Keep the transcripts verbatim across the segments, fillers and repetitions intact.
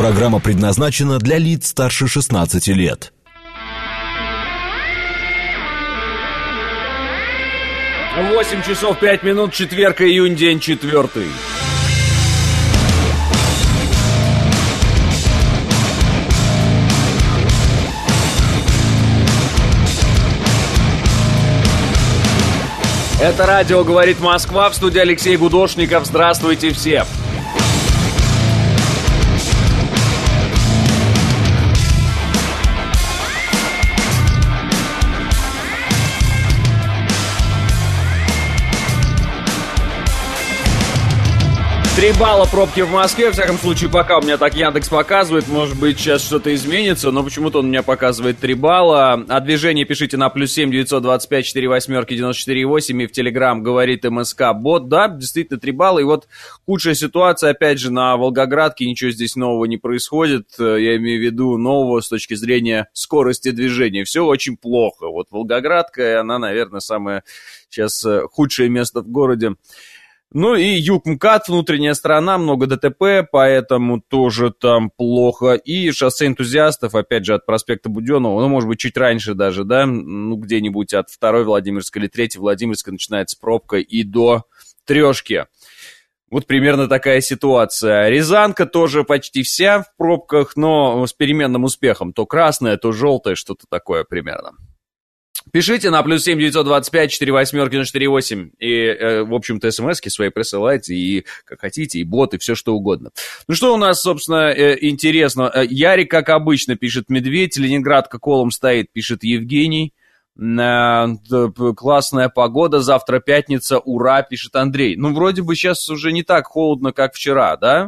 Программа предназначена для лиц старше шестнадцати лет. восемь часов пять минут, четверг, июнь, день четвертый. Это радио «Говорит Москва», в студии Алексей Гудошников. Здравствуйте все! Три балла пробки в Москве, во всяком случае, пока у меня так Яндекс показывает. Может быть, сейчас что-то изменится, но почему-то он у меня показывает три балла. А движение пишите на плюс семь девятьсот двадцать пять четыре восьмерки девяносто четыре восемь и в Телеграм говорит МСК бот. Да, действительно три балла. И вот худшая ситуация, опять же, на Волгоградке. Ничего здесь нового не происходит. Я имею в виду нового с точки зрения скорости движения. Все очень плохо. Вот Волгоградка, она, наверное, самое сейчас худшее место в городе. Ну и юг МКАД, внутренняя сторона, много ДТП, поэтому тоже там плохо. И шоссе энтузиастов, опять же, от проспекта Буденного, ну, может быть, чуть раньше даже, да, ну, где-нибудь от второй Владимирской или третьей Владимирской начинается пробка и до Трешки. Вот примерно такая ситуация. Рязанка тоже почти вся в пробках, но с переменным успехом. То красная, то желтая, что-то такое примерно. Пишите на плюс семь девятьсот двадцать пять четыре восьмерки девяносто четыре восемь и, э, в общем-то, смс-ки свои присылайте, и как хотите, и боты, все что угодно. Ну что у нас, собственно, э, интересно? Ярик, как обычно, пишет Медведь, Ленинградка колом стоит, пишет Евгений. Э, классная погода, завтра пятница, ура, пишет Андрей. Ну, вроде бы сейчас уже не так холодно, как вчера, да?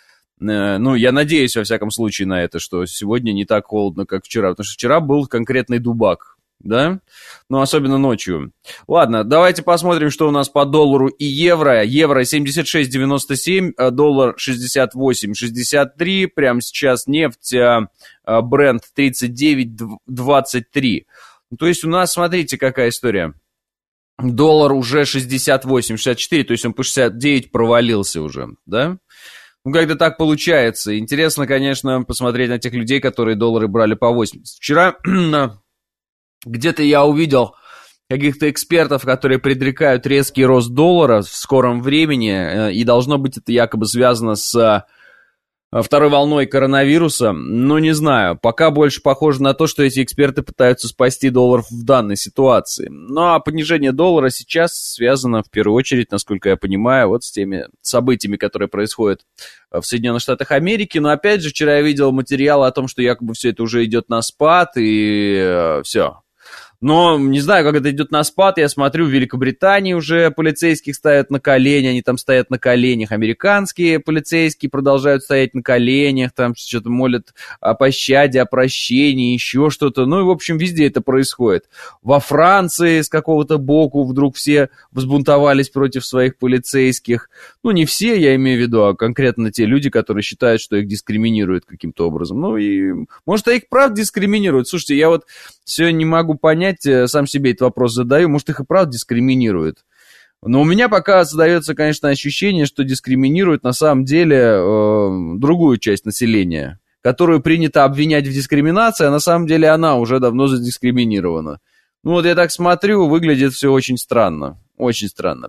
Э, ну, я надеюсь, во всяком случае, на это, что сегодня не так холодно, как вчера, потому что вчера был конкретный дубак. Да? Ну, особенно ночью. Ладно, давайте посмотрим, что у нас по доллару и евро. Евро семьдесят шесть девяносто семь, доллар шестьдесят восемь шестьдесят три. Прямо сейчас нефть Brent тридцать девять двадцать три. То есть у нас, смотрите, какая история. Доллар уже шестьдесят восемь шестьдесят четыре, то есть он по шестьдесят девять провалился уже, да? Ну, как-то так получается. Интересно, конечно, посмотреть на тех людей, которые доллары брали по восемьдесят. Вчера... Где-то я увидел каких-то экспертов, которые предрекают резкий рост доллара в скором времени, и должно быть это якобы связано с второй волной коронавируса, но не знаю, пока больше похоже на то, что эти эксперты пытаются спасти доллар в данной ситуации. Ну а понижение доллара сейчас связано в первую очередь, насколько я понимаю, вот с теми событиями, которые происходят в Соединенных Штатах Америки. Но опять же, вчера я видел материалы о том, что якобы все это уже идет на спад, и э, все. Но не знаю, как это идет на спад. Я смотрю, в Великобритании уже полицейских ставят на колени, они там стоят на коленях. Американские полицейские продолжают стоять на коленях, там что-то молят о пощаде, о прощении, еще что-то. Ну и, в общем, везде это происходит. Во Франции с какого-то боку вдруг все взбунтовались против своих полицейских. Ну, не все, я имею в виду, а конкретно те люди, которые считают, что их дискриминируют каким-то образом. Ну и, может, а их правда дискриминируют? Слушайте, я вот сегодня не могу понять, сам себе этот вопрос задаю, может, их и правда дискриминируют. Но у меня пока создается, конечно, ощущение, что дискриминируют на самом деле э, другую часть населения, которую принято обвинять в дискриминации, а на самом деле она уже давно задискриминирована. Ну вот я так смотрю, выглядит все очень странно. Очень странно.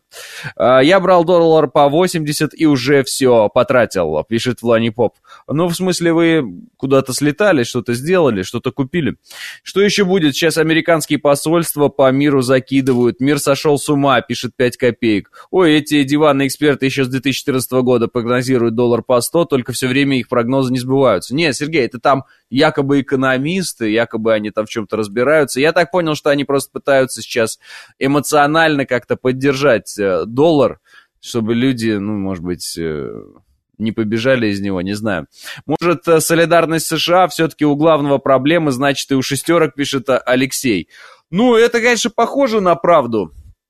Я брал доллар по восемьдесят и уже все потратил, пишет Влани Поп. Ну, в смысле, вы куда-то слетали, что-то сделали, что-то купили. Что еще будет? Сейчас американские посольства по миру закидывают. Мир сошел с ума, пишет пять копеек. Ой, эти диванные эксперты еще с две тысячи четырнадцатого года прогнозируют доллар по сто, только все время их прогнозы не сбываются. Нет, Сергей, это там якобы экономисты, якобы они там в чем-то разбираются. Я так понял, что они просто пытаются сейчас эмоционально как-то поддержать э, доллар, чтобы люди, ну, может быть, э, не побежали из него, не знаю. Может, э, солидарность США все-таки у главного проблемы, значит, и у шестерок, пишет Алексей. Ну, это, конечно, похоже на правду.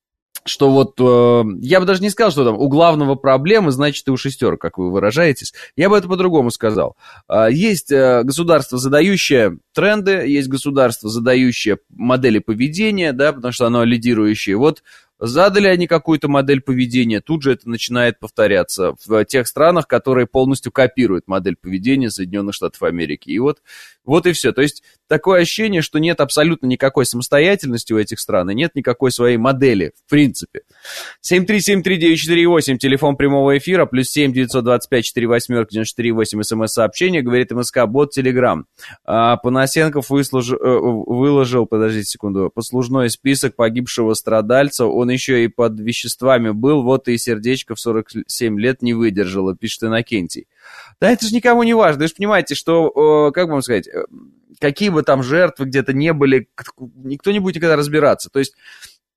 Что вот, э, я бы даже не сказал, что там у главного проблемы, значит, и у шестерок, как вы выражаетесь. Я бы это по-другому сказал. Э, есть э, государство, задающее тренды, есть государство, задающее модели поведения, да, потому что оно лидирующее. Вот Задали они какую-то модель поведения, тут же это начинает повторяться в тех странах, которые полностью копируют модель поведения Соединенных Штатов Америки. И вот, вот и все. То есть такое ощущение, что нет абсолютно никакой самостоятельности у этих стран, и нет никакой своей модели, в принципе. семь три семь три девять четыре восемь, телефон прямого эфира, плюс семь девятьсот двадцать пять четыре восемь девяносто четыре восемь, смс-сообщение, говорит МСК, бот Телеграм. А, Панасенков выслуж... выложил, подождите секунду, послужной список погибшего страдальца, он еще и под веществами был, вот и сердечко в сорок семь лет не выдержало, пишет Иннокентий. Да это же никому не важно, вы же понимаете, что, как вам сказать, какие бы там жертвы где-то не были, никто не будет никогда разбираться, то есть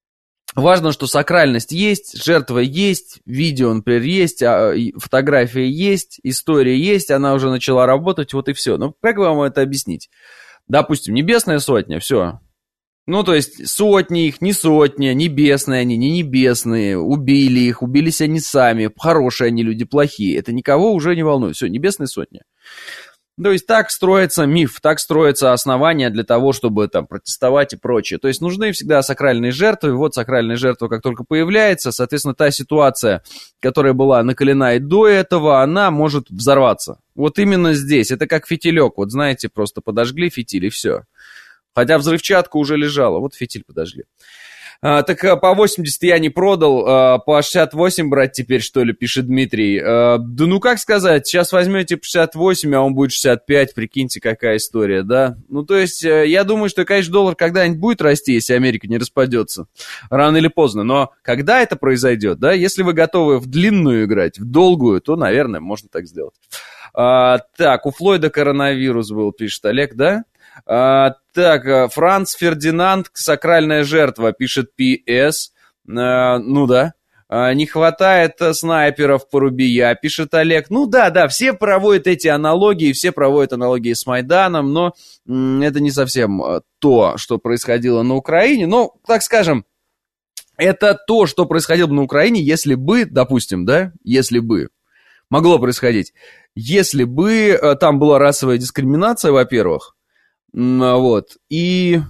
важно, что сакральность есть, жертва есть, видео, например, есть, фотография есть, история есть, она уже начала работать, вот и все. Ну, как вам это объяснить? Допустим, небесная сотня, все. Ну, то есть сотни их, не сотни, небесные они, не небесные, убили их, убились они сами, хорошие они люди, плохие. Это никого уже не волнует. Все, небесная сотня. То есть так строится миф, так строятся основания для того, чтобы там протестовать и прочее. То есть нужны всегда сакральные жертвы. Вот сакральная жертва как только появляется, соответственно, та ситуация, которая была накалена и до этого, она может взорваться. Вот именно здесь. Это как фитилек. Вот знаете, просто подожгли фитиль и все. Хотя взрывчатка уже лежала. Вот фитиль подожгли. А, так а, по восемьдесят я не продал, а, по шестьдесят восемь брать теперь, что ли, пишет Дмитрий. А, да ну как сказать, сейчас возьмете по шестьдесят восемь, а он будет шестьдесят пять, прикиньте, какая история, да? Ну то есть, я думаю, что, конечно, доллар когда-нибудь будет расти, если Америка не распадется, рано или поздно. Но когда это произойдет, да, если вы готовы в длинную играть, в долгую, то, наверное, можно так сделать. А, так, у Флойда коронавирус был, пишет Олег, да? А, так, Франц Фердинанд, сакральная жертва, пишет пи эс. А, ну да. А, не хватает снайперов Порубия, пишет Олег. Ну да, да, все проводят эти аналогии, все проводят аналогии с Майданом, но м- это не совсем то, что происходило на Украине. Но, так скажем, это то, что происходило бы на Украине, если бы, допустим, да, если бы, могло происходить, если бы там была расовая дискриминация, во-первых, вот, и,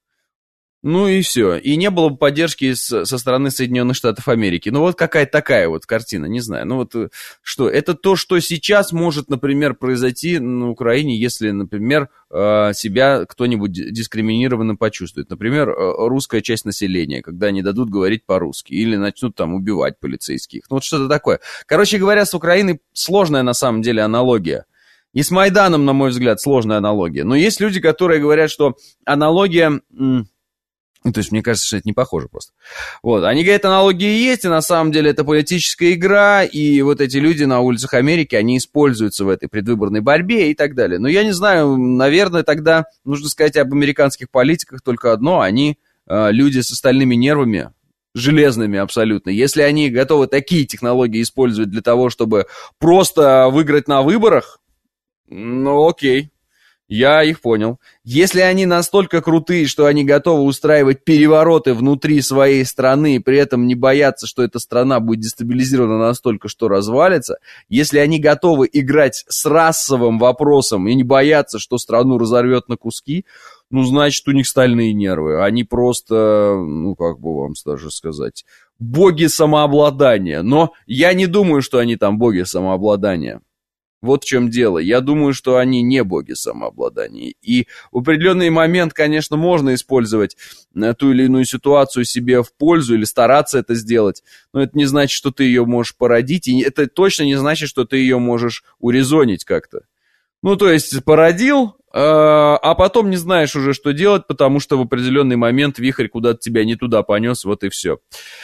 ну и все, и не было бы поддержки с, со стороны Соединенных Штатов Америки. Ну вот какая-то такая вот картина, не знаю, ну вот что, это то, что сейчас может, например, произойти на Украине, если, например, себя кто-нибудь дискриминированно почувствует, например, русская часть населения, когда не дадут говорить по-русски, или начнут там убивать полицейских, ну вот что-то такое. Короче говоря, с Украиной сложная на самом деле аналогия. И с Майданом, на мой взгляд, сложная аналогия. Но есть люди, которые говорят, что аналогия... М- то есть, мне кажется, что это не похоже просто. Вот. Они говорят, аналогии есть, и на самом деле это политическая игра, и вот эти люди на улицах Америки, они используются в этой предвыборной борьбе и так далее. Но я не знаю, наверное, тогда нужно сказать об американских политиках только одно. Они э, люди с остальными нервами, железными абсолютно. Если они готовы такие технологии использовать для того, чтобы просто выиграть на выборах, ну, окей, я их понял. Если они настолько крутые, что они готовы устраивать перевороты внутри своей страны, и при этом не боятся, что эта страна будет дестабилизирована настолько, что развалится, если они готовы играть с расовым вопросом и не боятся, что страну разорвет на куски, ну, значит, у них стальные нервы. Они просто, ну, как бы вам даже сказать, боги самообладания. Но я не думаю, что они там боги самообладания. Вот в чем дело. Я думаю, что они не боги самообладания. И в определенный момент, конечно, можно использовать ту или иную ситуацию себе в пользу или стараться это сделать. Но это не значит, что ты ее можешь породить. И это точно не значит, что ты ее можешь урезонить как-то. Ну, то есть породил, а потом не знаешь уже, что делать, потому что в определенный момент вихрь куда-то тебя не туда понес, вот и все.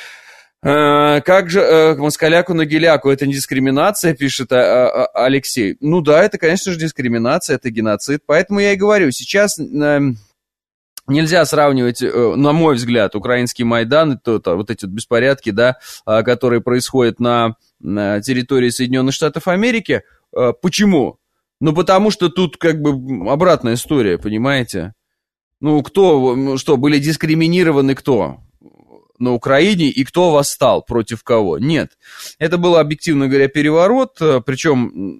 Как же э, москаляку на геляку, это не дискриминация, пишет а, а, Алексей. Ну да, это, конечно же, дискриминация, это геноцид. Поэтому я и говорю, сейчас э, нельзя сравнивать, э, на мой взгляд, украинский Майдан, то, то, вот эти вот беспорядки, да, э, которые происходят на, на территории Соединенных Штатов Америки. Э, почему? Ну потому что тут как бы обратная история, понимаете? Ну кто, что, были дискриминированы кто? На Украине, и кто восстал против кого? Нет. Это был, объективно говоря, переворот, причем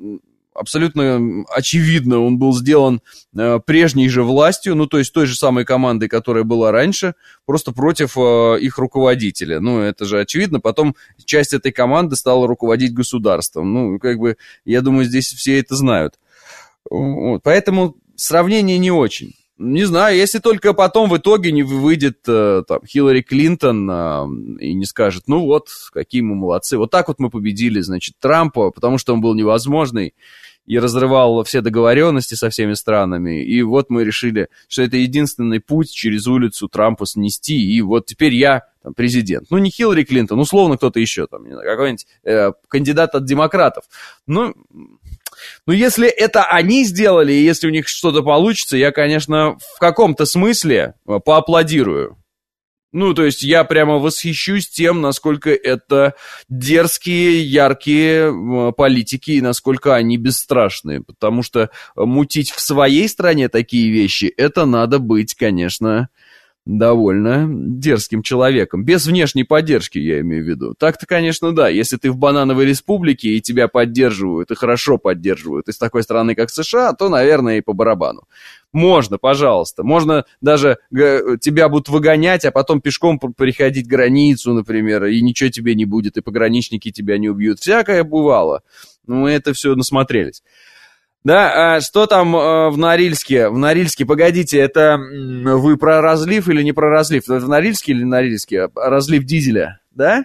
абсолютно очевидно, он был сделан э, прежней же властью, ну, то есть той же самой командой, которая была раньше, просто против э, их руководителя. Ну, это же очевидно. Потом часть этой команды стала руководить государством. Ну, как бы, я думаю, здесь все это знают. Вот. Поэтому сравнение не очень. Не знаю, если только потом в итоге не выйдет э, там, Хиллари Клинтон э, и не скажет, ну вот, какие мы молодцы, вот так вот мы победили, значит, Трампа, потому что он был невозможный и разрывал все договоренности со всеми странами, и вот мы решили, что это единственный путь через улицу Трампа снести, и вот теперь я там, президент. Ну, не Хиллари Клинтон, условно кто-то еще, там, не знаю, какой-нибудь э, кандидат от демократов. Ну... Ну, если это они сделали, и если у них что-то получится, я, конечно, в каком-то смысле поаплодирую. Ну, то есть я прямо восхищусь тем, насколько это дерзкие, яркие политики, и насколько они бесстрашные. Потому что мутить в своей стране такие вещи, это надо быть, конечно... довольно дерзким человеком. Без внешней поддержки, я имею в виду. Так-то, конечно, да. Если ты в банановой республике и тебя поддерживают, и хорошо поддерживают из такой страны, как США, то, наверное, и по барабану. Можно, пожалуйста. Можно даже тебя будут выгонять, а потом пешком переходить границу, например, и ничего тебе не будет, и пограничники тебя не убьют. Всякое бывало. Ну, мы это все насмотрелись. Да, а что там э, в Норильске? В Норильске, погодите, это вы про разлив или не про разлив? Это в Норильске или Норильске? Разлив дизеля, да?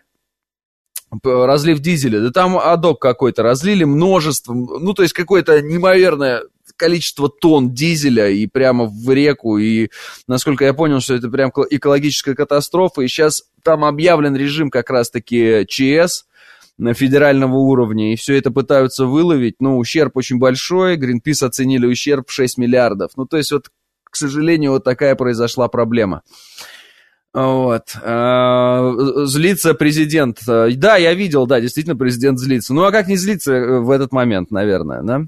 Разлив дизеля. Да там адок какой-то разлили, множество, ну, то есть какое-то неимоверное количество тонн дизеля и прямо в реку, и, насколько я понял, что это прям экологическая катастрофа, и сейчас там объявлен режим как раз-таки ЧС, на федерального уровня, и все это пытаются выловить, но ущерб очень большой, Greenpeace оценили ущерб в шесть миллиардов. Ну, то есть, вот, к сожалению, вот такая произошла проблема. Вот. Злится президент. Да, я видел, да, действительно, президент злится. Ну, а как не злиться в этот момент, наверное, да?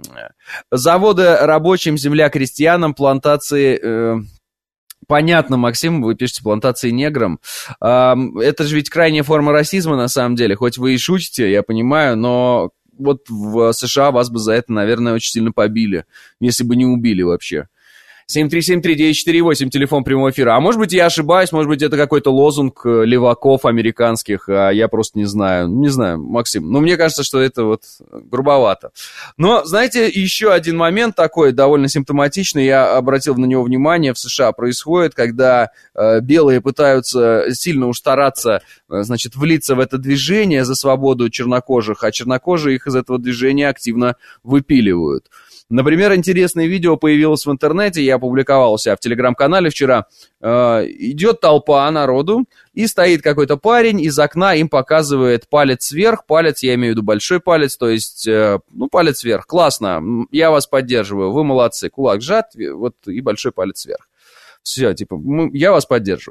Заводы рабочим, земля крестьянам, плантации... Понятно, Максим, вы пишете плантации неграм. Это же ведь крайняя форма расизма, на самом деле. Хоть вы и шутите, я понимаю, но вот в США вас бы за это, наверное, очень сильно побили, если бы не убили вообще. семь три семь три девять четыре восемь, телефон прямого эфира. А может быть, я ошибаюсь, может быть, это какой-то лозунг леваков американских, а я просто не знаю. Не знаю, Максим. Но мне кажется, что это вот грубовато. Но, знаете, еще один момент такой довольно симптоматичный, я обратил на него внимание, в США происходит, когда э, белые пытаются сильно уж стараться, э, значит, влиться в это движение за свободу чернокожих, а чернокожие их из этого движения активно выпиливают. Например, интересное видео появилось в интернете, я опубликовал у себя в телеграм-канале вчера. Э, идет толпа народу, и стоит какой-то парень, из окна им показывает палец вверх, палец, я имею в виду большой палец, то есть, э, ну, палец вверх, классно, я вас поддерживаю, вы молодцы, кулак сжат, вот, и большой палец вверх. Все, типа, мы, я вас поддерживаю.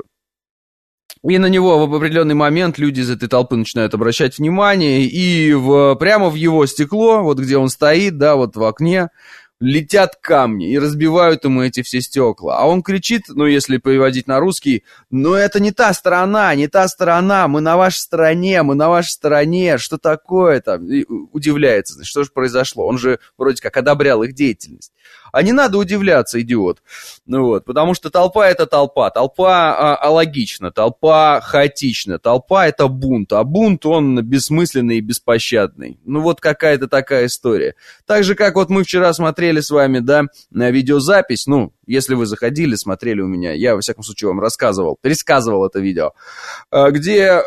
И на него в определенный момент люди из этой толпы начинают обращать внимание, и в, прямо в его стекло, вот где он стоит, да, вот в окне, летят камни и разбивают ему эти все стекла. А он кричит, ну, если переводить на русский, ну, это не та сторона, не та сторона, мы на вашей стороне, мы на вашей стороне, что такое там? И удивляется, значит, что же произошло? Он же вроде как одобрял их деятельность. А не надо удивляться, идиот. Ну вот, потому что толпа — это толпа. Толпа а, алогична, толпа хаотична, толпа — это бунт. А бунт, он бессмысленный и беспощадный. Ну вот какая-то такая история. Так же, как вот мы вчера смотрели с вами, да, на видеозапись, ну, если вы заходили, смотрели у меня, я, во всяком случае, вам рассказывал, пересказывал это видео, где...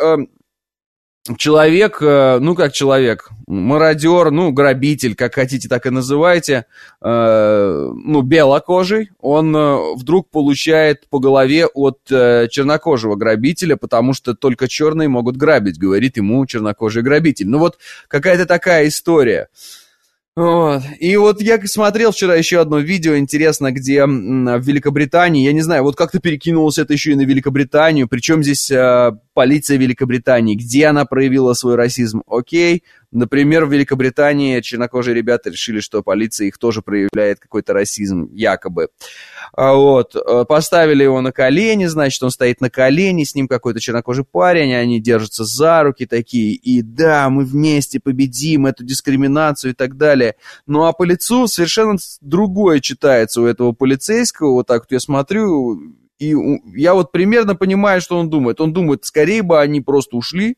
Человек, ну как человек, мародер, ну грабитель, как хотите, так и называйте, э, ну белокожий, он э, вдруг получает по голове от э, чернокожего грабителя, потому что только черные могут грабить, говорит ему чернокожий грабитель. Ну вот какая-то такая история. Вот. И вот я смотрел вчера еще одно видео, интересно, где в Великобритании, я не знаю, вот как-то перекинулось это еще и на Великобританию, причем здесь э, полиция Великобритании, где она проявила свой расизм? Окей. Например, в Великобритании чернокожие ребята решили, что полиция их тоже проявляет какой-то расизм, якобы. Вот. Поставили его на колени, значит, он стоит на колени, с ним какой-то чернокожий парень, они держатся за руки такие, и да, мы вместе победим эту дискриминацию и так далее. Ну, а по лицу совершенно другое читается у этого полицейского, вот так вот я смотрю, и я вот примерно понимаю, что он думает. Он думает, скорее бы они просто ушли,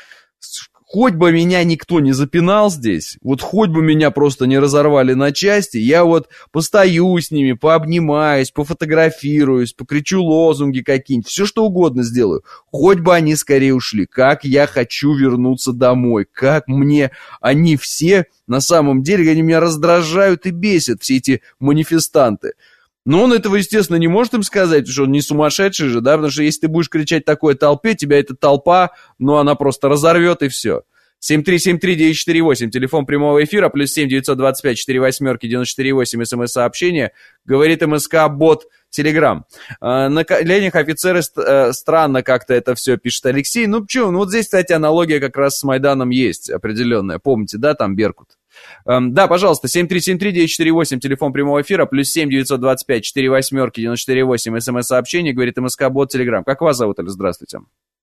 хоть бы меня никто не запинал здесь, вот хоть бы меня просто не разорвали на части, я вот постою с ними, пообнимаюсь, пофотографируюсь, покричу лозунги какие-нибудь, все что угодно сделаю, хоть бы они скорее ушли, как я хочу вернуться домой, как мне они все, на самом деле, они меня раздражают и бесят, все эти манифестанты. Но он этого, естественно, не может им сказать, потому что он не сумасшедший же, да, потому что если ты будешь кричать такой толпе, тебя эта толпа, ну, она просто разорвет и все. семь три семь три девять четыре восемь, телефон прямого эфира, плюс семь девятьсот двадцать пять четыре восьмерки девяносто четыре восемь, смс-сообщение, говорит МСК, бот, Телеграм. На коленях офицеры странно как-то это все пишет Алексей. Ну, почему? Ну, вот здесь, кстати, аналогия как раз с Майданом есть определенная. Помните, да, там Беркут? Да, пожалуйста, семь три семь три девять четыре восемь, телефон прямого эфира, плюс семь девятьсот двадцать пять четыре восьмерки девяносто четыре восемь, смс-сообщение, говорит МСК, бот, Телеграм. Как вас зовут, Аль? Здравствуйте.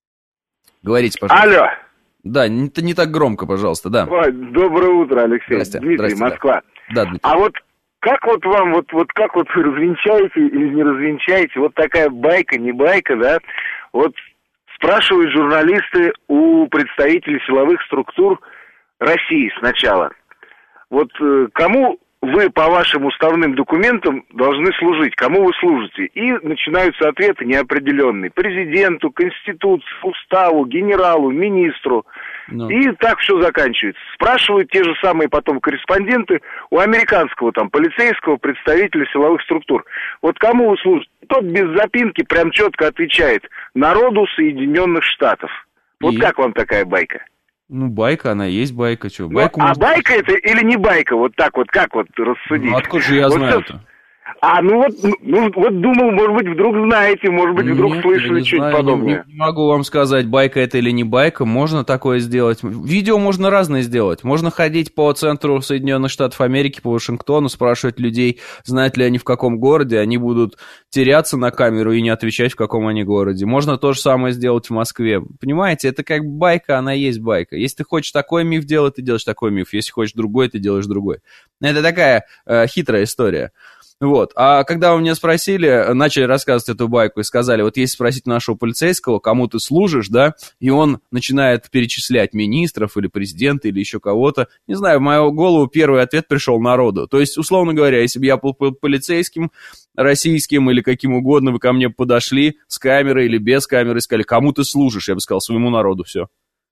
Говорите, пожалуйста. Алло. Да, не, не так громко, пожалуйста, да. Ой, доброе утро, Алексей. Здрасте, Дмитрий, здрасте, Москва. Да, Дмитрий. А вот как вот вам, вот, вот как вот вы развенчаете или не развенчаете, вот такая байка, не байка, да? Вот спрашивают журналисты у представителей силовых структур России сначала. Вот э, кому вы по вашим уставным документам должны служить, кому вы служите? И начинаются ответы неопределенные. Президенту, Конституции, Уставу, генералу, министру. Ну. И так все заканчивается. Спрашивают те же самые потом корреспонденты у американского там полицейского представителя силовых структур. Вот кому вы служите? Тот без запинки прям четко отвечает: народу Соединенных Штатов. Вот И? Как вам такая байка? Ну, байка, она есть байка, что? Ну, Байку а можно... байка это или не байка? Вот так вот, как вот рассудить? Ну, откуда же я вот знаю сейчас... это? А, ну вот, ну вот думал, может быть, вдруг знаете, может быть, вдруг Нет, слышали я что-нибудь знаю, подобное. Не, не могу вам сказать, байка это или не байка, можно такое сделать. Видео можно разное сделать. Можно ходить по центру Соединенных Штатов Америки, по Вашингтону, спрашивать людей, знают ли они в каком городе, они будут теряться на камеру и не отвечать, в каком они городе. Можно то же самое сделать в Москве. Понимаете, это как байка, она есть байка. Если ты хочешь такой миф делать, ты делаешь такой миф. Если хочешь другой, ты делаешь другой. Это такая э, хитрая история. Вот, а когда вы меня спросили, начали рассказывать эту байку и сказали, вот если спросить нашего полицейского, кому ты служишь, да, и он начинает перечислять министров или президента или еще кого-то, не знаю, в мою голову первый ответ пришел народу. То есть, условно говоря, если бы я был полицейским, российским или каким угодно, вы ко мне подошли с камерой или без камеры и сказали, кому ты служишь, я бы сказал, своему народу, все.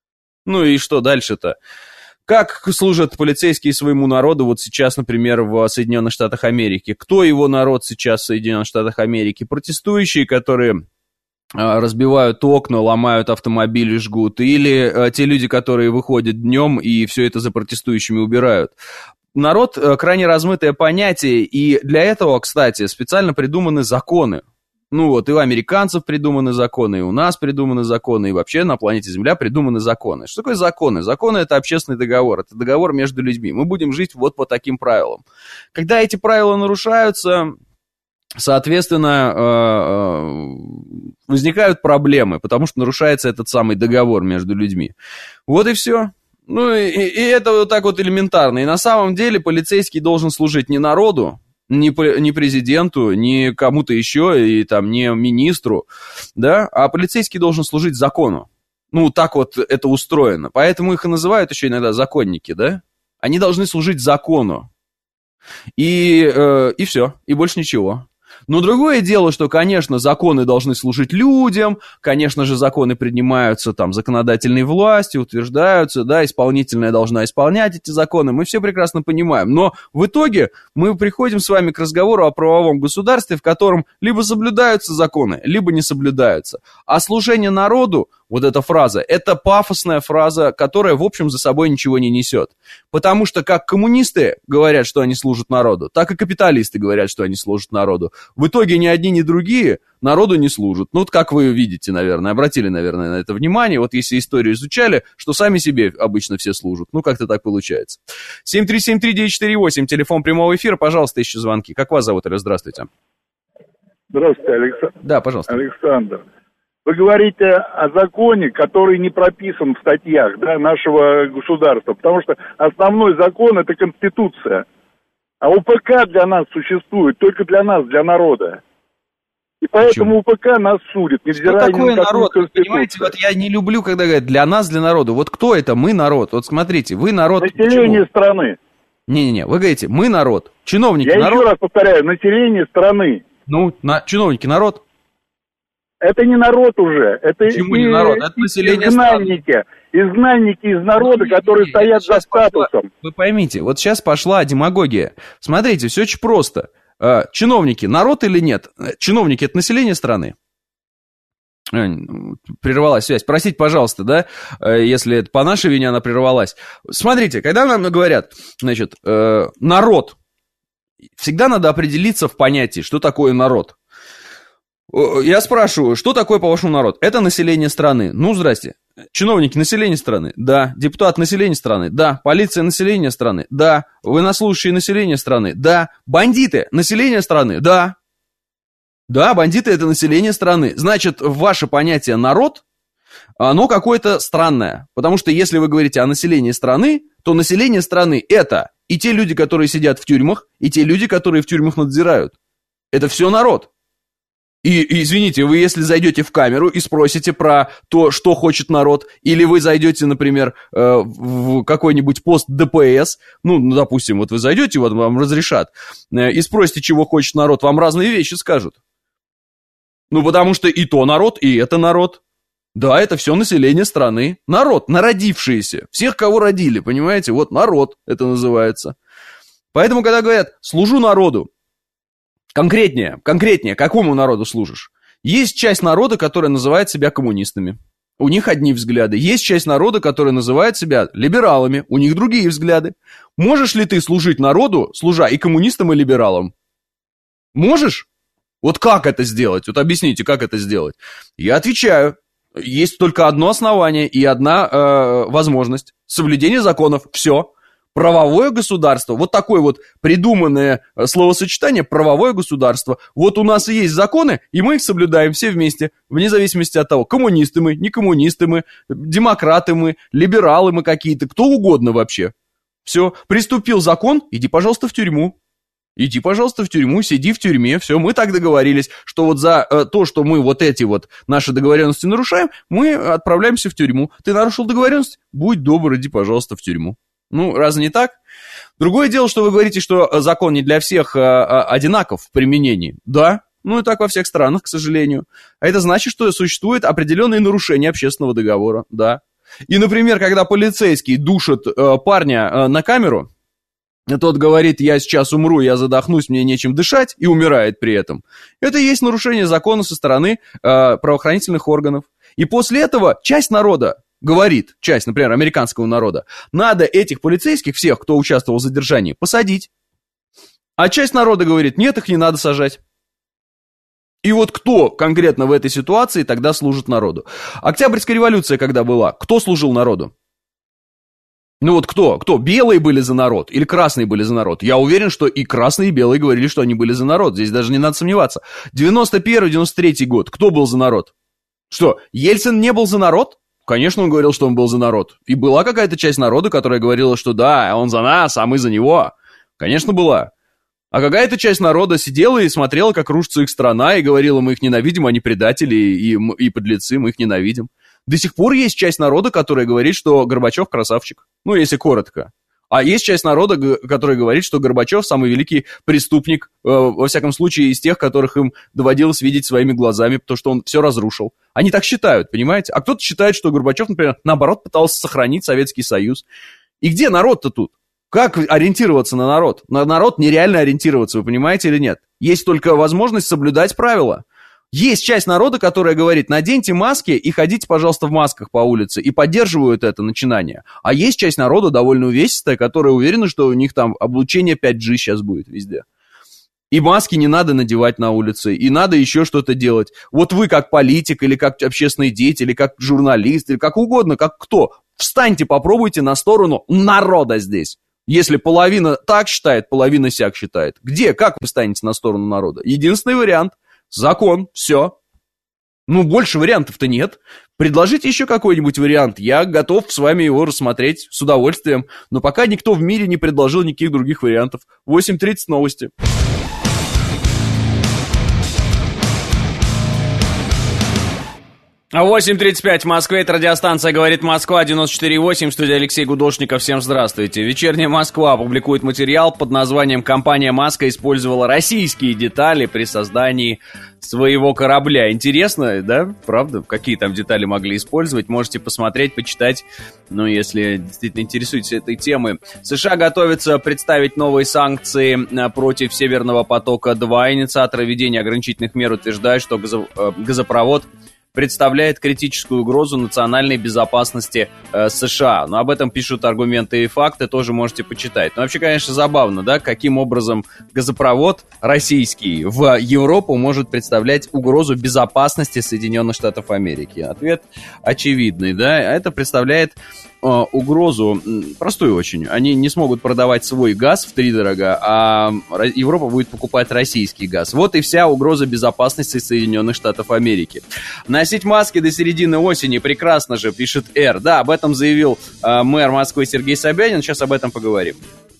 Ну и что дальше-то? Как служат полицейские своему народу вот сейчас, например, в Соединенных Штатах Америки? Кто его народ сейчас в Соединенных Штатах Америки? Протестующие, которые а, разбивают окна, ломают автомобили, жгут, или а, те люди, которые выходят днем и все это за протестующими убирают? Народ а, крайне размытое понятие, и для этого, кстати, специально придуманы законы. Ну вот, и у американцев придуманы законы, и у нас придуманы законы, и вообще на планете Земля придуманы законы. Что такое законы? Законы — это общественный договор, это договор между людьми. Мы будем жить вот по таким правилам. Когда эти правила нарушаются, соответственно, возникают проблемы, потому что нарушается этот самый договор между людьми. Вот и все. Ну и, и это вот так вот элементарно. И на самом деле полицейский должен служить не народу, Ни, ни президенту, ни кому-то еще, и там, не министру, да, а полицейский должен служить закону. Ну, так вот это устроено. Поэтому их и называют еще иногда законники, да. Они должны служить закону. И, э, и все, и больше ничего. Но другое дело, что, конечно, законы должны служить людям, конечно же, законы принимаются там законодательной властью, утверждаются, да, исполнительная должна исполнять эти законы, мы все прекрасно понимаем. Но в итоге мы приходим с вами к разговору о правовом государстве, в котором либо соблюдаются законы, либо не соблюдаются. А служение народу вот эта фраза, это пафосная фраза, которая, в общем, за собой ничего не несет. Потому что как коммунисты говорят, что они служат народу, так и капиталисты говорят, что они служат народу. В итоге ни одни, ни другие народу не служат. Ну, вот как вы видите, наверное, обратили, наверное, на это внимание. Вот если историю изучали, что сами себе обычно все служат. Ну, как-то так получается. семь три семь три девять четыре восемь, телефон прямого эфира. Пожалуйста, еще звонки. Как вас зовут, Илья? Здравствуйте. Здравствуйте, Александр. Да, пожалуйста. Александр. Вы говорите о законе, который не прописан в статьях, да, нашего государства, потому что основной закон – это Конституция. А УПК для нас существует только для нас, для народа. И поэтому Почему? УПК нас судит, невзирая ни на какую Что такое народ? Вы понимаете, вот я не люблю, когда говорят «для нас, для народа». Вот кто это? Мы народ. Вот смотрите, вы народ. Население Почему? страны. Не-не-не, вы говорите «мы народ». Чиновники я народ. Я еще раз повторяю, население страны. Ну, на... чиновники народ. Это не народ уже, это, Почему и, не народ? Это население изгнанники, страны. изгнанники из народа, ну, которые не, стоят за статусом. Пошла, вы поймите, вот сейчас пошла демагогия. Смотрите, все очень просто. Чиновники народ или нет? Чиновники — это население страны. Прервалась связь. Простите, пожалуйста, да, если это по нашей вине она прервалась. Смотрите, когда нам говорят, значит, народ, всегда надо определиться в понятии, что такое народ. Я спрашиваю, что такое, по-вашему, народ? Это население страны. Ну, здрасте. Чиновники — население страны? Да. Депутат — население страны? Да. Полиция — население страны? Да. Военнослужащие — население страны? Да. Бандиты — население страны? Да. Да, бандиты — это население страны. Значит, ваше понятие «народ», оно какое-то странное. Потому что если вы говорите о населении страны, то население страны — это и те люди, которые сидят в тюрьмах, и те люди, которые в тюрьмах надзирают. Это все народ. И, и, извините, вы если зайдете в камеру и спросите про то, что хочет народ, или вы зайдете, например, э, в какой-нибудь пост ДПС, ну, допустим, вот вы зайдете, вот вам разрешат, э, и спросите, чего хочет народ, вам разные вещи скажут. Ну, потому что и то народ, и это народ. Да, это все население страны. Народ, народившиеся, всех, кого родили, понимаете, вот народ это называется. Поэтому, когда говорят «служу народу», Конкретнее, конкретнее, какому народу служишь? Есть часть народа, которая называет себя коммунистами. У них одни взгляды. Есть часть народа, которая называет себя либералами. У них другие взгляды. Можешь ли ты служить народу, служа и коммунистам, и либералам? Можешь? Вот как это сделать? Вот объясните, как это сделать? Я отвечаю. Есть только одно основание и одна э, возможность. Соблюдение законов. Все. Правовое государство, вот такое вот придуманное словосочетание «правовое государство». Вот у нас и есть законы, и мы их соблюдаем все вместе, вне зависимости от того, коммунисты мы, не коммунисты мы, демократы мы, либералы мы какие-то, кто угодно вообще. Все, приступил закон, иди, пожалуйста, в тюрьму. Иди, пожалуйста, в тюрьму, сиди в тюрьме, все, мы так договорились, что вот за э, то, что мы вот эти вот наши договоренности нарушаем, мы отправляемся в тюрьму. Ты нарушил договоренность? Будь добр, иди, пожалуйста, в тюрьму. Ну, разве не так? Другое дело, что вы говорите, что закон не для всех а, а, одинаков в применении. Да, ну и так во всех странах, к сожалению. А это значит, что существуют определенные нарушения общественного договора, да. И, например, когда полицейский душит а, парня а, на камеру, тот говорит, я сейчас умру, я задохнусь, мне нечем дышать, и умирает при этом. Это и есть нарушение закона со стороны а, правоохранительных органов. И после этого часть народа говорит, часть, например, американского народа, надо этих полицейских, всех, кто участвовал в задержании, посадить. А часть народа говорит, нет, их не надо сажать. И вот кто конкретно в этой ситуации тогда служит народу? Октябрьская революция когда была, кто служил народу? Ну вот кто? Кто? Белые были за народ или красные были за народ? Я уверен, что и красные, и белые говорили, что они были за народ. Здесь даже не надо сомневаться. девяносто первый — девяносто третий год. Кто был за народ? Что, Ельцин не был за народ? Конечно, он говорил, что он был за народ. И была какая-то часть народа, которая говорила, что да, он за нас, а мы за него. Конечно, была. А какая-то часть народа сидела и смотрела, как рушится их страна, и говорила, мы их ненавидим, они предатели и, и подлецы, мы их ненавидим. До сих пор есть часть народа, которая говорит, что Горбачев красавчик. Ну, если коротко. А есть часть народа, которая говорит, что Горбачев самый великий преступник, э, во всяком случае, из тех, которых им доводилось видеть своими глазами, потому что он все разрушил. Они так считают, понимаете? А кто-то считает, что Горбачев, например, наоборот, пытался сохранить Советский Союз. И где народ-то тут? Как ориентироваться на народ? На народ нереально ориентироваться, вы понимаете или нет? Есть только возможность соблюдать правила. Есть часть народа, которая говорит, наденьте маски и ходите, пожалуйста, в масках по улице, и поддерживают это начинание. А есть часть народа довольно увесистая, которая уверена, что у них там облучение пять джи сейчас будет везде. И маски не надо надевать на улице, и надо еще что-то делать. Вот вы как политик, или как общественный деятель, или как журналист, или как угодно, как кто, встаньте, попробуйте на сторону народа здесь. Если половина так считает, половина сяк считает. Где, как вы станете на сторону народа? Единственный вариант. Закон, все. Ну, больше вариантов-то нет. Предложите еще какой-нибудь вариант. Я готов с вами его рассмотреть с удовольствием. Но пока никто в мире не предложил никаких других вариантов. восемь тридцать новости. восемь тридцать пять в Москве, это радиостанция «Говорит Москва», девяносто четыре и восемь, в студии Алексей Гудошников, всем здравствуйте. «Вечерняя Москва» публикует материал под названием «Компания «Маска» использовала российские детали при создании своего корабля». Интересно, да? Правда? Какие там детали могли использовать? Можете посмотреть, почитать, ну, если действительно интересуетесь этой темой. США готовятся представить новые санкции против «Северного потока-два». Инициаторы введения ограничительных мер утверждают, что газо- газопровод представляет критическую угрозу национальной безопасности э, США. Но об этом пишут аргументы и факты, тоже можете почитать. Но вообще, конечно, забавно, да, каким образом газопровод российский в Европу может представлять угрозу безопасности Соединенных Штатов Америки. Ответ очевидный, да, это представляет э, угрозу, простую очень. Они не смогут продавать свой газ втридорога, а Европа будет покупать российский газ. Вот и вся угроза безопасности Соединенных Штатов Америки. Носить маски до середины осени прекрасно же, пишет Р. Да, об этом заявил э, мэр Москвы Сергей Собянин. Сейчас об этом поговорим.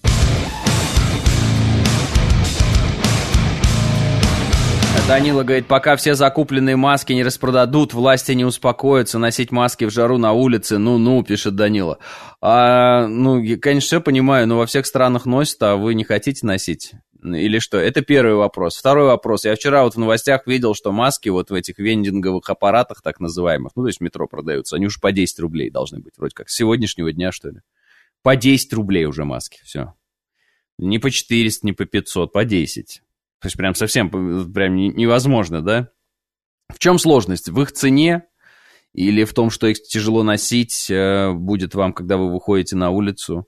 Данила говорит, пока все закупленные маски не распродадут, власти не успокоятся, носить маски в жару на улице, ну-ну, пишет Данила. А, ну, я, конечно, все понимаю, но во всех странах носят, а вы не хотите носить? Или что? Это первый вопрос. Второй вопрос. Я вчера вот в новостях видел, что маски вот в этих вендинговых аппаратах, так называемых, ну, то есть в метро продаются, они уже по десять рублей должны быть, вроде как с сегодняшнего дня, что ли. По десять рублей уже маски, все. Не по четыреста, не по пятьсот, по десять. То есть прям совсем прям невозможно, да? В чем сложность? В их цене или в том, что их тяжело носить э, будет вам, когда вы выходите на улицу?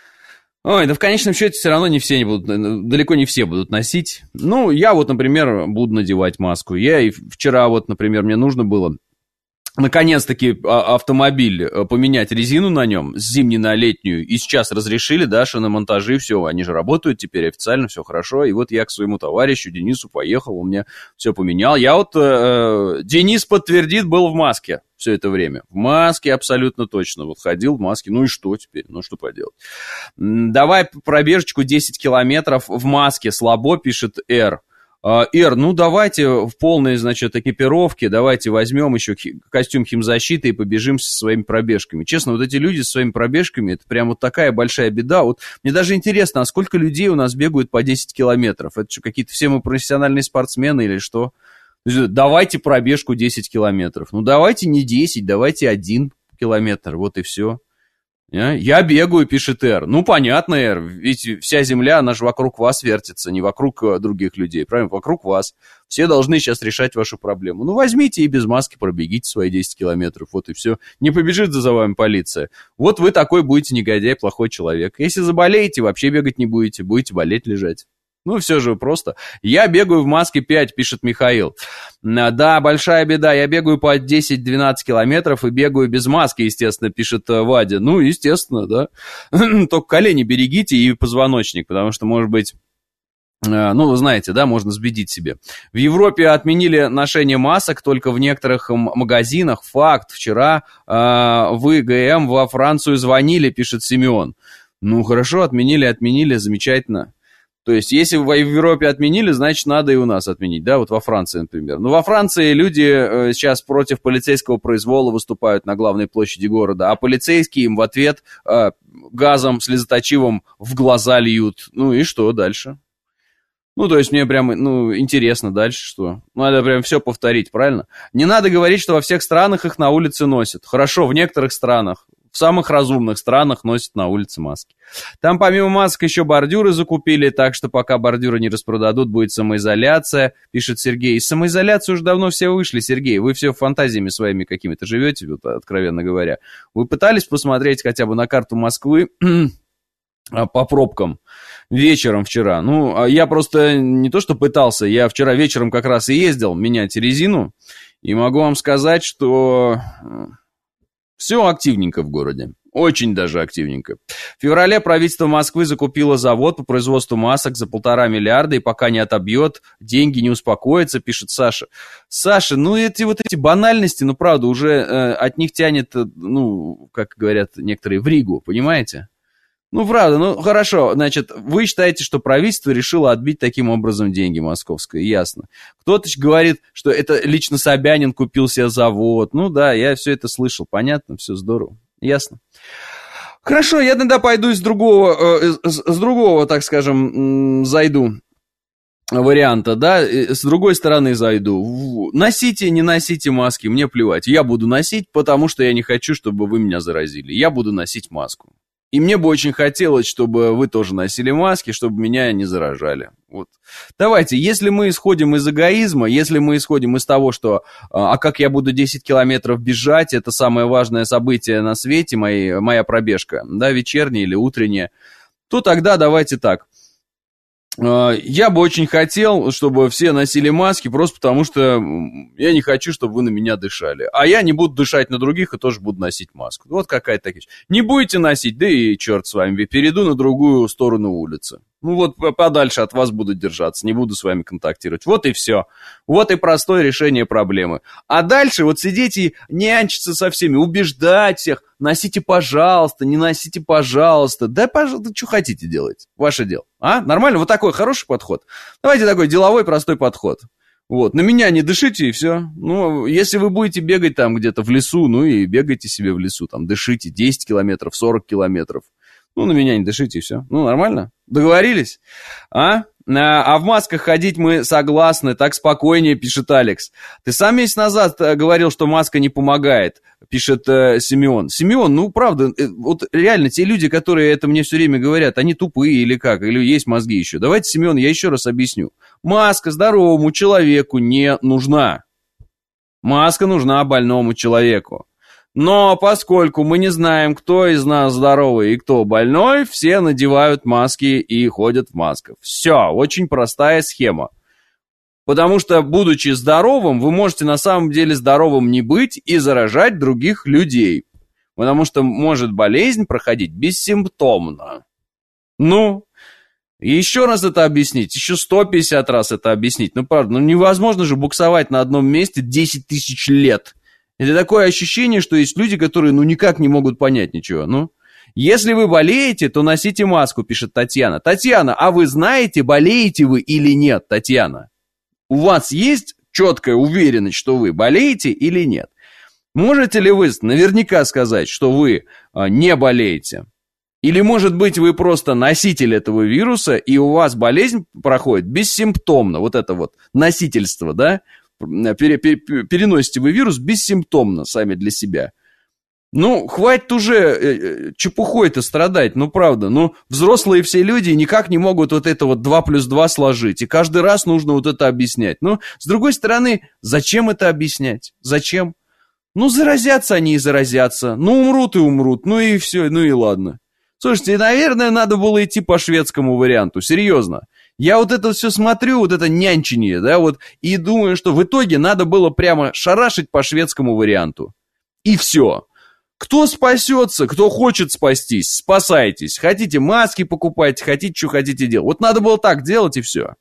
Ой, да в конечном счете все равно не все не будут, далеко не все будут носить. Ну, я вот, например, буду надевать маску. Я и вчера вот, например, мне нужно было наконец-таки автомобиль, поменять резину на нем с зимней на летнюю, и сейчас разрешили, да, шиномонтажи, все, они же работают теперь официально, все хорошо, и вот я к своему товарищу Денису поехал, он мне все поменял. Я вот, э, Денис подтвердит, был в маске все это время, в маске абсолютно точно, вот ходил в маске, ну и что теперь, ну что поделать. Давай пробежечку десять километров в маске, слабо, пишет Р. Эр, ну давайте в полной, значит, экипировке, давайте возьмем еще костюм химзащиты и побежим со своими пробежками. Честно, вот эти люди со своими пробежками, это прям вот такая большая беда. Вот мне даже интересно, а сколько людей у нас бегают по десять километров? Это что, какие-то все мы профессиональные спортсмены или что? Давайте пробежку десять километров. Ну давайте не десять, давайте один километр, вот и все. Я бегаю, пишет Эр. Ну, понятно, Эр, ведь вся земля, она же вокруг вас вертится, не вокруг других людей, правильно? Вокруг вас. Все должны сейчас решать вашу проблему. Ну, возьмите и без маски пробегите свои десять километров, вот и все. Не побежит за вами полиция. Вот вы такой будете негодяй, плохой человек. Если заболеете, вообще бегать не будете, будете болеть, лежать. Ну, все же просто. Я бегаю в маске пять, пишет Михаил. Да, большая беда. Я бегаю по десять-двенадцать километров и бегаю без маски, естественно, пишет Вадя. Ну, естественно, да. Только колени берегите и позвоночник, потому что, может быть, ну, вы знаете, да, можно сбедить себе. В Европе отменили ношение масок только в некоторых магазинах. Факт. Вчера э, в И Гэ Эм во Францию звонили, пишет Симеон. Ну, хорошо, отменили, отменили, замечательно. То есть, если в Европе отменили, значит, надо и у нас отменить, да, вот во Франции, например. Ну, во Франции люди э, сейчас против полицейского произвола выступают на главной площади города, а полицейские им в ответ э, газом слезоточивым в глаза льют. Ну, и что дальше? Ну, то есть, мне прям, ну, интересно дальше что. Ну, надо прям все повторить, правильно? Не надо говорить, что во всех странах их на улице носят. Хорошо, в некоторых странах. в самых разумных странах носят на улице маски. Там помимо масок еще бордюры закупили, так что пока бордюры не распродадут, будет самоизоляция, пишет Сергей. Из самоизоляции уже давно все вышли, Сергей. Вы все фантазиями своими какими-то живете, вот, откровенно говоря. Вы пытались посмотреть хотя бы на карту Москвы по пробкам вечером вчера? Ну, я просто не то что пытался, я вчера вечером как раз и ездил менять резину, и могу вам сказать, что все активненько в городе. Очень даже активненько. В феврале правительство Москвы закупило завод по производству масок за полтора миллиарда, и пока не отобьет, деньги не успокоятся, пишет Саша. Саша, ну эти вот эти банальности, ну правда, уже э, от них тянет, ну, как говорят некоторые, в Ригу, понимаете? Ну, правда, ну, хорошо, значит, вы считаете, что правительство решило отбить таким образом деньги московское, ясно. Кто-то говорит, что это лично Собянин купил себе завод. Ну, да, я все это слышал, понятно, все здорово, ясно. Хорошо, я тогда пойду с другого, э, с, с другого, так скажем, зайду варианта, да, с другой стороны зайду. Носите, не носите маски, мне плевать. Я буду носить, потому что я не хочу, чтобы вы меня заразили. Я буду носить маску. И мне бы очень хотелось, чтобы вы тоже носили маски, чтобы меня не заражали. Вот. Давайте, если мы исходим из эгоизма, если мы исходим из того, что а как я буду десять километров бежать, это самое важное событие на свете, мои, моя пробежка, да, вечерняя или утренняя, то тогда давайте так. Я бы очень хотел, чтобы все носили маски, просто потому что я не хочу, чтобы вы на меня дышали. А я не буду дышать на других и тоже буду носить маску. Вот какая-то такая. Не будете носить, да и черт с вами, перейду на другую сторону улицы. Ну вот подальше от вас буду держаться, не буду с вами контактировать. Вот и все. Вот и простое решение проблемы. А дальше вот сидеть и нянчиться со всеми, убеждать всех. Носите, пожалуйста, не носите, пожалуйста. Да, пожалуйста, что хотите делать. Ваше дело. А? Нормально? Вот такой хороший подход. Давайте такой деловой, простой подход. Вот. На меня не дышите, и все. Ну, если вы будете бегать там где-то в лесу, ну и бегайте себе в лесу. Там дышите десять километров, сорок километров. Ну, на меня не дышите, и все. Ну, нормально? Договорились? А? А в масках ходить мы согласны, так спокойнее, пишет Алекс. Ты сам месяц назад говорил, что маска не помогает, пишет э, Симеон. Симеон, ну, правда, э, вот реально, те люди, которые это мне все время говорят, они тупые или как, или есть мозги еще. Давайте, Симеон, я еще раз объясню. Маска здоровому человеку не нужна. Маска нужна больному человеку. Но поскольку мы не знаем, кто из нас здоровый и кто больной, все надевают маски и ходят в масках. Все, очень простая схема. Потому что, будучи здоровым, вы можете на самом деле здоровым не быть и заражать других людей. Потому что может болезнь проходить бессимптомно. Ну, еще раз это объяснить, еще сто пятьдесят раз это объяснить. Ну, правда, ну невозможно же буксовать на одном месте десять тысяч лет. Это такое ощущение, что есть люди, которые, ну, никак не могут понять ничего. Ну, если вы болеете, то носите маску, пишет Татьяна. Татьяна, а вы знаете, болеете вы или нет, Татьяна? У вас есть четкая уверенность, что вы болеете или нет? Можете ли вы наверняка сказать, что вы а, не болеете? Или, может быть, вы просто носитель этого вируса, и у вас болезнь проходит бессимптомно, вот это вот носительство, да? Пере, пере, переносите вы вирус бессимптомно сами для себя. Ну, хватит уже э, чепухой-то страдать, ну, правда. Ну, взрослые все люди никак не могут вот это вот два плюс два сложить. И каждый раз нужно вот это объяснять. Ну, с другой стороны, зачем это объяснять? Зачем? Ну, заразятся они и заразятся. Ну, умрут и умрут. Ну, и все, ну и ладно. Слушайте, наверное, надо было идти по шведскому варианту. Серьезно. Я вот это все смотрю, вот это нянчение, да, вот, и думаю, что в итоге надо было прямо шарашить по шведскому варианту. И все. Кто спасется, кто хочет спастись, спасайтесь. Хотите маски покупать, хотите, что хотите делать. Вот надо было так делать, и все.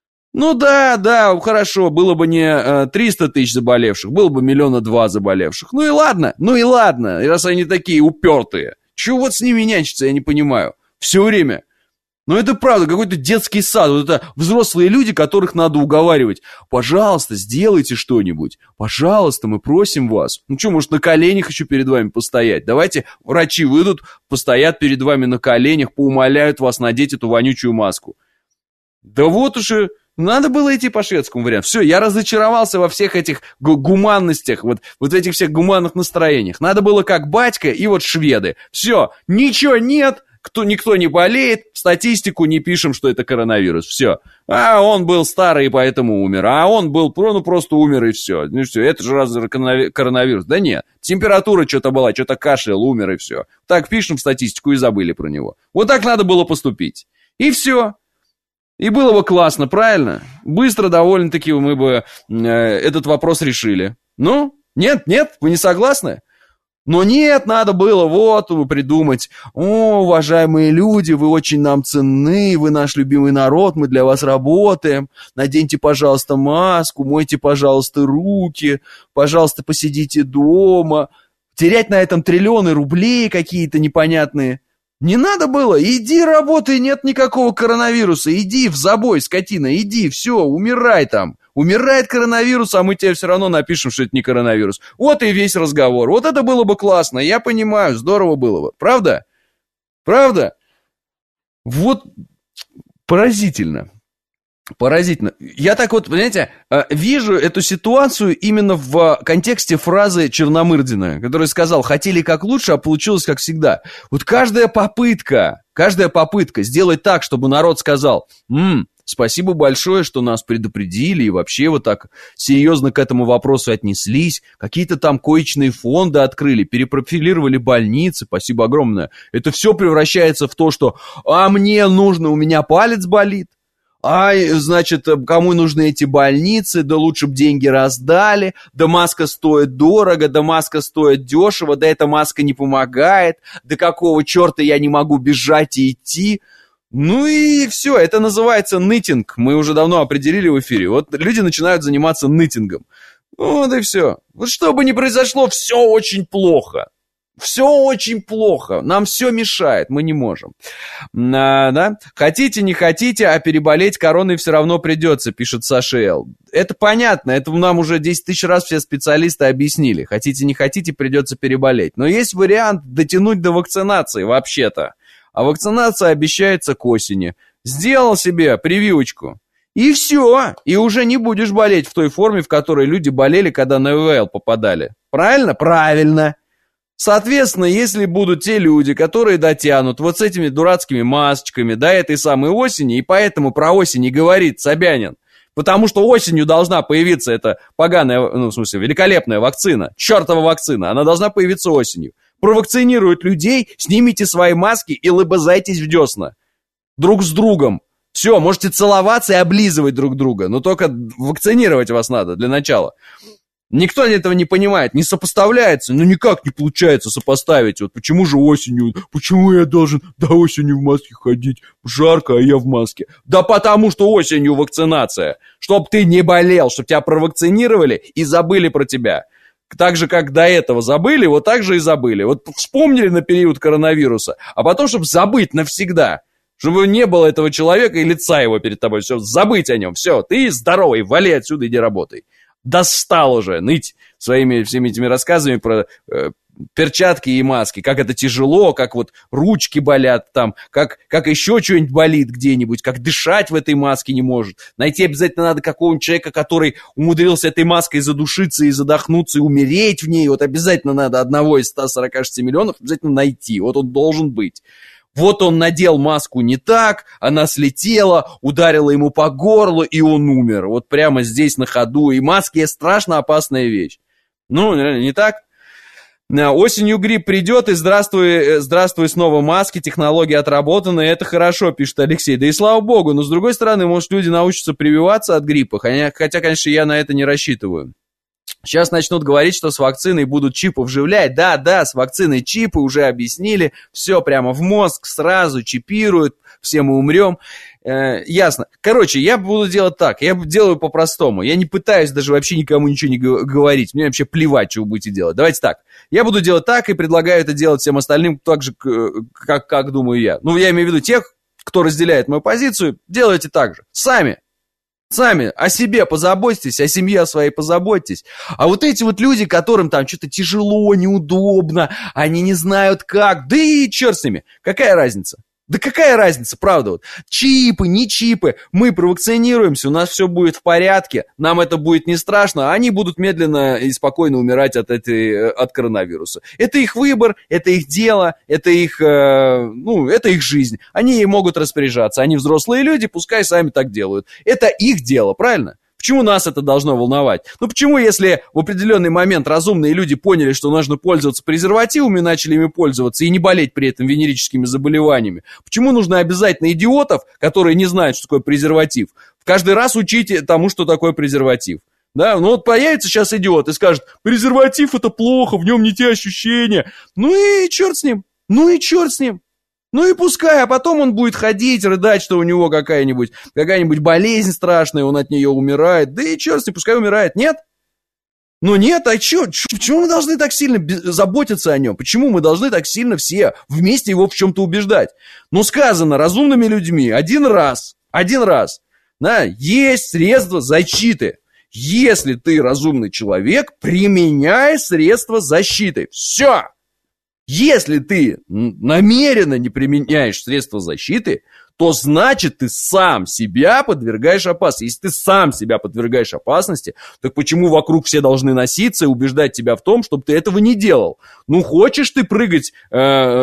Ну да, да, хорошо, было бы не триста тысяч заболевших, было бы миллиона два заболевших. Ну и ладно, ну и ладно, раз они такие упертые. Чего вот с ними нянчиться, я не понимаю. Все время. Но это правда, какой-то детский сад. Вот это взрослые люди, которых надо уговаривать. Пожалуйста, сделайте что-нибудь. Пожалуйста, мы просим вас. Ну что, может, на коленях еще перед вами постоять? Давайте врачи выйдут, постоят перед вами на коленях, поумоляют вас надеть эту вонючую маску. Да вот уже Надо было идти по шведскому варианту. Все, я разочаровался во всех этих гуманностях, вот, вот этих всех гуманных настроениях. Надо было как батька и вот шведы. Все, ничего нет, кто, никто не болеет, в статистику не пишем, что это коронавирус. Все. А он был старый, и поэтому умер. А он был, ну, просто умер, и все. Ну, все, это же разве коронавирус? Да нет. Температура что-то была, что-то кашлял, умер, и все. Так пишем в статистику и забыли про него. Вот так надо было поступить. И все. И было бы классно, правильно? Быстро довольно-таки мы бы э, этот вопрос решили. Ну, нет, нет, вы не согласны? Но нет, надо было вот придумать. О, уважаемые люди, вы очень нам ценны, вы наш любимый народ, мы для вас работаем. Наденьте, пожалуйста, маску, мойте, пожалуйста, руки, пожалуйста, посидите дома. Терять на этом триллионы рублей какие-то непонятные. Не надо было, иди работай, нет никакого коронавируса, иди в забой, скотина, иди, все, умирай там. Умирает коронавирус, а мы тебе все равно напишем, что это не коронавирус. Вот и весь разговор. Вот это было бы классно, я понимаю, здорово было бы. Правда? Правда? Вот поразительно. Поразительно. Я так вот, понимаете, вижу эту ситуацию именно в контексте фразы Черномырдина, который сказал: хотели как лучше, а получилось как всегда. Вот каждая попытка, каждая попытка сделать так, чтобы народ сказал: «М, спасибо большое, что нас предупредили и вообще вот так серьезно к этому вопросу отнеслись, какие-то там коечные фонды открыли, перепрофилировали больницы, спасибо огромное». Это все превращается в то, что «а мне нужно, у меня палец болит». А, значит, кому нужны эти больницы, да лучше бы деньги раздали, да маска стоит дорого, да маска стоит дешево, да эта маска не помогает, да какого черта я не могу бежать и идти. Ну и все, это называется нытинг, мы уже давно определили в эфире. Вот люди начинают заниматься нытингом. Вот и все. Вот что бы ни произошло, все очень плохо. Все очень плохо, нам все мешает, мы не можем. А, да? Хотите, не хотите, а переболеть короной все равно придется, пишет Саша Л. Это понятно, это нам уже десять тысяч раз все специалисты объяснили. Хотите, не хотите, придется переболеть. Но есть вариант дотянуть до вакцинации вообще-то. А вакцинация обещается к осени. Сделал себе прививочку. И все, и уже не будешь болеть в той форме, в которой люди болели, когда на ИВЛ попадали. Правильно? Правильно. Соответственно, если будут те люди, которые дотянут вот с этими дурацкими масочками до этой самой осени, и поэтому про осень и говорит Собянин, потому что осенью должна появиться эта поганая, ну, в смысле, великолепная вакцина, чертова вакцина, она должна появиться осенью. Провакцинируют людей, снимите свои маски и лыбызайтесь в десна. Друг с другом. Все, можете целоваться и облизывать друг друга, но только вакцинировать вас надо для начала. Никто этого не понимает, не сопоставляется, ну никак не получается сопоставить. Вот почему же осенью, почему я должен до осени в маске ходить? Жарко, а я в маске. Да потому что осенью вакцинация, чтоб ты не болел, чтоб тебя провакцинировали и забыли про тебя. Так же, как до этого забыли, вот так же и забыли. Вот вспомнили на период коронавируса, а потом, чтобы забыть навсегда. Чтобы не было этого человека и лица его перед тобой. Все, забыть о нем. Все, ты здоровый, вали отсюда, иди работай. Достал уже ныть своими всеми этими рассказами про э, перчатки и маски, как это тяжело, как вот ручки болят там, как, как еще что-нибудь болит где-нибудь, как дышать в этой маске не может. Найти обязательно надо какого-нибудь человека, который умудрился этой маской задушиться и задохнуться и умереть в ней. Вот обязательно надо одного из ста сорока шести миллионов обязательно найти. Вот он должен быть. Вот он надел маску не так, она слетела, ударила ему по горлу, и он умер. Вот прямо здесь на ходу. И маски – страшно опасная вещь. Ну, не так? Осенью грипп придет, и здравствуй, здравствуй снова маски, технологии отработаны, это хорошо, пишет Алексей. Да и слава богу, но с другой стороны, может, люди научатся прививаться от гриппа, хотя, конечно, я на это не рассчитываю. Сейчас начнут говорить, что с вакциной будут чипы вживлять. Да, да, с вакциной чипы уже объяснили. Все прямо в мозг сразу чипируют. Все мы умрем. Э, ясно. Короче, я буду делать так. Я делаю по-простому. Я не пытаюсь даже вообще никому ничего не говорить. Мне вообще плевать, что вы будете делать. Давайте так. Я буду делать так и предлагаю это делать всем остальным так же, как, как думаю я. Ну, я имею в виду тех, кто разделяет мою позицию. Делайте так же. Сами. Сами о себе позаботьтесь, о семье своей позаботьтесь. А вот эти вот люди, которым там что-то тяжело, неудобно, они не знают как, да и черт с ними, какая разница? Да какая разница, правда? Вот. Чипы, не чипы, мы провакцинируемся, у нас все будет в порядке, нам это будет не страшно, а они будут медленно и спокойно умирать от, этой, от коронавируса. Это их выбор, это их дело, это их, э, ну, это их жизнь. Они могут распоряжаться, они взрослые люди, пускай сами так делают. Это их дело, правильно? Почему нас это должно волновать? Ну почему, если в определенный момент разумные люди поняли, что нужно пользоваться презервативами, начали ими пользоваться и не болеть при этом венерическими заболеваниями, почему нужно обязательно идиотов, которые не знают, что такое презерватив, каждый раз учить тому, что такое презерватив? Да, ну вот появится сейчас идиот и скажет, презерватив это плохо, в нем не те ощущения. Ну и черт с ним, ну и черт с ним. Ну и пускай, а потом он будет ходить, рыдать, что у него какая-нибудь, какая-нибудь болезнь страшная, он от нее умирает. Да и черт с ним, пускай умирает, нет? Ну нет, а чё, чё, почему мы должны так сильно заботиться о нем? Почему мы должны так сильно все вместе его в чем-то убеждать? Ну сказано разумными людьми один раз, один раз, да, есть средства защиты. Если ты разумный человек, применяй средства защиты. Все! Если ты намеренно не применяешь средства защиты, то значит ты сам себя подвергаешь опасности. Если ты сам себя подвергаешь опасности, так почему вокруг все должны носиться и убеждать тебя в том, чтобы ты этого не делал? Ну, хочешь ты прыгать э,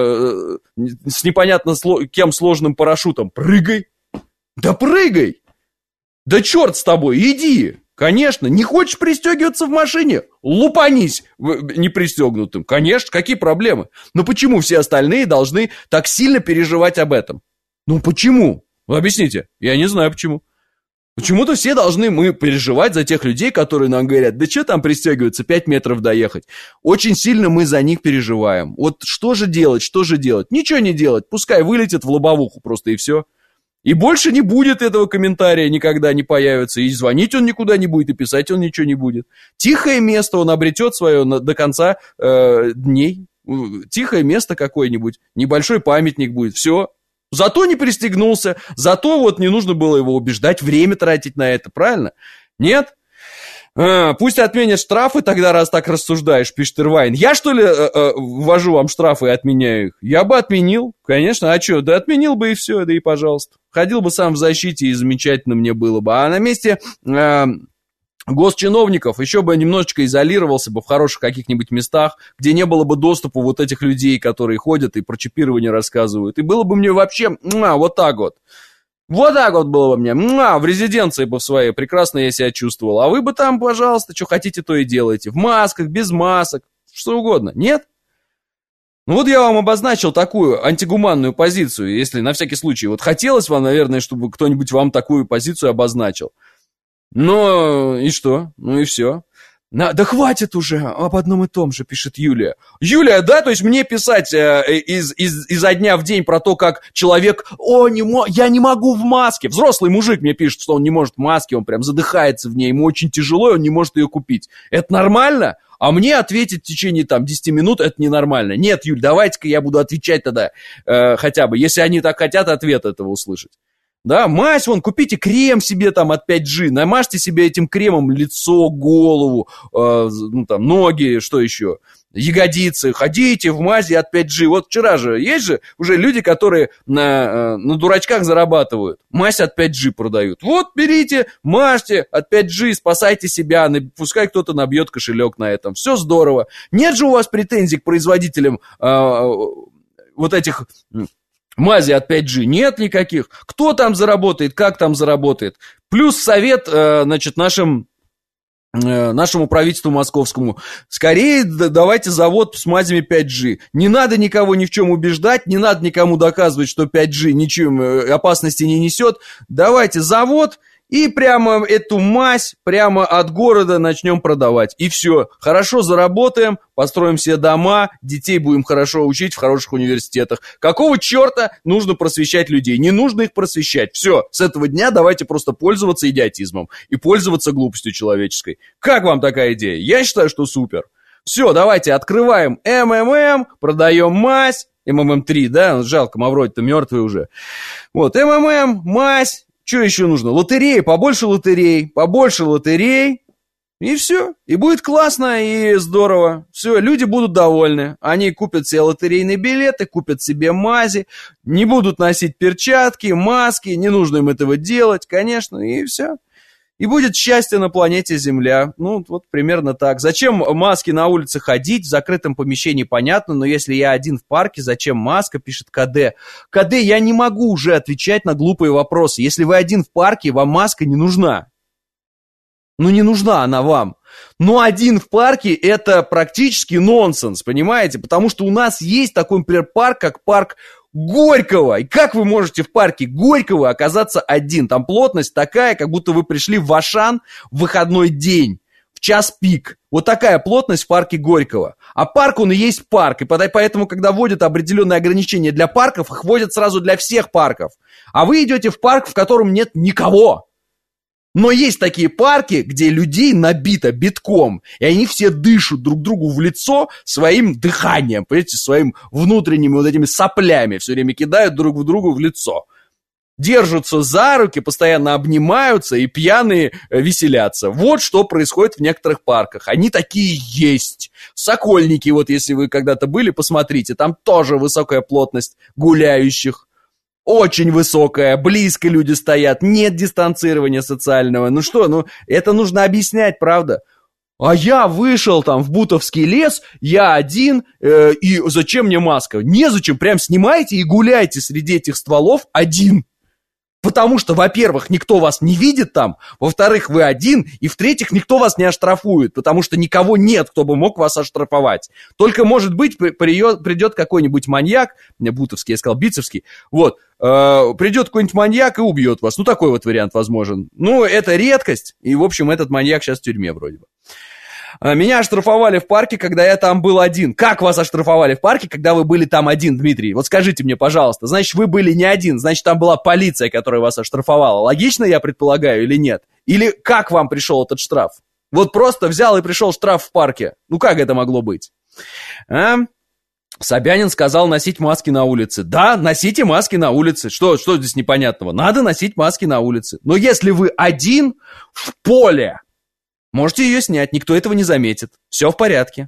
с непонятно сло- кем сложным парашютом? Прыгай! Да прыгай! Да черт с тобой, иди! Конечно, не хочешь пристегиваться в машине? Лупанись непристегнутым. Конечно, какие проблемы? Но почему все остальные должны так сильно переживать об этом? Ну почему? Вы объясните. Я не знаю почему. Почему-то все должны мы переживать за тех людей, которые нам говорят, да что там пристегиваться, пять метров доехать. Очень сильно мы за них переживаем. Вот что же делать, что же делать? Ничего не делать, пускай вылетит в лобовуху просто и все. И больше не будет этого комментария, никогда не появится. И звонить он никуда не будет, и писать он ничего не будет. Тихое место он обретет свое на, до конца э, дней. Тихое место какое-нибудь, небольшой памятник будет, все. Зато не пристегнулся, зато вот не нужно было его убеждать, время тратить на это, правильно? Нет? А, пусть отменят штрафы тогда, раз так рассуждаешь, пишет Ирвайн. Я, что ли, э, э, ввожу вам штрафы и отменяю их? Я бы отменил, конечно. А что, да отменил бы и все, да и пожалуйста. Ходил бы сам в защите, и замечательно мне было бы. А на месте э, госчиновников еще бы немножечко изолировался бы в хороших каких-нибудь местах, где не было бы доступа вот этих людей, которые ходят и про чипирование рассказывают. И было бы мне вообще муа, вот так вот. Вот так вот было бы мне, муа, в резиденции бы в своей, прекрасно я себя чувствовал. А вы бы там, пожалуйста, что хотите, то и делайте. В масках, без масок, что угодно. Нет? Ну вот я вам обозначил такую антигуманную позицию, если на всякий случай. Вот хотелось вам, наверное, чтобы кто-нибудь вам такую позицию обозначил. Но и что? Ну и все. На, да хватит уже об одном и том же, пишет Юлия. Юлия, да, то есть мне писать э, из, из, изо дня в день про то, как человек, о, не мо- я не могу в маске. Взрослый мужик мне пишет, что он не может в маске, он прям задыхается в ней, ему очень тяжело, и он не может ее купить. Это нормально? А мне ответить в течение там десяти минут это ненормально. Нет, Юль, давайте-ка я буду отвечать тогда э, хотя бы, если они так хотят ответ этого услышать. Да, мазь, вон, купите крем себе там от пять джи, намажьте себе этим кремом лицо, голову, э, ну там, ноги, что еще, ягодицы, ходите в мази от пять джи. Вот вчера же, есть же уже люди, которые на, на дурачках зарабатывают, мазь от пять джи продают. Вот берите, мажьте от пять джи, спасайте себя, пускай кто-то набьет кошелек на этом, все здорово. Нет же у вас претензий к производителям э, вот этих... мази от пять джи нет никаких. Кто там заработает, как там заработает. Плюс совет, значит, нашим, нашему правительству московскому. Скорее давайте завод с мазями пять джи. Не надо никого ни в чем убеждать, не надо никому доказывать, что пять джи ничем опасности не несет. Давайте завод и прямо эту мазь прямо от города начнем продавать. И все. Хорошо заработаем, построим себе дома, детей будем хорошо учить в хороших университетах. Какого черта нужно просвещать людей? Не нужно их просвещать. Все. С этого дня давайте просто пользоваться идиотизмом и пользоваться глупостью человеческой. Как вам такая идея? Я считаю, что супер. Все, давайте открываем эм эм эм, продаем мазь. эм эм эм три, да? Жалко, Мавроди-то мертвый уже. Вот, эм эм эм, мазь. Что еще нужно? Лотереи, побольше лотерей, побольше лотерей. И все. И будет классно и здорово. Все, люди будут довольны. Они купят себе лотерейные билеты, купят себе мази, не будут носить перчатки, маски, не нужно им этого делать, конечно, и все. И будет счастье на планете Земля. Ну, вот примерно так. Зачем маски на улице ходить? В закрытом помещении понятно, но если я один в парке, зачем маска, пишет КД. КД, я не могу уже отвечать на глупые вопросы. Если вы один в парке, вам маска не нужна. Ну, не нужна она вам. Но один в парке – это практически нонсенс, понимаете? Потому что у нас есть такой, например, парк, как парк Горького. И как вы можете в парке Горького оказаться один? Там плотность такая, как будто вы пришли в Ашан в выходной день, в час пик. Вот такая плотность в парке Горького. А парк, он и есть парк. И поэтому, когда вводят определенные ограничения для парков, их вводят сразу для всех парков. А вы идете в парк, в котором нет никого. Но есть такие парки, где людей набито битком, и они все дышат друг другу в лицо своим дыханием, понимаете, своим внутренними вот этими соплями, все время кидают друг в другу в лицо. Держатся за руки, постоянно обнимаются и пьяные веселятся. Вот что происходит в некоторых парках. Они такие есть. Сокольники, вот если вы когда-то были, посмотрите, там тоже высокая плотность гуляющих. Очень высокая, близко люди стоят, нет дистанцирования социального. Ну что, ну это нужно объяснять, правда? А я вышел там в Бутовский лес, я один, э, и зачем мне маска? Незачем, прям снимайте и гуляйте среди этих стволов один. Потому что, во-первых, никто вас не видит там, во-вторых, вы один, и в-третьих, никто вас не оштрафует, потому что никого нет, кто бы мог вас оштрафовать. Только, может быть, придет какой-нибудь маньяк, мне Бутовский, я сказал, Бицевский, вот, э, придет какой-нибудь маньяк и убьет вас. Ну, такой вот вариант возможен. Ну, это редкость, и, в общем, этот маньяк сейчас в тюрьме вроде бы. Меня оштрафовали в парке, когда я там был один. Как вас оштрафовали в парке, когда вы были там один, Дмитрий? Вот скажите мне, пожалуйста. Значит, вы были не один. Значит, там была полиция, которая вас оштрафовала. Логично, я предполагаю, или нет? Или как вам пришел этот штраф? Вот просто взял и пришел штраф в парке. Ну, как это могло быть? А? Собянин сказал носить маски на улице. Да, носите маски на улице. Что, что здесь непонятного? Надо носить маски на улице. Но если вы один в поле, можете ее снять, никто этого не заметит. Все в порядке.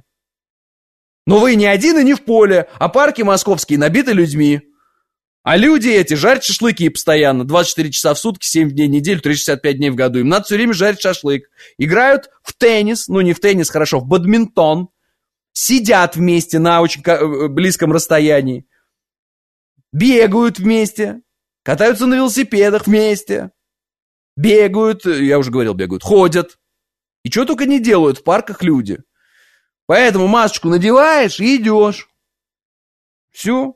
Но вы не один и не в поле, а парки московские набиты людьми. А люди эти жарят шашлыки постоянно, двадцать четыре часа в сутки, семь дней в неделю, триста шестьдесят пять дней в году. Им надо все время жарить шашлык. Играют в теннис, ну не в теннис, хорошо, в бадминтон. Сидят вместе на очень близком расстоянии. Бегают вместе. Катаются на велосипедах вместе. Бегают, я уже говорил, бегают, ходят. И что только не делают в парках люди. Поэтому масочку надеваешь и идешь. Все.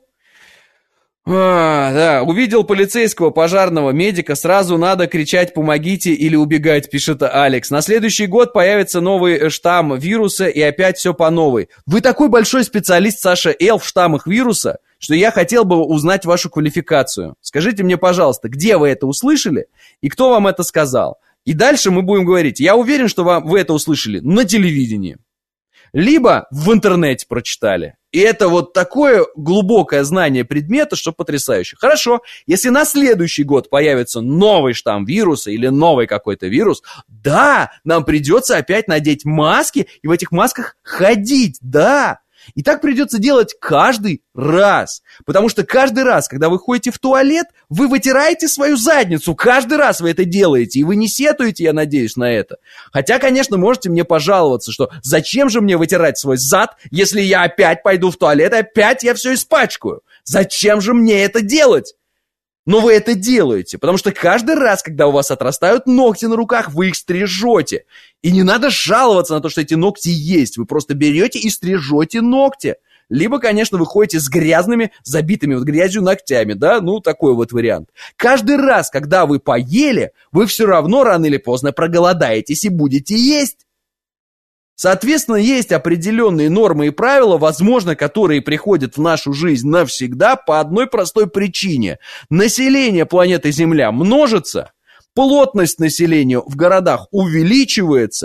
А, да, увидел полицейского, пожарного, медика, сразу надо кричать «помогите» или убегать, пишет Алекс. На следующий год появится новый штамм вируса и опять все по новой. Вы такой большой специалист, Саша Эл, в штаммах вируса, что я хотел бы узнать вашу квалификацию. Скажите мне, пожалуйста, где вы это услышали и кто вам это сказал? И дальше мы будем говорить. Я уверен, что вам, вы это услышали на телевидении. Либо в интернете прочитали. И это вот такое глубокое знание предмета, что потрясающе. Хорошо, если на следующий год появится новый штамм вируса или новый какой-то вирус, да, нам придется опять надеть маски и в этих масках ходить, да. И так придется делать каждый раз. Потому что каждый раз, когда вы ходите в туалет, вы вытираете свою задницу. Каждый раз вы это делаете. И вы не сетуете, я надеюсь, на это. Хотя, конечно, можете мне пожаловаться, что зачем же мне вытирать свой зад, если я опять пойду в туалет, и опять я все испачкаю. Зачем же мне это делать? Но вы это делаете, потому что каждый раз, когда у вас отрастают ногти на руках, вы их стрижете. И не надо жаловаться на то, что эти ногти есть. Вы просто берете и стрижете ногти. Либо, конечно, вы ходите с грязными, забитыми вот грязью ногтями, да, ну, такой вот вариант. Каждый раз, когда вы поели, вы все равно рано или поздно проголодаетесь и будете есть. Соответственно, есть определенные нормы и правила, возможно, которые приходят в нашу жизнь навсегда по одной простой причине. Население планеты Земля множится, плотность населения в городах увеличивается,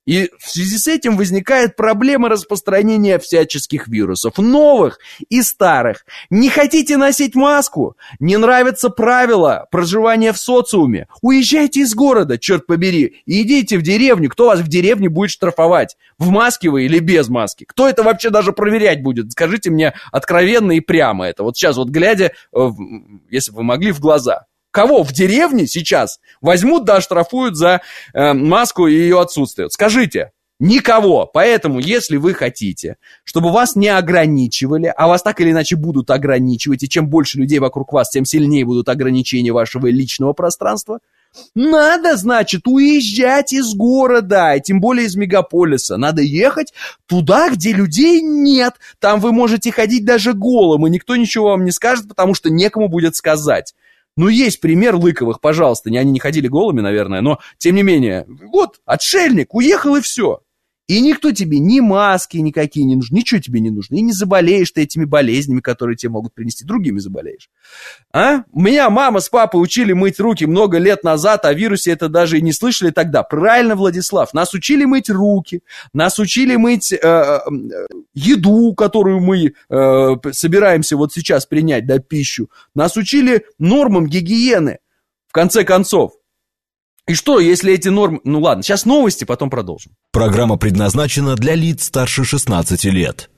И в связи с этим возникает проблема распространения всяческих вирусов, новых и старых. Не хотите носить маску? Не нравятся правила проживания в социуме? Уезжайте из города, черт побери, и идите в деревню. Кто вас в деревне будет штрафовать? В маске вы или без маски? Кто это вообще даже проверять будет? Скажите мне откровенно и прямо это. Вот сейчас вот глядя, если бы вы могли, в глаза. Кого в деревне сейчас возьмут да оштрафуют за э, маску и ее отсутствие? Скажите, никого. Поэтому, если вы хотите, чтобы вас не ограничивали, а вас так или иначе будут ограничивать, и чем больше людей вокруг вас, тем сильнее будут ограничения вашего личного пространства, надо, значит, уезжать из города, и тем более из мегаполиса. Надо ехать туда, где людей нет. Там вы можете ходить даже голым, и никто ничего вам не скажет, потому что некому будет сказать. Ну, есть пример Лыковых, пожалуйста. Они не ходили голыми, наверное, но, тем не менее, вот, отшельник, уехал и все. И никто тебе, ни маски никакие не нужны, ничего тебе не нужно. И не заболеешь ты этими болезнями, которые тебе могут принести, другими заболеешь. А? Меня мама с папой учили мыть руки много лет назад, о вирусе это даже и не слышали тогда. Правильно, Владислав, нас учили мыть руки, нас учили мыть э, э, еду, которую мы э, собираемся вот сейчас принять, да, пищу. Нас учили нормам гигиены, в конце концов. И что, если эти нормы... Ну ладно, сейчас новости, потом продолжим. Программа предназначена для лиц старше шестнадцати лет.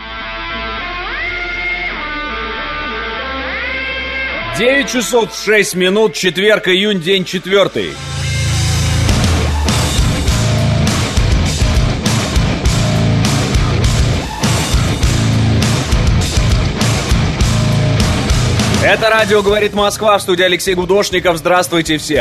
девять часов шесть минут, четверг, июнь, день четвертый. Это радио «Говорит Москва», в студии Алексей Гудошников. Здравствуйте всем.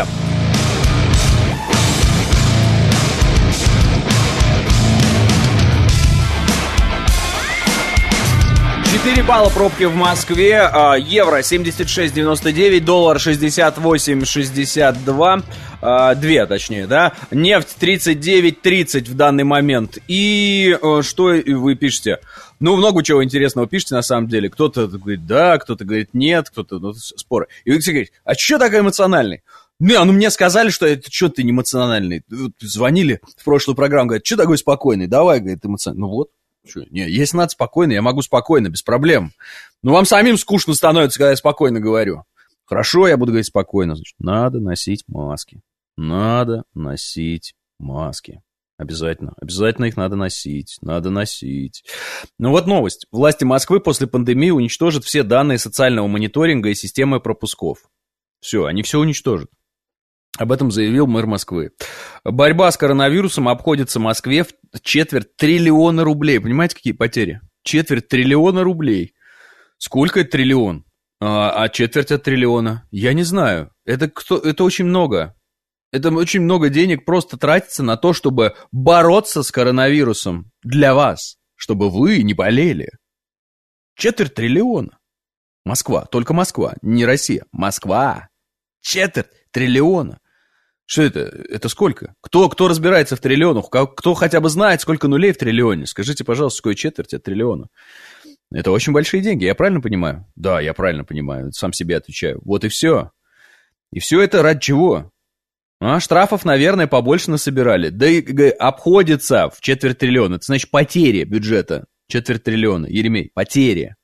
четыре балла пробки в Москве, евро семьдесят шесть девяносто девять, доллар шестьдесят восемь шестьдесят два, две точнее, да, нефть тридцать девять тридцать в данный момент. И что вы пишете? Ну, много чего интересного пишете, на самом деле. Кто-то говорит да, кто-то говорит нет, кто-то, ну, споры. И вы говорите, а что такой эмоциональный? Не, ну мне сказали, что это что ты не эмоциональный. Звонили в прошлую программу, говорят, что такой спокойный? Давай, говорит, эмоциональный. Ну вот. Что? Не, если надо спокойно, я могу спокойно, без проблем. Но вам самим скучно становится, когда я спокойно говорю. Хорошо, я буду говорить спокойно. Значит, надо носить маски. Надо носить маски. Обязательно. Обязательно их надо носить. Надо носить. Ну вот новость. Власти Москвы после пандемии уничтожат все данные социального мониторинга и системы пропусков. Все, они все уничтожат. Об этом заявил мэр Москвы. Борьба с коронавирусом обходится Москве в четверть триллиона рублей. Понимаете, какие потери? Четверть триллиона рублей. Сколько это триллион? А, а четверть от триллиона? Я не знаю. Это, кто, это очень много. Это очень много денег просто тратится на то, чтобы бороться с коронавирусом для вас. Чтобы вы не болели. Четверть триллиона. Москва. Только Москва. Не Россия. Москва. Четверть триллиона. Что это? Это сколько? Кто, кто разбирается в триллионах? Кто хотя бы знает, сколько нулей в триллионе? Скажите, пожалуйста, сколько четверть от триллиона? Это очень большие деньги, я правильно понимаю? Да, я правильно понимаю, сам себе отвечаю. Вот и все. И все это ради чего? А, штрафов, наверное, побольше насобирали. Да и обходится в четверть триллиона. Это значит потери бюджета. Четверть триллиона. Еремей, потери.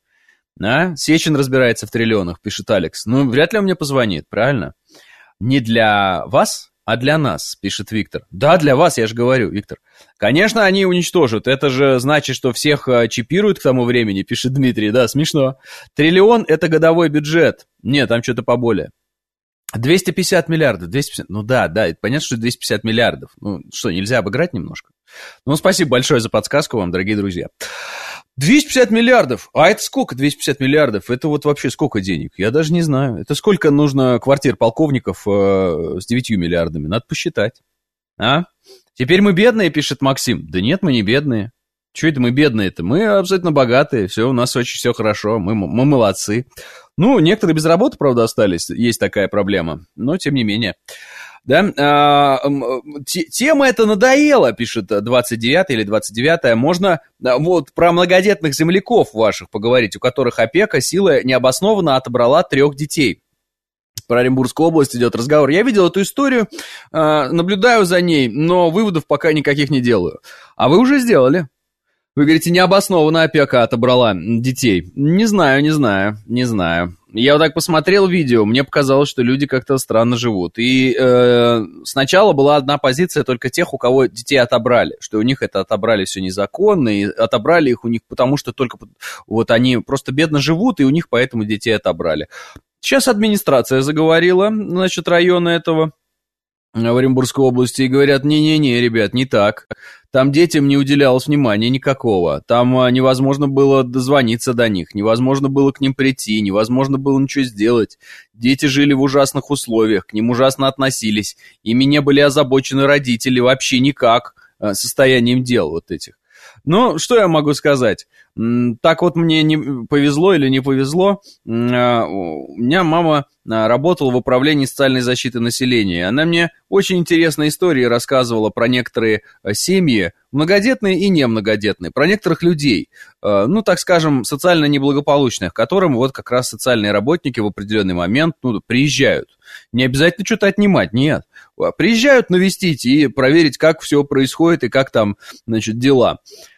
А? Сечин разбирается в триллионах, пишет Алекс. Ну, вряд ли он мне позвонит, правильно? Не для вас, а для нас, пишет Виктор. Да, для вас, я же говорю, Виктор. Конечно, они уничтожат. Это же значит, что всех чипируют к тому времени, пишет Дмитрий. Да, смешно. Триллион – это годовой бюджет. Нет, там что-то поболее. двести пятьдесят миллиардов. двести пятьдесят, ну да, да, понятно, что двести пятьдесят миллиардов. Ну что, нельзя обыграть немножко? Ну, спасибо большое за подсказку вам, дорогие друзья. двести пятьдесят миллиардов. А это сколько двести пятьдесят миллиардов? Это вот вообще сколько денег? Я даже не знаю. Это сколько нужно квартир полковников э, с девятью миллиардами? Надо посчитать. А? Теперь мы бедные, пишет Максим. Да нет, мы не бедные. Чего это мы бедные-то? Мы абсолютно богатые. Все, у нас очень все хорошо. Мы, мы молодцы. Ну, некоторые без работы, правда, остались. Есть такая проблема. Но, тем не менее. Да? А, тема эта надоела, пишет двадцать девятое или двадцать девятое. Можно вот про многодетных земляков ваших поговорить, у которых опека силой необоснованно отобрала трех детей. Про Оренбургскую область идет разговор. Я видел эту историю, наблюдаю за ней, но выводов пока никаких не делаю. А вы уже сделали. Вы говорите, необоснованно опека отобрала детей. Не знаю, не знаю, не знаю. Я вот так посмотрел видео, мне показалось, что люди как-то странно живут. И э, сначала была одна позиция только тех, у кого детей отобрали, что у них это отобрали все незаконно, и отобрали их у них потому, что только вот они просто бедно живут, и у них поэтому детей отобрали. Сейчас администрация заговорила насчет района этого в Оренбургской области и говорят, не-не-не, ребят, не так. Там детям не уделялось внимания никакого. Там невозможно было дозвониться до них, невозможно было к ним прийти, невозможно было ничего сделать. Дети жили в ужасных условиях, к ним ужасно относились. Ими не были озабочены родители вообще никак состоянием дел вот этих. Ну, что я могу сказать? Так вот мне не повезло или не повезло. У меня мама работала в управлении социальной защиты населения. Она мне очень интересные истории рассказывала про некоторые семьи, многодетные и немногодетные, про некоторых людей, ну, так скажем, социально неблагополучных, к которым вот как раз социальные работники в определенный момент, ну, приезжают. Не обязательно что-то отнимать, нет. Приезжают навестить и проверить, как все происходит и как там, значит, дела.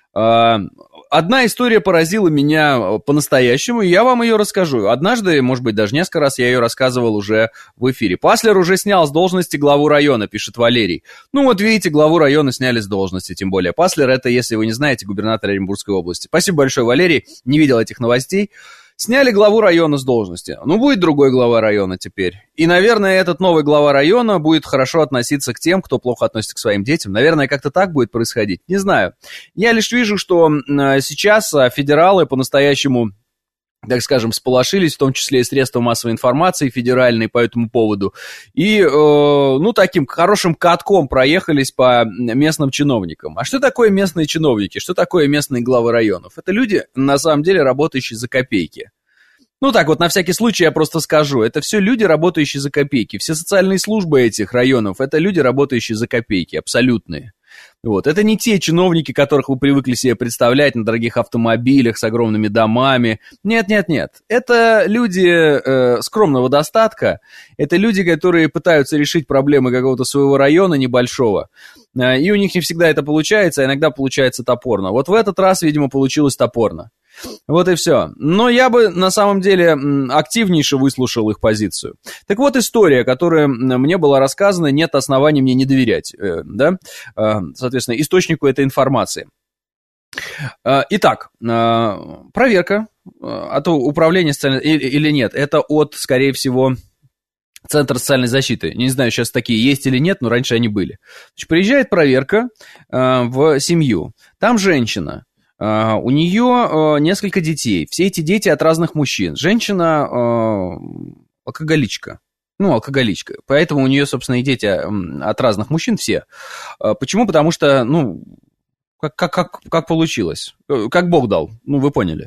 Одна история поразила меня по-настоящему, и я вам ее расскажу. Однажды, может быть, даже несколько раз я ее рассказывал уже в эфире. Паслер уже снял с должности главу района, пишет Валерий. Ну вот видите, главу района сняли с должности, тем более. Паслер — это, если вы не знаете, губернатор Оренбургской области. Спасибо большое, Валерий, не видел этих новостей. Сняли главу района с должности. Ну, будет другой глава района теперь. И, наверное, этот новый глава района будет хорошо относиться к тем, кто плохо относится к своим детям. Наверное, как-то так будет происходить. Не знаю. Я лишь вижу, что сейчас федералы по-настоящему, так скажем, сполошились, в том числе и средства массовой информации федеральные по этому поводу. И, э, ну, таким хорошим катком проехались по местным чиновникам. А что такое местные чиновники? Что такое местные главы районов? Это люди, на самом деле, работающие за копейки. Ну, так вот, на всякий случай я просто скажу. Это все люди, работающие за копейки. Все социальные службы этих районов, это люди, работающие за копейки, абсолютные. Вот. Это не те чиновники, которых вы привыкли себе представлять на дорогих автомобилях с огромными домами. Нет, нет, нет. Это люди э, скромного достатка. Это люди, которые пытаются решить проблемы какого-то своего района небольшого. Э, и у них не всегда это получается, а иногда получается топорно. Вот в этот раз, видимо, получилось топорно. Вот и все. Но я бы, на самом деле, активнейше выслушал их позицию. Так вот, история, которая мне была рассказана, нет оснований мне не доверять, да, соответственно, источнику этой информации. Итак, проверка от управления социальной или нет, это от, скорее всего, Центр социальной защиты. Не знаю, сейчас такие есть или нет, но раньше они были. Значит, приезжает проверка в семью. Там женщина. Uh, у нее uh, несколько детей. Все эти дети от разных мужчин. Женщина uh, алкоголичка. Ну, алкоголичка. Поэтому у нее, собственно, и дети от разных мужчин все. Uh, почему? Потому что, ну, как, как, как, как получилось. Как Бог дал. Ну, вы поняли.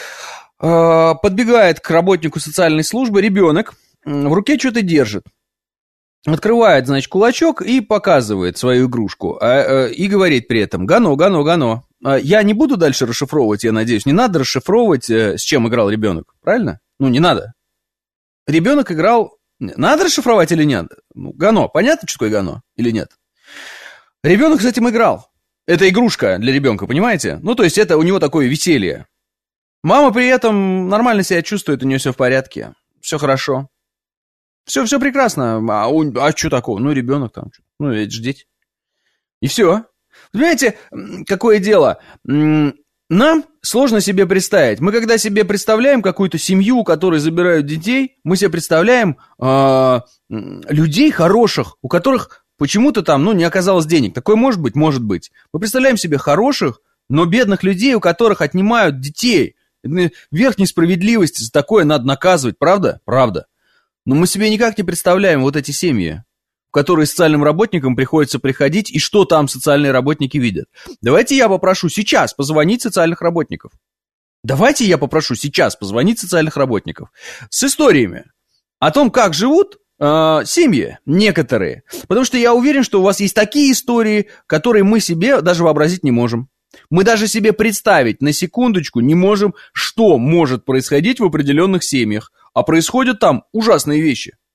Uh, подбегает к работнику социальной службы ребенок. В руке что-то держит. Открывает, значит, кулачок и показывает свою игрушку. А, а, и говорит при этом: «Гано, гано, гано». Я не буду дальше расшифровывать, я надеюсь. Не надо расшифровывать, с чем играл ребенок. Правильно? Ну, не надо. Ребенок играл... Надо расшифровать или нет? Ну, гано. Понятно, что такое гано? Или нет? Ребенок с этим играл. Это игрушка для ребенка, понимаете? Ну, то есть это у него такое веселье. Мама при этом нормально себя чувствует, у нее все в порядке. Все хорошо. Все, все прекрасно. А, а что такого? Ну, ребенок там. Ну, это же дети. И все. Понимаете, какое дело? Нам сложно себе представить. Мы когда себе представляем какую-то семью, у которой забирают детей, мы себе представляем э, людей хороших, у которых почему-то там, ну, не оказалось денег. Такое может быть? Может быть. Мы представляем себе хороших, но бедных людей, у которых отнимают детей. Верх несправедливости, за такое надо наказывать, правда? Правда. Но мы себе никак не представляем вот эти семьи, в которые социальным работникам приходится приходить, и что там социальные работники видят. Давайте я попрошу сейчас позвонить социальных работников. Давайте я попрошу сейчас позвонить социальных работников с историями о том, как живут э, семьи некоторые. Потому что я уверен, что у вас есть такие истории, которые мы себе даже вообразить не можем. Мы даже себе представить на секундочку не можем, что может происходить в определенных семьях. А происходят там ужасные вещи.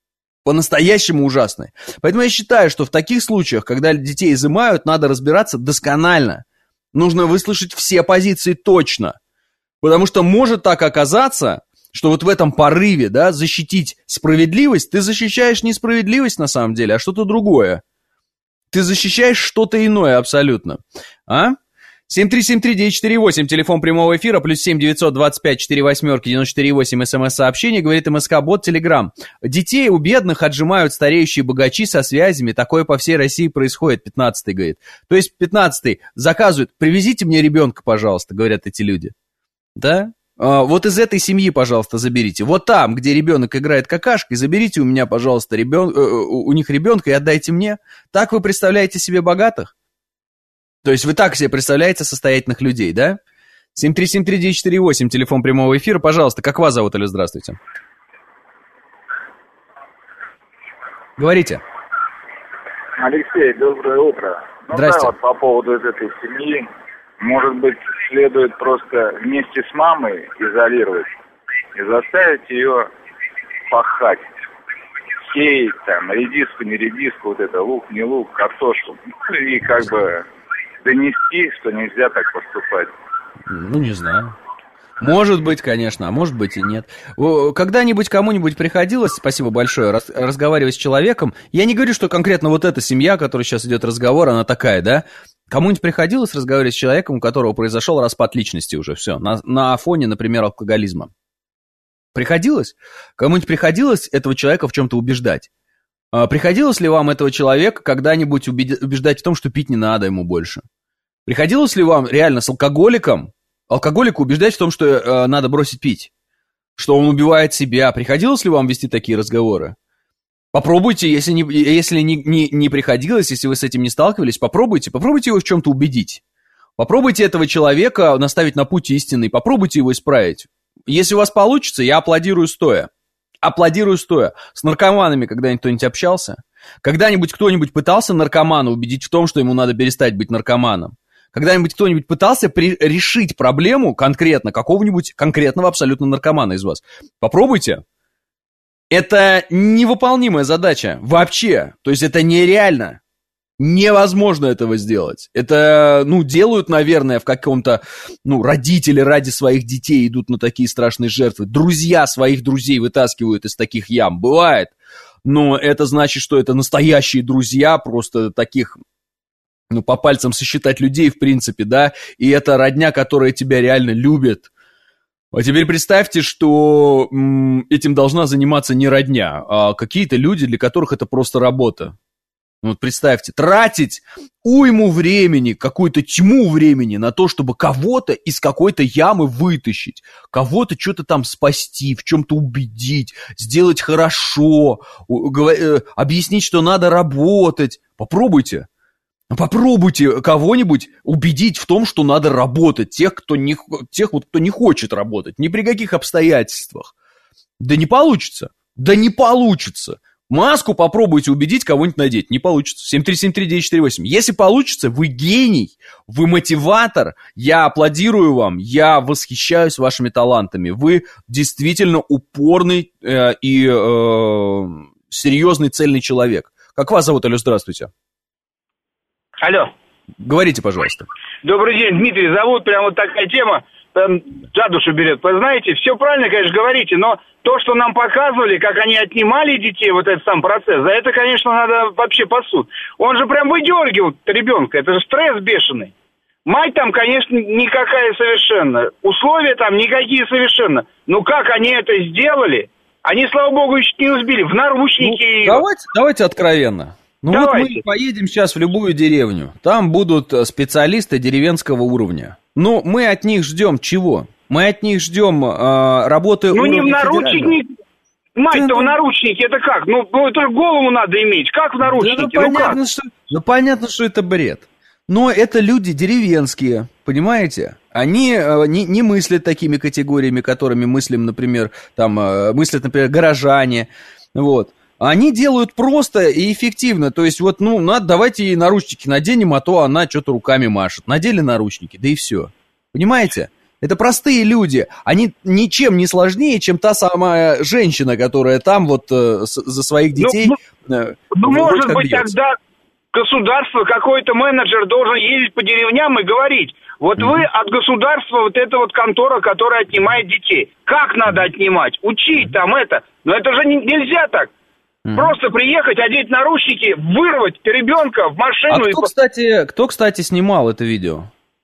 По-настоящему ужасные. Поэтому я считаю, что в таких случаях, когда детей изымают, надо разбираться досконально. Нужно выслушать все позиции точно. Потому что может так оказаться, что вот в этом порыве, да, защитить справедливость, ты защищаешь не справедливость на самом деле, а что-то другое. Ты защищаешь что-то иное абсолютно. А? семь три семь три девять четыре восемь, телефон прямого эфира, плюс семь девятьсот двадцать пять сорок восемь девяносто четыре восемь, смс-сообщение, говорит МСК-бот, Телеграм. Детей у бедных отжимают стареющие богачи со связями, такое по всей России происходит, пятнадцатый говорит. То есть пятнадцатый заказывает, привезите мне ребенка, пожалуйста, говорят эти люди. Да? А, вот из этой семьи, пожалуйста, заберите. Вот там, где ребенок играет какашкой, заберите у меня, пожалуйста, ребен... у них ребенка и отдайте мне. Так вы представляете себе богатых? То есть вы так себе представляете состоятельных людей, да? семь три семь три девять четыре восемь, телефон прямого эфира, пожалуйста. Как вас зовут, алло, здравствуйте. Говорите. Алексей, доброе утро. Ну Здрасте. да, вот по поводу этой семьи, может быть, следует просто вместе с мамой изолировать и заставить ее пахать. Сеять там, редиску, не редиску, вот это, лук, не лук, картошку. И как бы донести, что нельзя так поступать. Ну, не знаю. Может быть, конечно, а может быть и нет. Когда-нибудь кому-нибудь приходилось, спасибо большое, раз, разговаривать с человеком, я не говорю, что конкретно вот эта семья, о которой сейчас идет разговор, она такая, да? Кому-нибудь приходилось разговаривать с человеком, у которого произошел распад личности уже, все, на, на фоне, например, алкоголизма? Приходилось? Кому-нибудь приходилось этого человека в чем-то убеждать? А приходилось ли вам этого человека когда-нибудь убеждать в том, что пить не надо ему больше? Приходилось ли вам реально с алкоголиком, алкоголика убеждать в том, что э, надо бросить пить? Что он убивает себя? Приходилось ли вам вести такие разговоры? Попробуйте, если не, если не, не, не приходилось, если вы с этим не сталкивались, попробуйте, попробуйте его в чем-то убедить. Попробуйте этого человека наставить на путь истинный, попробуйте его исправить. Если у вас получится, я аплодирую стоя. Аплодирую стоя. С наркоманами когда-нибудь кто-нибудь общался? Когда-нибудь кто-нибудь пытался наркомана убедить в том, что ему надо перестать быть наркоманом? Когда-нибудь кто-нибудь пытался при- решить проблему конкретно, какого-нибудь конкретного абсолютно наркомана из вас? Попробуйте. Это невыполнимая задача вообще. То есть это нереально. Невозможно этого сделать. Это, ну, делают, наверное, в каком-то, ну, родители ради своих детей идут на такие страшные жертвы. Друзья своих друзей вытаскивают из таких ям. Бывает. Но это значит, что это настоящие друзья, просто таких, ну, по пальцам сосчитать людей, в принципе, да. И это родня, которая тебя реально любит. А теперь представьте, что м, этим должна заниматься не родня, а какие-то люди, для которых это просто работа. Вот представьте, тратить уйму времени, какую-то тьму времени на то, чтобы кого-то из какой-то ямы вытащить, кого-то что-то там спасти, в чем-то убедить, сделать хорошо, объяснить, что надо работать. Попробуйте. Попробуйте кого-нибудь убедить в том, что надо работать, тех, кто не, тех, вот, кто не хочет работать, ни при каких обстоятельствах. Да не получится, да не получится. Маску попробуйте убедить кого-нибудь надеть, не получится. семь три семь три девять четыре восемь. Если получится, вы гений, вы мотиватор, я аплодирую вам, я восхищаюсь вашими талантами. Вы действительно упорный э, и э, серьезный, цельный человек. Как вас зовут, алло, здравствуйте. Алло. Говорите, пожалуйста. Добрый день, Дмитрий. Зовут прям вот такая тема, прям за душу берет. Вы знаете, все правильно, конечно, говорите, но то, что нам показывали, как они отнимали детей, вот этот сам процесс, за это, конечно, надо вообще под суд. Он же прям выдергивал ребенка, это же стресс бешеный. Мать там, конечно, никакая совершенно. Условия там никакие совершенно. Но как они это сделали? Они, слава богу, еще не убили. В наручники. Ну, давайте, давайте откровенно. Ну давайте. Вот мы поедем сейчас в любую деревню. Там будут специалисты деревенского уровня. Ну, мы от них ждем чего? Мы от них ждем э, работы ну, уровня не в наручнике. Мать-то да, в наручнике, это как? Ну, ну, это же голову надо иметь. Как в наручнике? Да, ну, ну понятно, как? Что, ну, понятно, что это бред. Но это люди деревенские, понимаете? Они э, не, не мыслят такими категориями, которыми мыслим, например, там, э, мыслят, например, горожане. Вот. Они делают просто и эффективно. То есть, вот, ну, надо, давайте ей наручники наденем, а то она что-то руками машет. Надели наручники, да и все. Понимаете? Это простые люди. Они ничем не сложнее, чем та самая женщина, которая там вот э, с, за своих детей... Ну, э, ну может быть, бьется. тогда государство, какой-то менеджер должен ездить по деревням и говорить, вот mm-hmm. вы от государства, вот эта вот контора, которая отнимает детей. Как надо отнимать? Учить там это. Но это же не, нельзя так. Mm-hmm. Просто приехать, одеть наручники, вырвать ребенка в машину. А кто, и... кстати, кто, кстати, снимал это видео?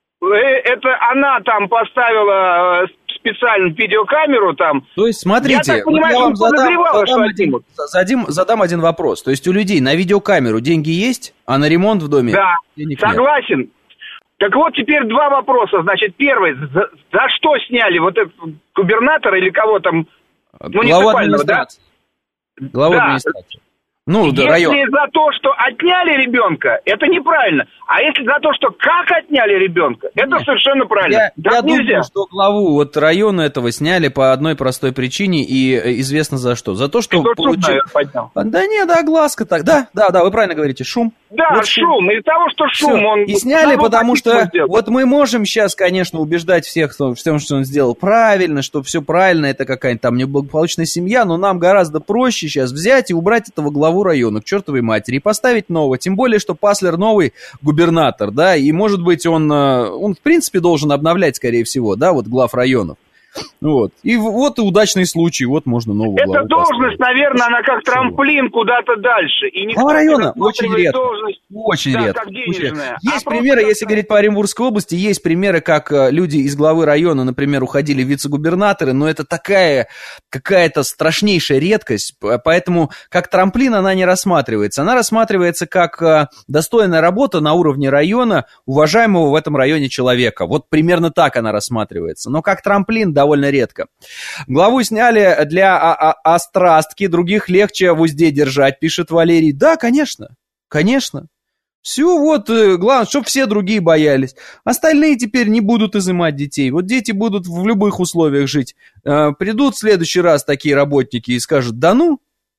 Это она там поставила специально видеокамеру там. То есть, смотрите, я так понимаю, вот я вам задам, задам, один, задам, задам один вопрос. То есть у людей на видеокамеру деньги есть, а на ремонт в доме да, денег согласен. нет? Так вот, теперь два вопроса. Значит, первый, за, за что сняли вот этот губернатор или кого там? Глава администрации. Да? Глава да. администрации. Ну, если район. за то, что отняли ребенка, это неправильно. А если за то, что как отняли ребенка, это Нет. совершенно правильно. Я, так я нельзя. думаю, что главу вот района этого сняли по одной простой причине, и известно за что. За то, что... Что получил... шум, наверное, поднял. Да нет, да, глазка так. Да, да, да, вы правильно говорите, шум. Да, вот шум. шум. Из-за того, что шум, Всё. он... И сняли, потому что вот мы можем сейчас, конечно, убеждать всех в том, что он сделал правильно, что все правильно, это какая-нибудь там неблагополучная семья, но нам гораздо проще сейчас взять и убрать этого главу района к чертовой матери и поставить нового. Тем более, что Паслер новый губернатор, да, и, может быть, он, он в принципе должен обновлять, скорее всего, да, вот глав районов. Вот. И вот и удачный случай, вот можно новую главу Эта должность, поставить. наверное, она как трамплин куда-то дальше. И Глава района очень редко. Должность, очень да, редко. как денежная. Есть а примеры, просто... если говорить по Оренбургской области, есть примеры, как люди из главы района, например, уходили вице-губернаторы, но это такая какая-то страшнейшая редкость, поэтому как трамплин она не рассматривается. Она рассматривается как достойная работа на уровне района, уважаемого в этом районе человека. Вот примерно так она рассматривается. Но как трамплин довольно редко. Главу сняли для острастки, других легче в узде держать, пишет Валерий. Да, конечно, конечно. Все, вот, главное, чтобы все другие боялись. Остальные теперь не будут изымать детей. Вот дети будут в любых условиях жить. Придут в следующий раз такие работники и скажут, да ну,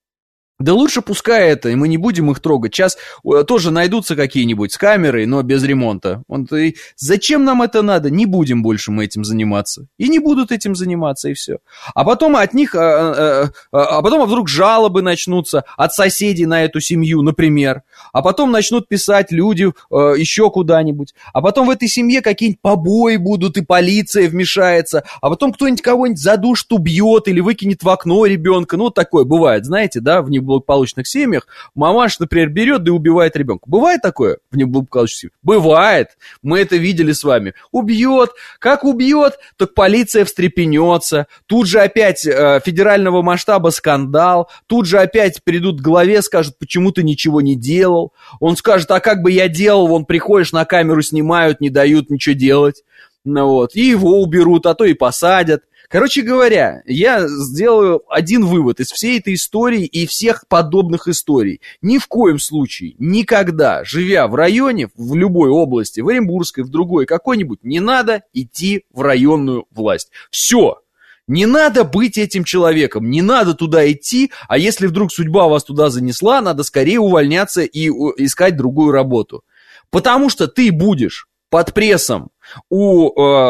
да лучше пускай это, и мы не будем их трогать. Сейчас тоже найдутся какие-нибудь с камерой, но без ремонта. Он, и зачем нам это надо? Не будем больше мы этим заниматься. И не будут этим заниматься, и все. А потом от них, а, а, а потом вдруг жалобы начнутся от соседей на эту семью, например. А потом начнут писать люди а, еще куда-нибудь. А потом в этой семье какие-нибудь побои будут, и полиция вмешается. А потом кто-нибудь кого-нибудь задушит, убьет или выкинет в окно ребенка. Ну, вот такое бывает, знаете, да, в неблагополучных семьях. Мамаш, например, берет да и убивает ребенка. Бывает такое в неблагополучных семьях? Бывает. Мы это видели с вами. Убьет. Как убьет, так полиция встрепенется. Тут же опять э, федерального масштаба скандал. Тут же опять придут к главе, скажут, почему ты ничего не делал. Он скажет, а как бы я делал? Вон приходишь, на камеру снимают, не дают ничего делать. Ну, вот. И его уберут, а то и посадят. Короче говоря, я сделаю один вывод из всей этой истории и всех подобных историй. Ни в коем случае, никогда, живя в районе, в любой области, в Оренбургской, в другой, какой-нибудь, не надо идти в районную власть. Все. Не надо быть этим человеком, не надо туда идти, а если вдруг судьба вас туда занесла, надо скорее увольняться и искать другую работу. Потому что ты будешь под прессом у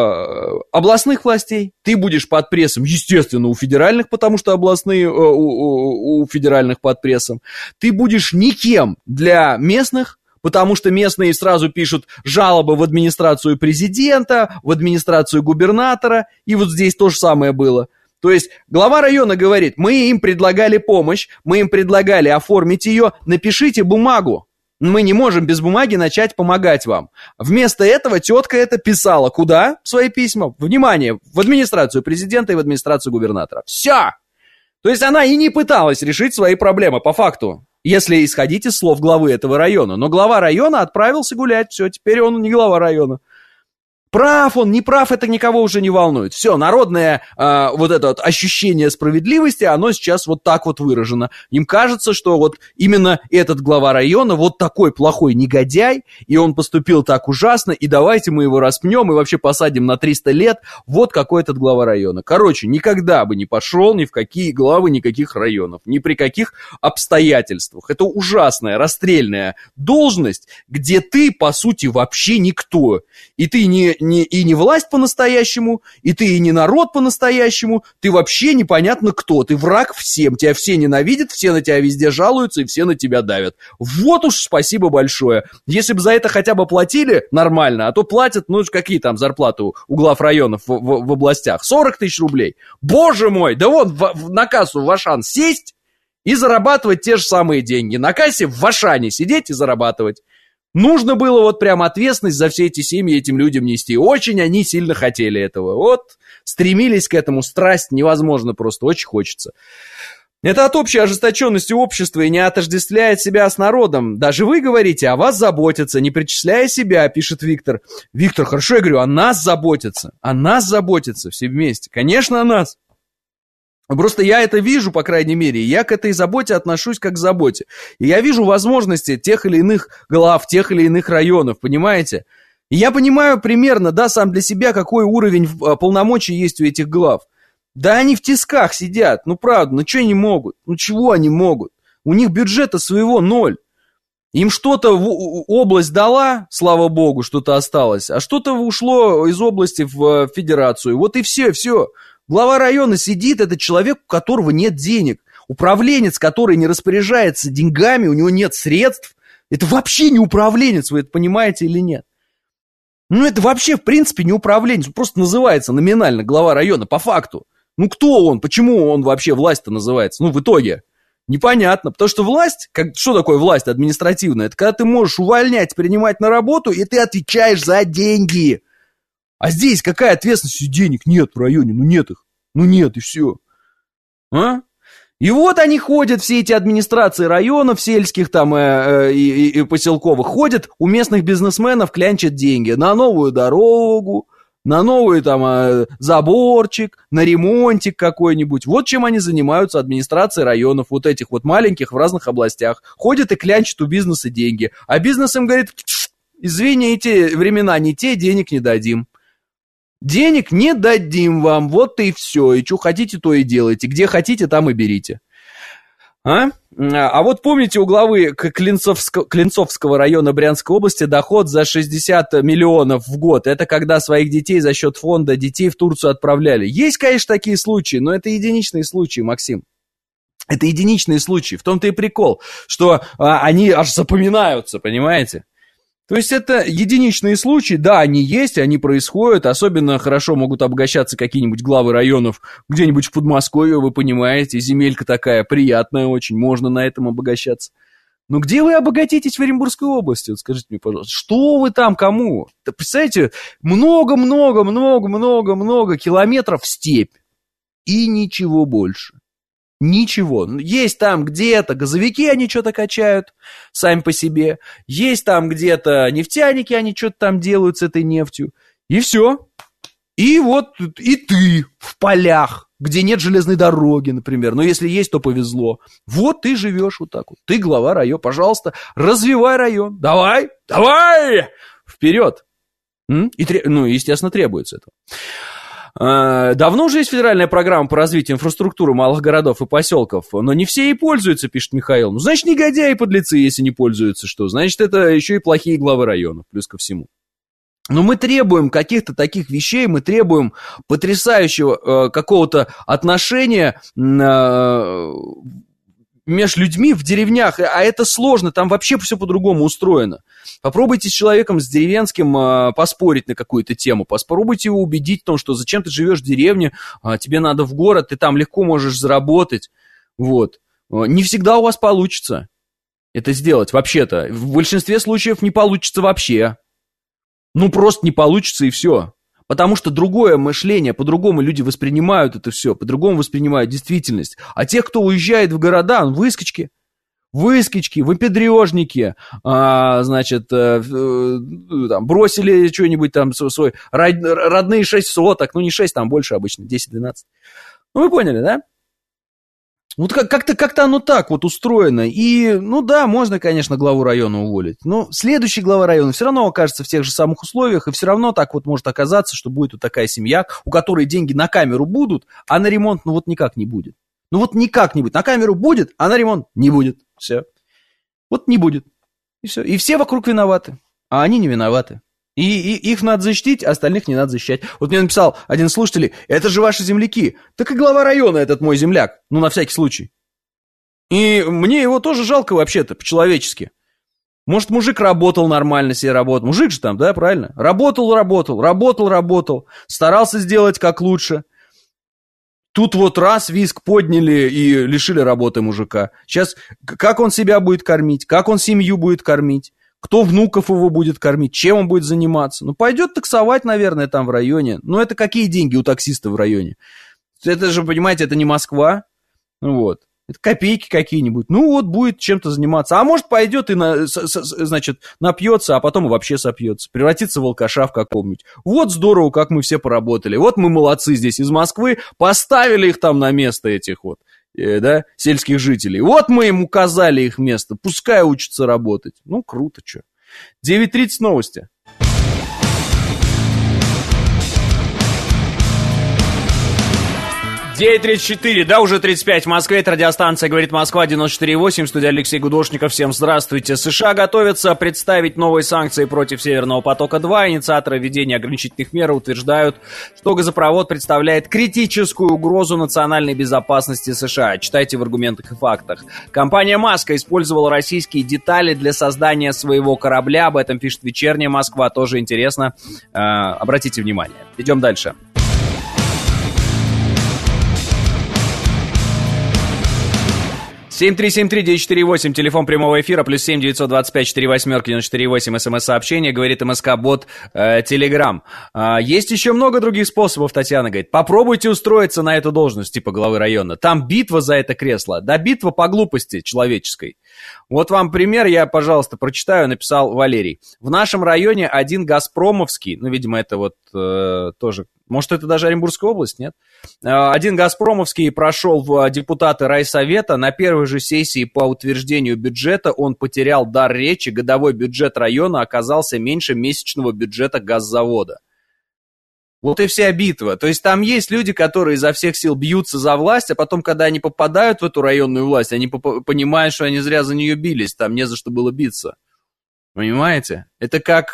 э, областных властей, ты будешь под прессом, естественно, у федеральных, потому что областные э, у, у, у федеральных под прессом. Ты будешь никем для местных, потому что местные сразу пишут жалобы в администрацию президента, в администрацию губернатора, и вот здесь то же самое было. То есть глава района говорит, мы им предлагали помощь, мы им предлагали оформить ее, напишите бумагу. Мы не можем без бумаги начать помогать вам. Вместо этого тетка это писала. Куда? Свои письма. Внимание, в администрацию президента и в администрацию губернатора. Все. То есть она и не пыталась решить свои проблемы, по факту. Если исходить из слов главы этого района. Но глава района отправился гулять. Все, теперь он не глава района. Прав он, не прав, это никого уже не волнует. Все, народное э, вот это вот ощущение справедливости, оно сейчас вот так вот выражено. Им кажется, что вот именно этот глава района вот такой плохой негодяй, и он поступил так ужасно, и давайте мы его распнем и вообще посадим на триста лет. Вот какой этот глава района. Короче, никогда бы не пошел ни в какие главы никаких районов, ни при каких обстоятельствах. Это ужасная расстрельная должность, где ты, по сути, вообще никто. И ты не... не, и не власть по-настоящему, и ты и не народ по-настоящему, ты вообще непонятно кто, ты враг всем, тебя все ненавидят, все на тебя везде жалуются, и все на тебя давят. Вот уж спасибо большое. Если бы за это хотя бы платили нормально, а то платят, ну, какие там зарплаты у, у глав районов в, в, в областях? сорок тысяч рублей. Боже мой, да вот в, в, на кассу в Ашан сесть и зарабатывать те же самые деньги. На кассе в Ашане сидеть и зарабатывать. Нужно было вот прям ответственность за все эти семьи этим людям нести. Очень они сильно хотели этого. Вот стремились к этому, страсть невозможно просто, очень хочется. Это от общей ожесточенности общества и не отождествляет себя с народом. Даже вы говорите, о вас заботятся, не причисляя себя, пишет Виктор. Виктор, хорошо, я говорю, о нас заботятся. О нас заботятся все вместе. Конечно, о нас. Просто я это вижу, по крайней мере, и я к этой заботе отношусь как к заботе. И я вижу возможности тех или иных глав, тех или иных районов, понимаете? И я понимаю примерно, да, сам для себя, какой уровень полномочий есть у этих глав. Да они в тисках сидят, ну правда, ну что они могут? Ну чего они могут? У них бюджета своего ноль. Им что-то в область дала, слава богу, что-то осталось, а что-то ушло из области в федерацию. Вот и все, все. Глава района сидит, это человек, у которого нет денег. Управленец, который не распоряжается деньгами, у него нет средств. Это вообще не управленец, вы это понимаете или нет? Ну, это вообще, в принципе, не управленец. Он просто называется номинально глава района, по факту. Ну, кто он? Почему он вообще власть-то называется? Ну, в итоге. Непонятно. Потому что власть, как, что такое власть административная? Это когда ты можешь увольнять, принимать на работу, и ты отвечаешь за деньги. А здесь какая ответственность? Денег нет в районе, ну нет их. Ну нет, и все. А? И вот они ходят, все эти администрации районов, сельских там э, э, и, и поселковых, ходят, у местных бизнесменов клянчат деньги на новую дорогу, на новый там э, заборчик, на ремонтик какой-нибудь. Вот чем они занимаются, администрации районов, вот этих вот маленьких в разных областях. Ходят и клянчат у бизнеса деньги. А бизнес им говорит, извините, времена не те, денег не дадим. Денег не дадим вам, вот и все. И что хотите, то и делайте. Где хотите, там и берите. А? А вот помните, у главы Клинцовского, Клинцовского района Брянской области доход за шестьдесят миллионов в год. Это когда своих детей за счет фонда детей в Турцию отправляли. Есть, конечно, такие случаи, но это единичные случаи, Максим. Это единичные случаи. В том-то и прикол, что а, они аж запоминаются, понимаете? То есть это единичные случаи, да, они есть, они происходят, особенно хорошо могут обогащаться какие-нибудь главы районов где-нибудь в Подмосковье, вы понимаете, земелька такая приятная очень, можно на этом обогащаться. Но где вы обогатитесь в Оренбургской области, вот скажите мне, пожалуйста, что вы там кому? Да, представляете, много-много-много-много-много километров в степь и ничего больше. Ничего. Есть там где-то газовики, они что-то качают сами по себе. Есть там где-то нефтяники, они что-то там делают с этой нефтью. И все. И вот и ты в полях, где нет железной дороги, например. Но если есть, то повезло. Вот ты живешь вот так вот. Ты глава района. Пожалуйста, развивай район. Давай, давай! Вперед. М? И, ну, естественно, требуется этого. Давно уже есть федеральная программа по развитию инфраструктуры малых городов и поселков, но не все ей пользуются, пишет Михаил. Ну, значит, негодяи и подлецы, если не пользуются, что? Значит, это еще и плохие главы районов, плюс ко всему. Но мы требуем каких-то таких вещей, мы требуем потрясающего э, какого-то отношения э, между людьми в деревнях, а это сложно, там вообще все по-другому устроено. Попробуйте с человеком, с деревенским э, поспорить на какую-то тему, попробуйте его убедить в том, что зачем ты живешь в деревне, э, тебе надо в город, ты там легко можешь заработать, вот. Не всегда у вас получится это сделать, вообще-то. В большинстве случаев не получится вообще. Ну, просто не получится и все. Потому что другое мышление, по-другому люди воспринимают это все, по-другому воспринимают действительность. А тех, кто уезжает в города, он выскочки. Выскочки, выпендрежники, а, значит, а, там, бросили что-нибудь там, свой, родные шесть соток, ну не шесть, там больше обычно, десять-двенадцать. Ну вы поняли, да? Вот как-то, как-то оно так вот устроено. И, ну да, можно, конечно, главу района уволить. Но следующий глава района все равно окажется в тех же самых условиях. И все равно так вот может оказаться, что будет вот такая семья, у которой деньги на камеру будут, а на ремонт ну вот никак не будет. Ну вот никак не будет. На камеру будет, а на ремонт не будет. Все. Вот не будет. И все. И все вокруг виноваты. А они не виноваты. И, и их надо защитить, а остальных не надо защищать. Вот мне написал один слушатель, это же ваши земляки. Так и глава района этот мой земляк. Ну, на всякий случай. И мне его тоже жалко вообще-то, по-человечески. Может, мужик работал нормально себе, работал. Мужик же там, да, правильно? Работал, работал, работал, работал. Старался сделать как лучше. Тут вот раз виск подняли и лишили работы мужика. Сейчас как он себя будет кормить? Как он семью будет кормить? Кто внуков его будет кормить? Чем он будет заниматься? Ну, пойдет таксовать, наверное, там в районе. Ну, это какие деньги у таксиста в районе? Это же, понимаете, это не Москва. Вот. Это копейки какие-нибудь. Ну, вот будет чем-то заниматься. А может, пойдет и, на, с, с, значит, напьется, а потом и вообще сопьется. Превратится в алкаша в каком-нибудь. Вот здорово, как мы все поработали. Вот мы молодцы здесь из Москвы. Поставили их там на место, этих вот. Да, сельских жителей. Вот мы им указали их место. Пускай учатся работать. Ну, круто, что. девять тридцать новости. девять тридцать четыре, да, уже тридцать пять в Москве. Это радиостанция «Говорит Москва», девяносто четыре восемь. В студии Алексей Гудошников. Всем здравствуйте. США готовятся представить новые санкции против Северного потока-два. Инициаторы введения ограничительных мер утверждают, что газопровод представляет критическую угрозу национальной безопасности США. Читайте в аргументах и фактах. Компания «Маска» использовала российские детали для создания своего корабля. Об этом пишет «Вечерняя Москва». Тоже интересно. Э, обратите внимание. Идем дальше. семь три семь три девять четыре восемь, телефон прямого эфира, плюс семь девятьсот двадцать пять сорок восемь девяносто четыре восемь, смс-сообщение, говорит МСК-бот, э, Телеграм. Э, есть еще много других способов, Татьяна говорит. Попробуйте устроиться на эту должность, типа главы района. Там битва за это кресло, да битва по глупости человеческой. Вот вам пример, я, пожалуйста, прочитаю, написал Валерий. В нашем районе один газпромовский, ну, видимо, это вот э, тоже... Может, это даже Оренбургская область, нет? Один газпромовский прошел в депутаты райсовета. На первой же сессии по утверждению бюджета он потерял дар речи. Годовой бюджет района оказался меньше месячного бюджета газзавода. Вот и вся битва. То есть там есть люди, которые изо всех сил бьются за власть, а потом, когда они попадают в эту районную власть, они понимают, что они зря за нее бились. Там не за что было биться. Понимаете? Это как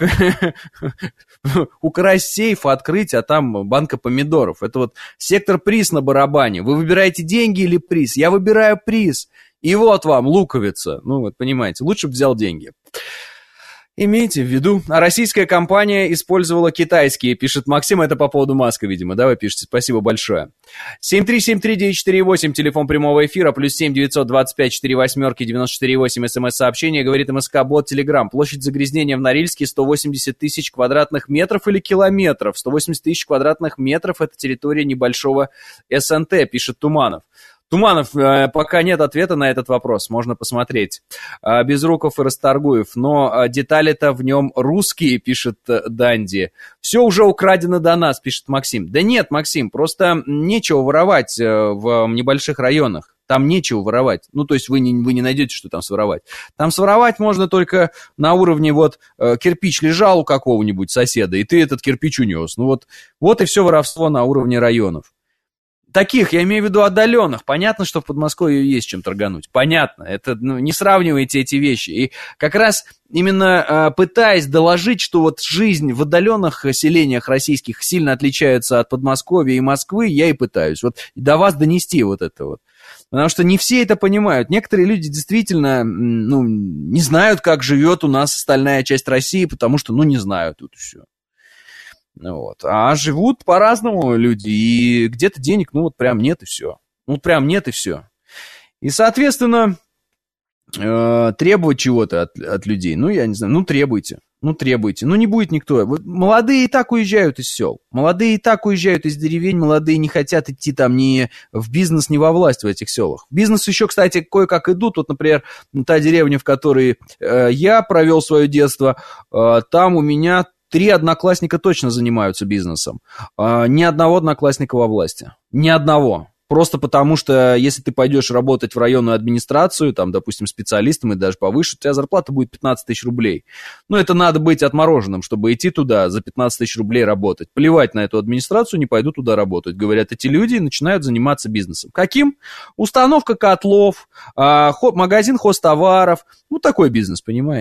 украсть сейф, открыть, а там банка помидоров. Это вот сектор приз на барабане. Вы выбираете деньги или приз? Я выбираю приз. И вот вам луковица. Ну вот, понимаете, лучше бы взял деньги. Имейте в виду. А российская компания использовала китайские, пишет Максим. Это по поводу Маска, видимо, да, вы пишете? Спасибо большое. семь три семь три девять четыре восемь, телефон прямого эфира, плюс семь девятьсот двадцать пять сорок восемь девяносто четыре восемь, смс-сообщение, говорит МСК-бот Телеграм. Площадь загрязнения в Норильске сто восемьдесят тысяч квадратных метров или километров. сто восемьдесят тысяч квадратных метров — это территория небольшого СНТ, пишет Туманов. Туманов, пока нет ответа на этот вопрос, можно посмотреть. Безруков и Расторгуев, но детали-то в нем русские, пишет Данди. Все уже украдено до нас, пишет Максим. Да нет, Максим, просто нечего воровать в небольших районах. Там нечего воровать. Ну, то есть вы не, вы не найдете, что там своровать. Там своровать можно только на уровне вот кирпич лежал у какого-нибудь соседа, и ты этот кирпич унес. Ну вот, вот и все воровство на уровне районов. Таких, я имею в виду отдаленных. Понятно, что в Подмосковье есть чем торгануть. Понятно. Это, ну, не сравнивайте эти вещи. И как раз именно э, пытаясь доложить, что вот жизнь в отдаленных селениях российских сильно отличается от Подмосковья и Москвы, я и пытаюсь. Вот до вас донести вот это вот. Потому что не все это понимают. Некоторые люди действительно, ну, не знают, как живет у нас остальная часть России, потому что, ну, не знают тут все. Вот. А живут по-разному люди, и где-то денег, ну, вот прям нет и все. Ну, прям нет и все. И, соответственно, э, требовать чего-то от, от людей, ну, я не знаю, ну, требуйте, ну, требуйте. Ну, не будет никто. Вот молодые и так уезжают из сел, молодые и так уезжают из деревень, молодые не хотят идти там ни в бизнес, ни во власть в этих селах. В бизнес еще, кстати, кое-как идут. Вот, например, та деревня, в которой э, я провел свое детство, э, там у меня... Три одноклассника точно занимаются бизнесом. А, ни одного одноклассника во власти. Ни одного. Просто потому, что если ты пойдешь работать в районную администрацию, там, допустим, специалистом и даже повыше, у тебя зарплата будет пятнадцать тысяч рублей. Ну, это надо быть отмороженным, чтобы идти туда за пятнадцать тысяч рублей работать. Плевать на эту администрацию, не пойду туда работать. Говорят, эти люди начинают заниматься бизнесом. Каким? Установка котлов, а, хо- магазин хозтоваров. Ну, такой бизнес, понимаете?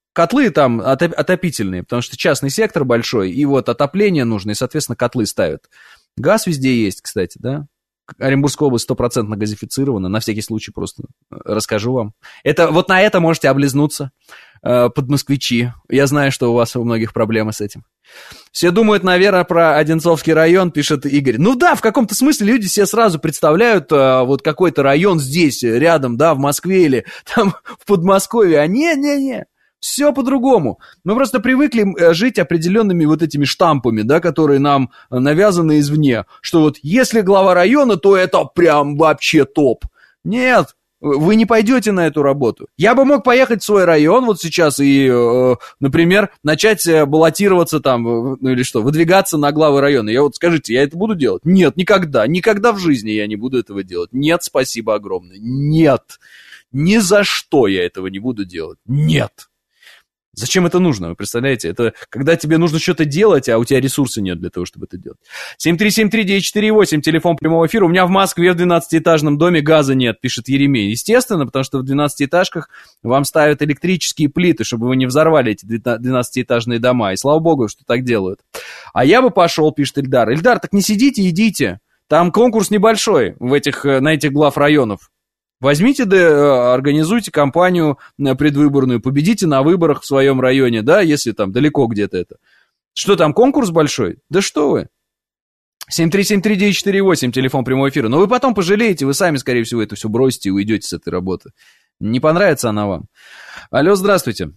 котлы там отопительные, потому что частный сектор большой, и вот отопление нужно, и, соответственно, котлы ставят. Газ везде есть, кстати, да? Оренбургская область стопроцентно газифицирована, на всякий случай просто расскажу вам. Это, вот на это можете облизнуться, э, подмосквичи. Я знаю, что у вас у многих проблемы с этим. Все думают, наверное, про Одинцовский район, пишет Игорь. Ну да, в каком-то смысле люди себе сразу представляют э, вот какой-то район здесь, рядом, да, в Москве или там в Подмосковье. А не-не-не. Все по-другому. Мы просто привыкли жить определенными вот этими штампами, да, которые нам навязаны извне, что вот если глава района, то это прям вообще топ. Нет, вы не пойдете на эту работу. Я бы мог поехать в свой район вот сейчас и, э, например, начать баллотироваться там, ну или что, выдвигаться на главы района. Я вот, скажите, я это буду делать? Нет, никогда, никогда в жизни я не буду этого делать. Нет, спасибо огромное. Нет, ни за что я этого не буду делать. Нет. Зачем это нужно, вы представляете? Это когда тебе нужно что-то делать, а у тебя ресурсов нет для того, чтобы это делать. семь три семь три девять четыре восемь, телефон прямого эфира. У меня в Москве в двенадцатиэтажном доме газа нет, пишет Еремей. Естественно, потому что в двенадцатиэтажках вам ставят электрические плиты, чтобы вы не взорвали эти двенадцатиэтажные дома. И слава богу, что так делают. А я бы пошел, пишет Ильдар. Ильдар, так не сидите, идите. Там конкурс небольшой в этих, на этих глав районов. Возьмите, да, организуйте кампанию предвыборную, победите на выборах в своем районе, да, если там далеко где-то это. Что там, конкурс большой? Да что вы? семь три семь три девять четыре восемь, телефон прямого эфира. Но вы потом пожалеете, вы сами, скорее всего, это все бросите и уйдете с этой работы. Не понравится она вам. Алло, здравствуйте.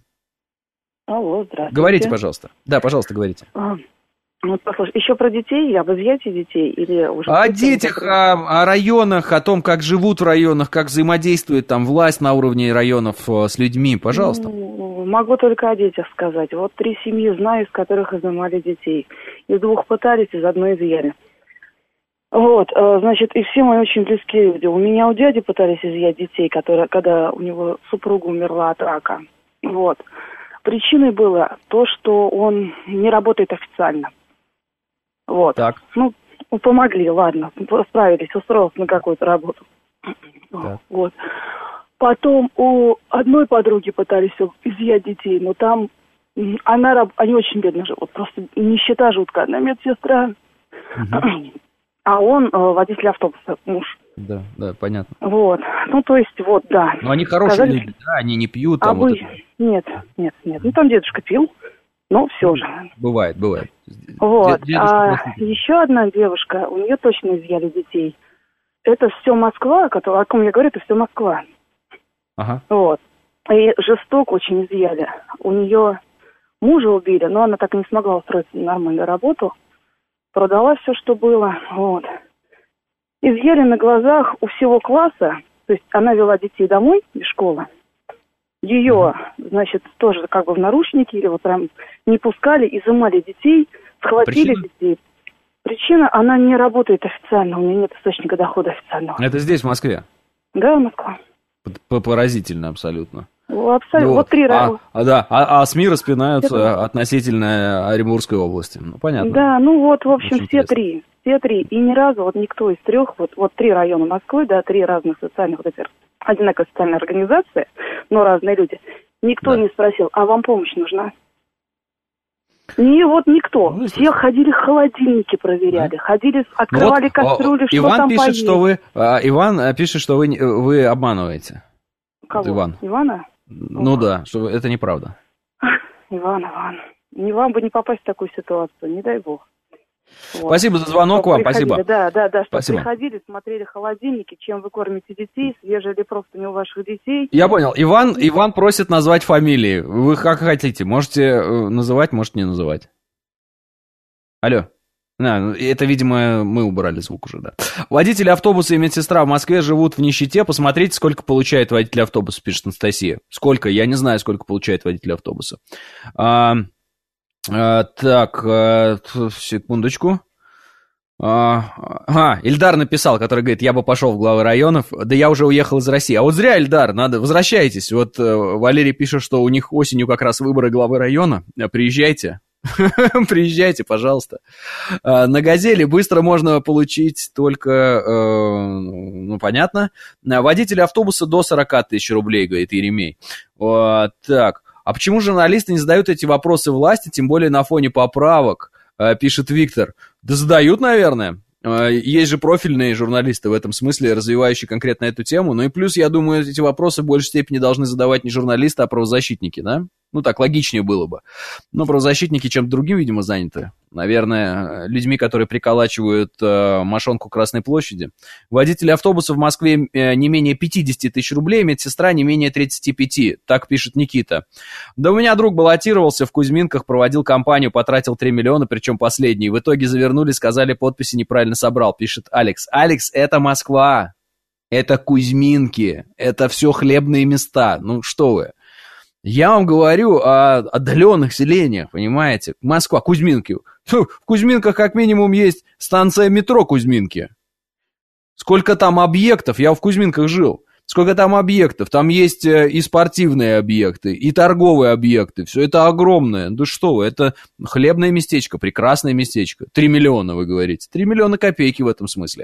Алло, здравствуйте. Говорите, пожалуйста. Да, пожалуйста, говорите. А, ну, послушай, еще про детей, об изъятии детей или уже... О детях, о, о районах, о том, как живут в районах, как взаимодействует там власть на уровне районов с людьми, пожалуйста. Ну, могу только о детях сказать. Вот три семьи знаю, из которых изымали детей. Из двух пытались, из одной изъяли. Вот, значит, и все мои очень близкие люди. У меня у дяди пытались изъять детей, которые, когда у него супруга умерла от рака. Вот. Причиной было то, что он не работает официально. Вот. Так. Ну, помогли, ладно, справились, устроился на какую-то работу. Так. Вот. Потом у одной подруги пытались изъять детей, но там она, они очень бедно живут, просто нищета жуткая. Она медсестра, угу. А он водитель автобуса, муж. Да, да, понятно. Вот, ну то есть вот, да. Но они хорошие Сказали, люди, да, они не пьют. Там а вы... вот это... Нет, нет, нет, ну там дедушка пил. Ну, все же. Бывает, бывает. Вот. А еще одна девушка, у нее точно изъяли детей. Это все Москва, о ком я говорю, это все Москва. Ага. Вот. И жестоко очень изъяли. У нее мужа убили, но она так и не смогла устроиться на нормальную работу. Продала все, что было. Вот. Изъяли на глазах у всего класса. То есть она вела детей домой из школы. Ее, значит, тоже как бы в наручники или вот прям не пускали, изымали детей, схватили Причина? детей. Причина, она не работает официально, у нее нет источника дохода официального. Это здесь, в Москве? Да, Москва. Поразительно абсолютно. Абсолютно. Ну, вот три а, а, да, а, а СМИ распинаются Это... относительно Оренбургской области. Ну, понятно. Да, ну вот, в общем, Очень все интересно. три. Все три. И ни разу вот никто из трех, вот, вот три района Москвы, да, три разных социальных вот эти одинаковые социальные организации, но разные люди. Никто да. не спросил, а вам помощь нужна? Не, вот никто. Ну, все ходили, холодильники проверяли, да. ходили, открывали ну, вот, кастрюли, что Иван там пишет, поесть. что вы, а, Иван пишет, что вы, вы обманываете. Кого? Вот Иван. Ивана? Ну О. да, что это неправда. Иван, Иван. Не вам бы не попасть в такую ситуацию, не дай бог. Вот. Спасибо за звонок вам, спасибо. Да, да, да, что спасибо. приходили, смотрели холодильники, чем вы кормите детей, свежие ли просто не у ваших детей. Я понял. Иван, Иван просит назвать фамилии. Вы как хотите, можете называть, можете не называть. Алло. А, это, видимо, мы убрали звук уже, да. Водители автобуса и медсестра в Москве живут в нищете. Посмотрите, сколько получает водитель автобуса, пишет Анастасия. Сколько? Я не знаю, сколько получает водитель автобуса. А... А, так, а, секундочку. А, а, Ильдар написал, который говорит, я бы пошел в главы районов. Да я уже уехал из России. А вот зря, Ильдар, надо, возвращайтесь. Вот Валерий пишет, что у них осенью как раз выборы главы района. Приезжайте. Приезжайте, пожалуйста. На «Газели» быстро можно получить только, ну, понятно. Водитель автобуса до сорок тысяч рублей, говорит Еремей. Вот, так. А почему журналисты не задают эти вопросы власти, тем более на фоне поправок, пишет Виктор. Да задают, наверное. Есть же профильные журналисты в этом смысле, развивающие конкретно эту тему. Ну и плюс, я думаю, эти вопросы в большей степени должны задавать не журналисты, а правозащитники, да? Ну так, логичнее было бы. Но правозащитники чем-то другим, видимо, заняты. Наверное, людьми, которые приколачивают э, мошонку Красной площади. Водитель автобуса в Москве э, не менее пятьдесят тысяч рублей, медсестра не менее тридцать пять. Так пишет Никита. Да у меня друг баллотировался в Кузьминках, проводил кампанию, потратил три миллиона, причем последний. В итоге завернули, сказали, подписи неправильно собрал, пишет Алекс. Алекс, это Москва. Это Кузьминки. Это все хлебные места. Ну что вы. Я вам говорю о отдаленных селениях, понимаете? Москва, Кузьминки. Фу, в Кузьминках как минимум есть станция метро Кузьминки. Сколько там объектов, я в Кузьминках жил. Сколько там объектов, там есть и спортивные объекты, и торговые объекты. Все это огромное. Да что вы, это хлебное местечко, прекрасное местечко. Три миллиона, вы говорите. Три миллиона копейки в этом смысле.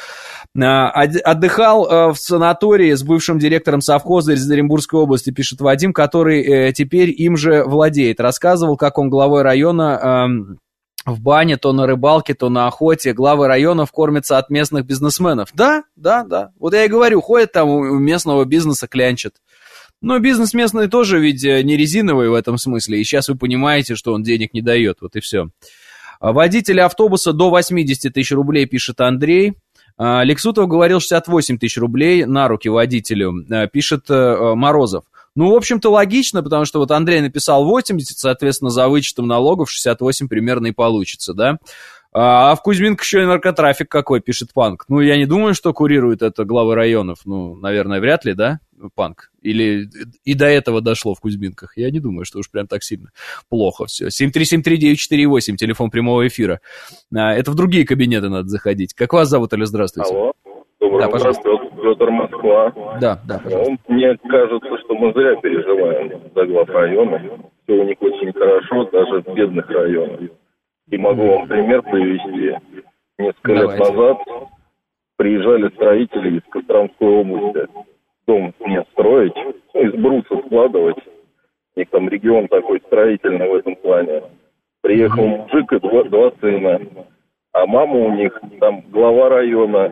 Отдыхал в санатории с бывшим директором совхоза из Оренбургской области, пишет Вадим, который теперь им же владеет. Рассказывал, как он главой района в бане, то на рыбалке, то на охоте. Главы районов кормятся от местных бизнесменов. Да, да, да. Вот я и говорю, ходят там у местного бизнеса, клянчат. Но бизнес местный тоже ведь не резиновый в этом смысле. И сейчас вы понимаете, что он денег не дает. Вот и все. Водитель автобуса до восемьдесят тысяч рублей, пишет Андрей. Лексутов говорил шестьдесят восемь тысяч рублей на руки водителю, пишет Морозов. Ну, в общем-то, логично, потому что вот Андрей написал восемьдесят, соответственно, за вычетом налогов шестьдесят восемь примерно и получится, да? А в Кузьминках еще и наркотрафик какой, пишет Панк. Ну, я не думаю, что курирует это главы районов. Ну, наверное, вряд ли, да, Панк? Или и до этого дошло в Кузьминках? Я не думаю, что уж прям так сильно плохо все. семь три семь три девять четыре восемь, телефон прямого эфира. Это в другие кабинеты надо заходить. Как вас зовут, Алло, здравствуйте? Алло, доброе да, утро, Петр, Москва. Да, да, пожалуйста. Ну, мне кажется, что мы зря переживаем за глав района. Все у них очень хорошо, даже в бедных районах. И могу вам пример привести. Несколько Давайте. лет назад приезжали строители из Костромской области. Дом не строить, ну, из бруса складывать. У них там регион такой строительный в этом плане. Приехал мужик и два, два сына. А мама у них там глава района.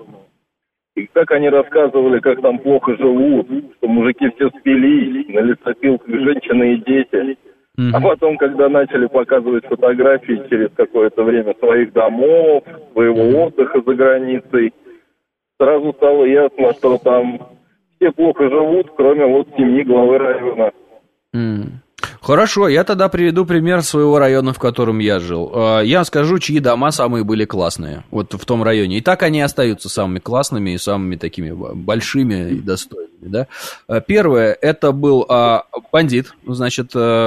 И как они рассказывали, как там плохо живут, что мужики все спились, на лесопилках женщины и дети. Mm-hmm. А потом, когда начали показывать фотографии через какое-то время своих домов, своего отдыха за границей, сразу стало ясно, что там все плохо живут, кроме вот семьи главы района. Mm. Хорошо, я тогда приведу пример своего района, в котором я жил. Я скажу, чьи дома самые были классные вот в том районе. И так они остаются самыми классными и самыми такими большими и достойными. Да? Первое, это был бандит, значит,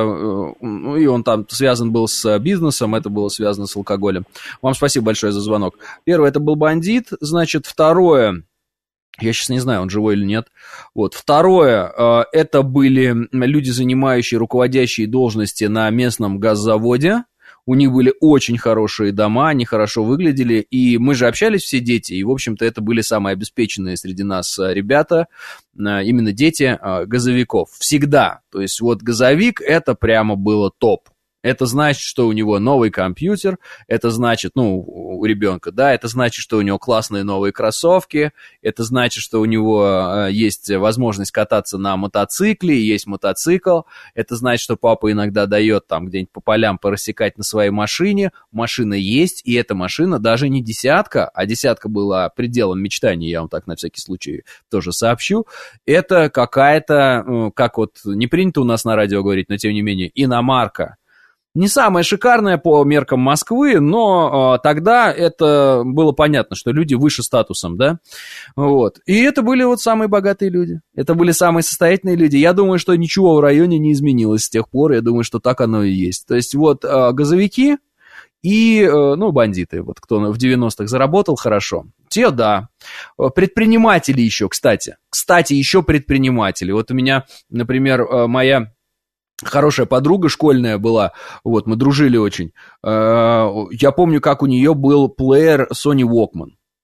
ну и он там связан был с бизнесом, это было связано с алкоголем. Вам спасибо большое за звонок. Первое, это был бандит, значит, второе... Я сейчас не знаю, он живой или нет. Вот. Второе, это были люди, занимающие руководящие должности на местном газзаводе. У них были очень хорошие дома, они хорошо выглядели. И мы же общались все дети, и, в общем-то, это были самые обеспеченные среди нас ребята, именно дети газовиков. Всегда. То есть вот газовик, это прямо было топ. Это значит, что у него новый компьютер, это значит, ну, у ребенка, да, это значит, что у него классные новые кроссовки, это значит, что у него есть возможность кататься на мотоцикле, есть мотоцикл, это значит, что папа иногда дает там где-нибудь по полям порассекать на своей машине, машина есть, и эта машина даже не десятка, а десятка была пределом мечтаний, я вам так на всякий случай тоже сообщу, это какая-то, как вот не принято у нас на радио говорить, но тем не менее, иномарка. Не самая шикарная по меркам Москвы, но э, тогда это было понятно, что люди выше статусом, да, вот. И это были вот самые богатые люди, это были самые состоятельные люди. Я думаю, что ничего в районе не изменилось с тех пор, я думаю, что так оно и есть. То есть вот э, газовики и, э, ну, бандиты, вот кто в девяностых заработал хорошо, те, да. Предприниматели еще, кстати, кстати, еще предприниматели. Вот у меня, например, э, моя... хорошая подруга школьная была, вот, мы дружили очень. Я помню, как у нее был плеер Sony Walkman.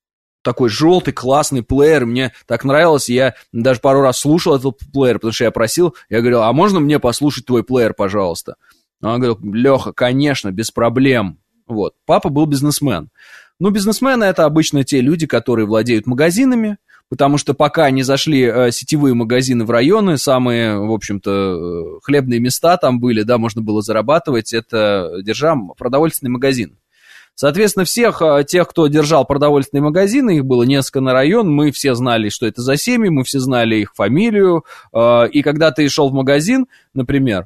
такой желтый, классный плеер, мне так нравилось, я даже пару раз слушал этот плеер, потому что я просил, я говорил, а можно мне послушать твой плеер, пожалуйста? Он говорил, Леха, конечно, без проблем. Вот, папа был бизнесмен. Ну, бизнесмены — это обычно те люди, которые владеют магазинами, потому что пока не зашли э, сетевые магазины в районы, самые, в общем-то, э, хлебные места там были, да, можно было зарабатывать, это держа продовольственный магазин. Соответственно, всех тех, кто держал продовольственные магазины, их было несколько на район, мы все знали, что это за семьи, мы все знали их фамилию, и когда ты шел в магазин, например,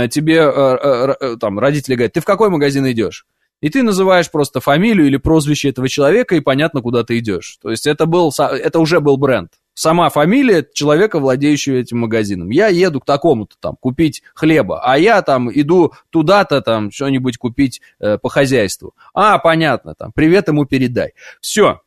тебе там родители говорят, ты в какой магазин идешь? И ты называешь просто фамилию или прозвище этого человека, и понятно, куда ты идешь. То есть это, был, это уже был бренд. Сама фамилия человека, владеющего этим магазином. Я еду к такому-то там купить хлеба, а я там иду туда-то там что-нибудь купить э, по хозяйству. А, понятно, там, привет ему передай. Все.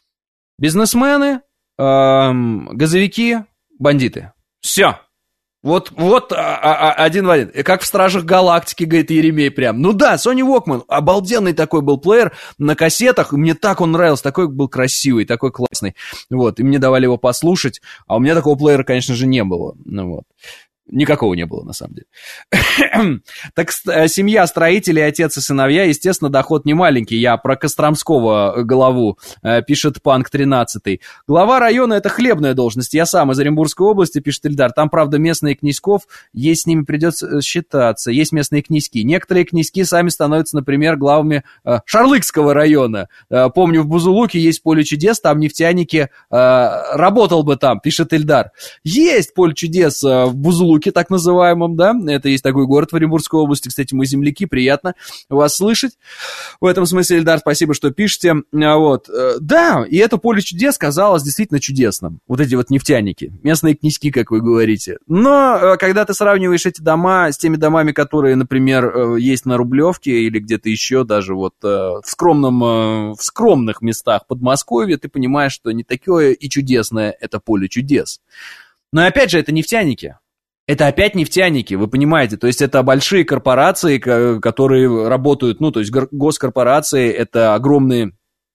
Бизнесмены, э, газовики, бандиты. Все. Вот, вот а, а, один в один. Как в «Стражах Галактики», говорит Еремей прям. Ну да, Sony Walkman, обалденный такой был плеер на кассетах. Мне так он нравился, такой был красивый, такой классный. Вот, и мне давали его послушать. А у меня такого плеера, конечно же, не было. Ну вот. Никакого не было, на самом деле. Так, семья строителей, отец и сыновья, естественно, доход не маленький. Я про Костромского главу, пишет Панк тринадцатый. Глава района — это хлебная должность. Я сам из Оренбургской области, пишет Ильдар. Там, правда, местные князьков, есть с ними придется считаться. Есть местные князьки. Некоторые князьки сами становятся, например, главами Шарлыкского района. Помню, в Бузулуке есть поле чудес, там нефтяники. Работал бы там, пишет Ильдар. Есть поле чудес в Бузулуке, так называемом, да, это есть такой город в Оренбургской области, кстати, мы земляки, приятно вас слышать, в этом смысле, Ильдар, спасибо, что пишете, вот, да, и это поле чудес казалось действительно чудесным, вот эти вот нефтяники, местные князьки, как вы говорите, но когда ты сравниваешь эти дома с теми домами, которые, например, есть на Рублевке или где-то еще, даже вот в скромном, в скромных местах Подмосковья, ты понимаешь, что не такое и чудесное это поле чудес, но опять же, это нефтяники. Это опять нефтяники, вы понимаете, то есть это большие корпорации, которые работают, ну, то есть госкорпорации, это огромные,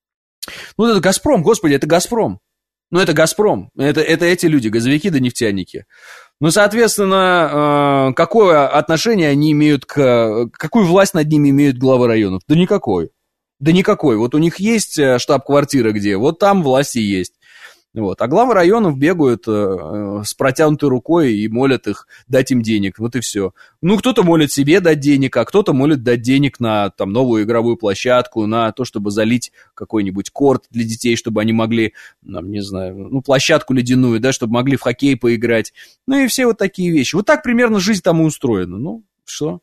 ну, это «Газпром», господи, это «Газпром», ну, это «Газпром», это, это эти люди, газовики да нефтяники. Ну, соответственно, какое отношение они имеют к, какую власть над ними имеют главы районов? Да никакой, да никакой, вот у них есть штаб-квартира где, вот там власти есть. Вот. А главы районов бегают э, с протянутой рукой и молят их дать им денег. Вот и все. Ну, кто-то молит себе дать денег, а кто-то молит дать денег на там, новую игровую площадку, на то, чтобы залить какой-нибудь корт для детей, чтобы они могли, там, не знаю, ну, площадку ледяную, да, чтобы могли в хоккей поиграть. Ну, и все вот такие вещи. Вот так примерно жизнь там и устроена. Ну, что?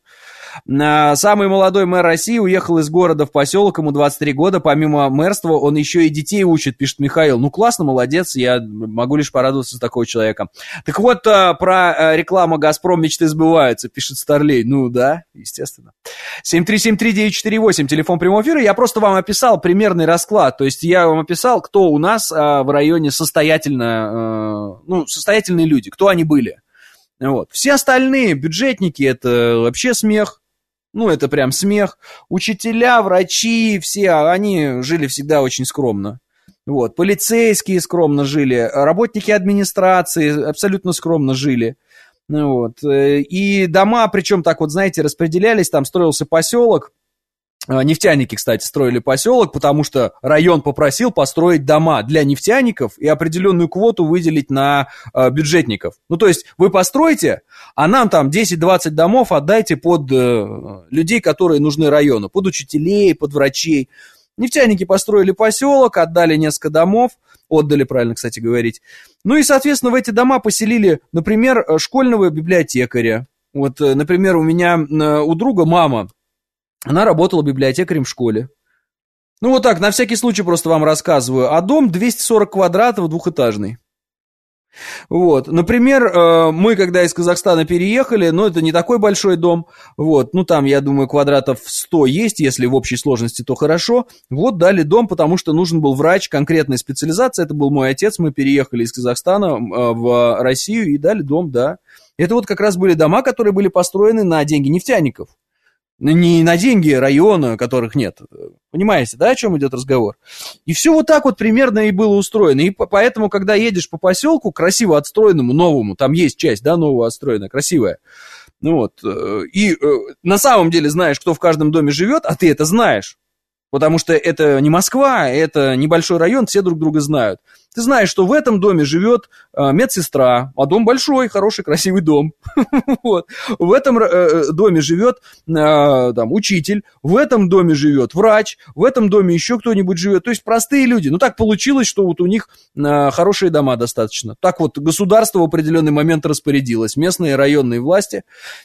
Самый молодой мэр России уехал из города в поселок, ему двадцать три года, помимо мэрства он еще и детей учит, пишет Михаил. Ну классно, молодец, я могу лишь порадоваться за такого человека. Так вот, про рекламу «Газпром» мечты сбываются, пишет Старлей. Ну да, естественно. семь три семь три девять четыре восемь, телефон прямого эфира. Я просто вам описал примерный расклад, то есть я вам описал, кто у нас в районе состоятельно, ну, состоятельные люди, кто они были. Вот. Все остальные бюджетники — это вообще смех. Ну, это прям смех. Учителя, врачи, все, они жили всегда очень скромно. Вот. Полицейские скромно жили, работники администрации абсолютно скромно жили. Вот. И дома, причем так вот, знаете, распределялись, там строился поселок. Нефтяники, кстати, строили поселок, потому что район попросил построить дома для нефтяников и определенную квоту выделить на э, бюджетников. Ну, то есть вы построите, а нам там десять-двадцать домов отдайте под э, людей, которые нужны району, под учителей, под врачей. Нефтяники построили поселок, отдали несколько домов, отдали, правильно, кстати, говорить. Ну и, соответственно, в эти дома поселили, например, школьного библиотекаря. Вот, например, у меня, у друга мама, она работала библиотекарем в школе. Ну вот так, на всякий случай просто вам рассказываю. А дом двести сорок квадратов, двухэтажный. Вот, например, мы когда из Казахстана переехали, ну это не такой большой дом, вот, ну там, я думаю, квадратов сто есть, если в общей сложности, то хорошо. Вот дали дом, потому что нужен был врач конкретной специализации, это был мой отец, мы переехали из Казахстана в Россию и дали дом, да. Это вот как раз были дома, которые были построены на деньги нефтяников. Не на деньги района, которых нет. Понимаете, да, о чем идет разговор? И все вот так вот примерно и было устроено. И поэтому, когда едешь по поселку, красиво отстроенному, новому, там есть часть, да, нового отстроенная, красивая. Ну вот, и на самом деле знаешь, кто в каждом доме живет, а ты это знаешь. Потому что это не Москва, это небольшой район, все друг друга знают. Ты знаешь, что в этом доме живет э, медсестра, а дом большой, хороший, красивый дом. Вот. В этом э, доме живет э, там, учитель, в этом доме живет врач, в этом доме еще кто-нибудь живет. То есть простые люди. Ну так получилось, что вот у них э, хорошие дома достаточно. Так вот государство в определенный момент распорядилось. Местные районные власти,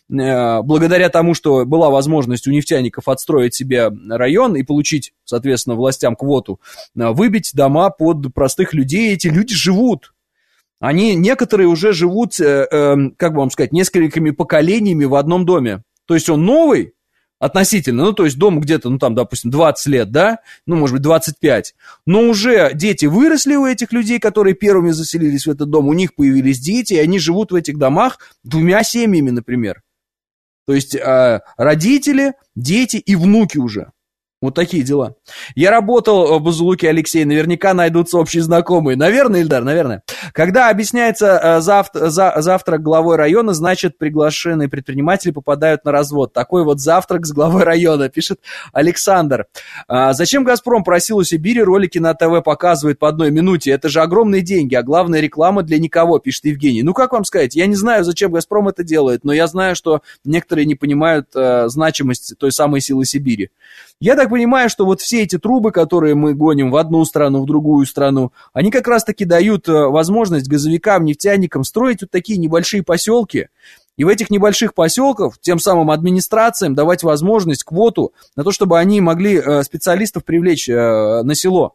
э, благодаря тому, что была возможность у нефтяников отстроить себе район и получить, соответственно, властям квоту, э, выбить дома под простых людей. Эти люди живут. Они, некоторые уже живут, э, э, как бы вам сказать, несколькими поколениями в одном доме. То есть он новый относительно, ну, то есть дом где-то, ну, там, допустим, двадцать лет, да, ну, может быть, двадцать пять. Но уже дети выросли у этих людей, которые первыми заселились в этот дом, у них появились дети, и они живут в этих домах двумя семьями, например. То есть э, родители, дети и внуки уже. Вот такие дела. Я работал в Бузулуке, Алексей, наверняка найдутся общие знакомые. Наверное, Ильдар, наверное. Когда объясняется завт- за- завтрак главой района, значит, приглашенные предприниматели попадают на развод. Такой вот завтрак с главой района, пишет Александр. А зачем «Газпром» просил у Сибири ролики на ТВ показывает по одной минуте? Это же огромные деньги, а главное, реклама для никого, пишет Евгений. Ну, как вам сказать? Я не знаю, зачем «Газпром» это делает, но я знаю, что некоторые не понимают э, значимость той самой силы Сибири. Я так понимаю, что вот все эти трубы, которые мы гоним в одну страну, в другую страну, они как раз-таки дают возможность газовикам, нефтяникам строить вот такие небольшие поселки. И в этих небольших поселках тем самым администрациям давать возможность, квоту на то, чтобы они могли специалистов привлечь на село.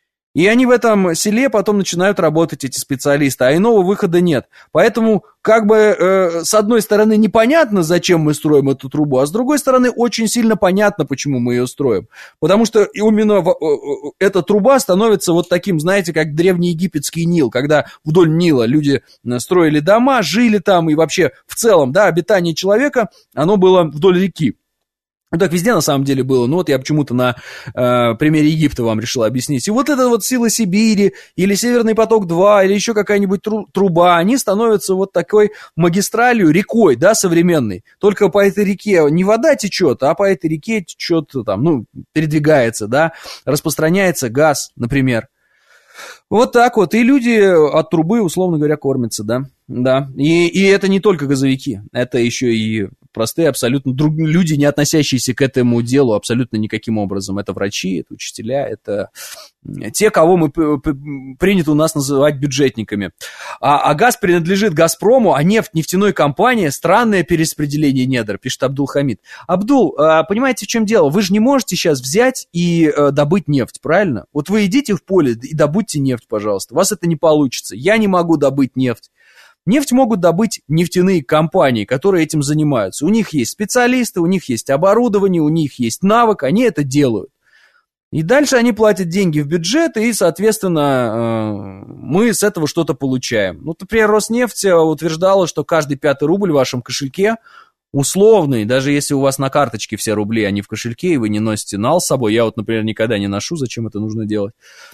И они в этом селе потом начинают работать, эти специалисты, а иного выхода нет. Поэтому, как бы, э, с одной стороны, непонятно, зачем мы строим эту трубу, а с другой стороны, очень сильно понятно, почему мы ее строим. Потому что именно в, э, эта труба становится вот таким, знаете, как древнеегипетский Нил, когда вдоль Нила люди строили дома, жили там, и вообще в целом, да, обитание человека, оно было вдоль реки. Ну, так везде на самом деле было, но вот я почему-то на э, примере Египта вам решил объяснить. И вот эта вот сила Сибири, или Северный поток-два, или еще какая-нибудь тру- труба, они становятся вот такой магистралью, рекой, да, современной. Только по этой реке не вода течет, а по этой реке течет, там, ну, передвигается, да, распространяется газ, например. Вот так вот, и люди от трубы, условно говоря, кормятся, да, да. И, и это не только газовики, это еще и простые абсолютно друг, люди, не относящиеся к этому делу абсолютно никаким образом. Это врачи, это учителя, это те, кого мы принято у нас называть бюджетниками. А, а газ принадлежит «Газпрому», а нефть нефтяной компании — странное перераспределение недр, пишет Абдул-Хамид. Абдул, понимаете, в чем дело? Вы же не можете сейчас взять и добыть нефть, правильно? Вот вы идите в поле и добудьте нефть, пожалуйста. У вас это не получится. Я не могу добыть нефть. Нефть могут добыть нефтяные компании, которые этим занимаются. У них есть специалисты, у них есть оборудование, у них есть навык, они это делают. И дальше они платят деньги в бюджет, и, соответственно, мы с этого что-то получаем. Ну, например, Роснефть утверждала, что каждый пятый рубль в вашем кошельке условный, даже если у вас на карточке все рубли, а не в кошельке, и вы не носите нал с собой. Я вот, например, никогда не ношу, зачем это нужно делать.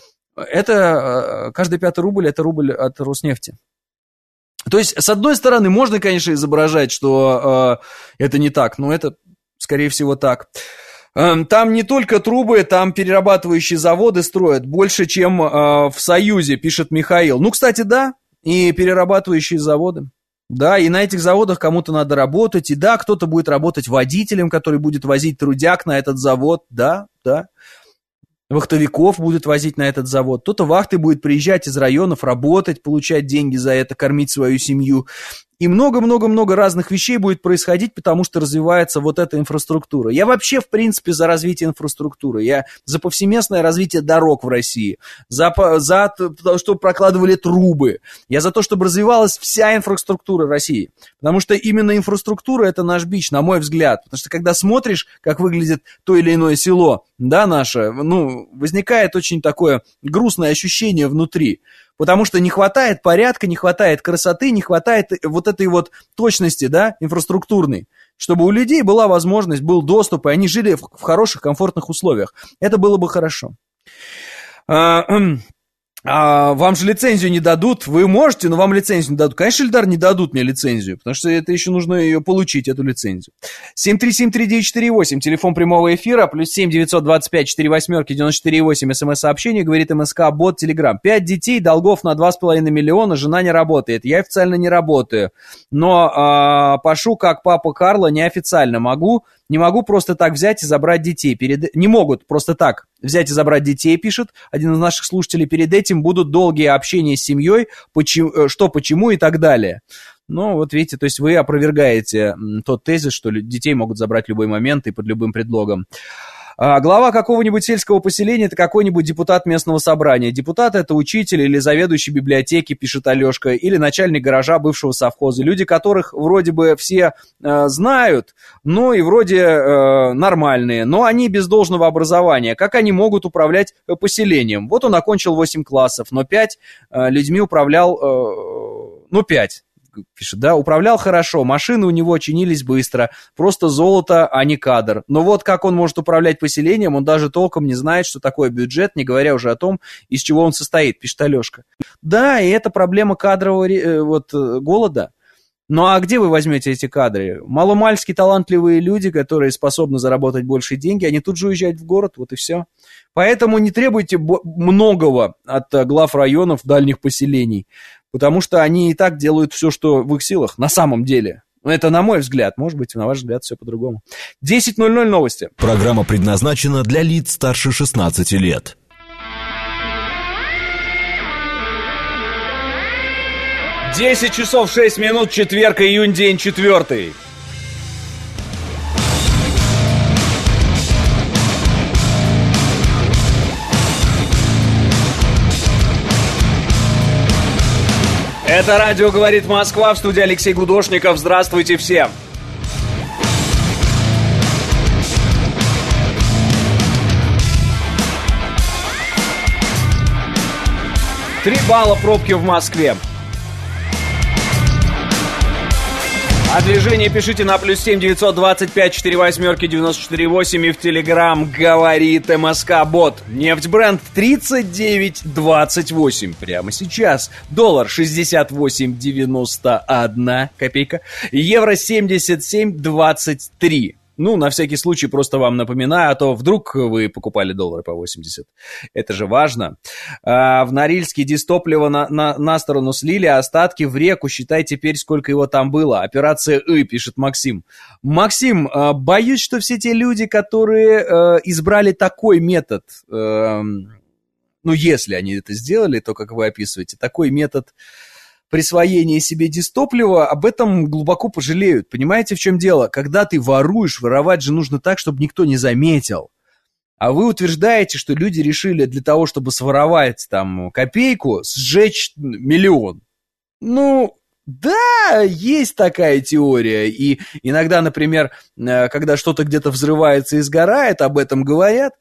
Это каждый пятый рубль – это рубль от Роснефти. То есть, с одной стороны, можно, конечно, изображать, что э, это не так, но это, скорее всего, так. Э, там не только трубы, там перерабатывающие заводы строят больше, чем э, в Союзе, пишет Михаил. Ну, кстати, да, и перерабатывающие заводы. Да, и на этих заводах кому-то надо работать, и да, кто-то будет работать водителем, который будет возить трудяг на этот завод, да, да. Вахтовиков будут возить на этот завод. Кто-то вахты будет приезжать из районов, работать, получать деньги за это, кормить свою семью. И много-много-много разных вещей будет происходить, потому что развивается вот эта инфраструктура. Я вообще, в принципе, за развитие инфраструктуры. Я за повсеместное развитие дорог в России. За, за то, чтобы прокладывали трубы. Я за то, чтобы развивалась вся инфраструктура России. Потому что именно инфраструктура – это наш бич, на мой взгляд. Потому что когда смотришь, как выглядит то или иное село, да, наше, ну, возникает очень такое грустное ощущение внутри. Потому что не хватает порядка, не хватает красоты, не хватает вот этой вот точности, да, инфраструктурной, чтобы у людей была возможность, был доступ, и они жили в, в хороших, комфортных условиях. Это было бы хорошо. А вам же лицензию не дадут, вы можете, но вам лицензию не дадут. Конечно, Ильдар, не дадут мне лицензию, потому что это еще нужно ее получить, эту лицензию. семь три семь три девять четыре восемь, телефон прямого эфира, плюс семь девятьсот двадцать пять четыре восьмерки девяносто четыре восемь, смс-сообщение, говорит МСК, бот, Телеграм. Пять детей, долгов на два с половиной миллиона, жена не работает. Я официально не работаю, но а, пошу как папа Карла неофициально могу. Не могу просто так взять и забрать детей. Перед... Не могут просто так взять и забрать детей, пишет один из наших слушателей. Перед этим будут долгие общения с семьей, почему, что, почему и так далее. Ну, вот видите, то есть вы опровергаете тот тезис, что детей могут забрать в любой момент и под любым предлогом. Глава какого-нибудь сельского поселения – это какой-нибудь депутат местного собрания. Депутат – это учитель или заведующий библиотеки, пишет Алешка, или начальник гаража бывшего совхоза. Люди, которых вроде бы все э, знают, но и вроде э, нормальные, но они без должного образования. Как они могут управлять поселением? Вот он окончил восемь классов, но пять э, людьми управлял, э, ну пять. Пишет, да, управлял хорошо, машины у него чинились быстро, просто золото, а не кадр. Но вот как он может управлять поселением, он даже толком не знает, что такое бюджет, не говоря уже о том, из чего он состоит, пишет Алешка. Да, и это проблема кадрового вот, голода. Ну а где вы возьмете эти кадры? Маломальски талантливые люди, которые способны заработать больше деньги, они тут же уезжают в город, вот и все. Поэтому не требуйте многого от глав районов дальних поселений, потому что они и так делают все, что в их силах, на самом деле. Это на мой взгляд, может быть, на ваш взгляд все по-другому. десять ноль ноль новости. Программа предназначена для лиц старше шестнадцати лет. десять часов шесть минут, четверг, июнь, день четвертый. Это радио «Говорит Москва», в студии Алексей Гудошников. Здравствуйте всем. Три балла пробки в Москве. А движение пишите на плюс семь девятьсот двадцать пять четыре восьмерки девяносто четыре восемь и в Телеграм говорит МСК Бот. Нефть-бренд тридцать девять двадцать восемь прямо сейчас. Доллар шестьдесят восемь девяносто одна копейка. Евро семьдесят семь двадцать три. Ну, на всякий случай просто вам напоминаю, а то вдруг вы покупали доллары по восемьдесят. Это же важно. А, в Норильске дистопливо на, на, на сторону слили, а остатки в реку. Считай теперь, сколько его там было. Операция «И», пишет Максим. Максим, а, боюсь, что все те люди, которые а, избрали такой метод, а, ну, если они это сделали, то, как вы описываете, такой метод присвоение себе дистоплива, об этом глубоко пожалеют. Понимаете, в чем дело? Когда ты воруешь, воровать же нужно так, чтобы никто не заметил. А вы утверждаете, что люди решили для того, чтобы своровать там копейку, сжечь миллион. Ну, да, есть такая теория. И иногда, например, когда что-то где-то взрывается и сгорает, об этом говорят.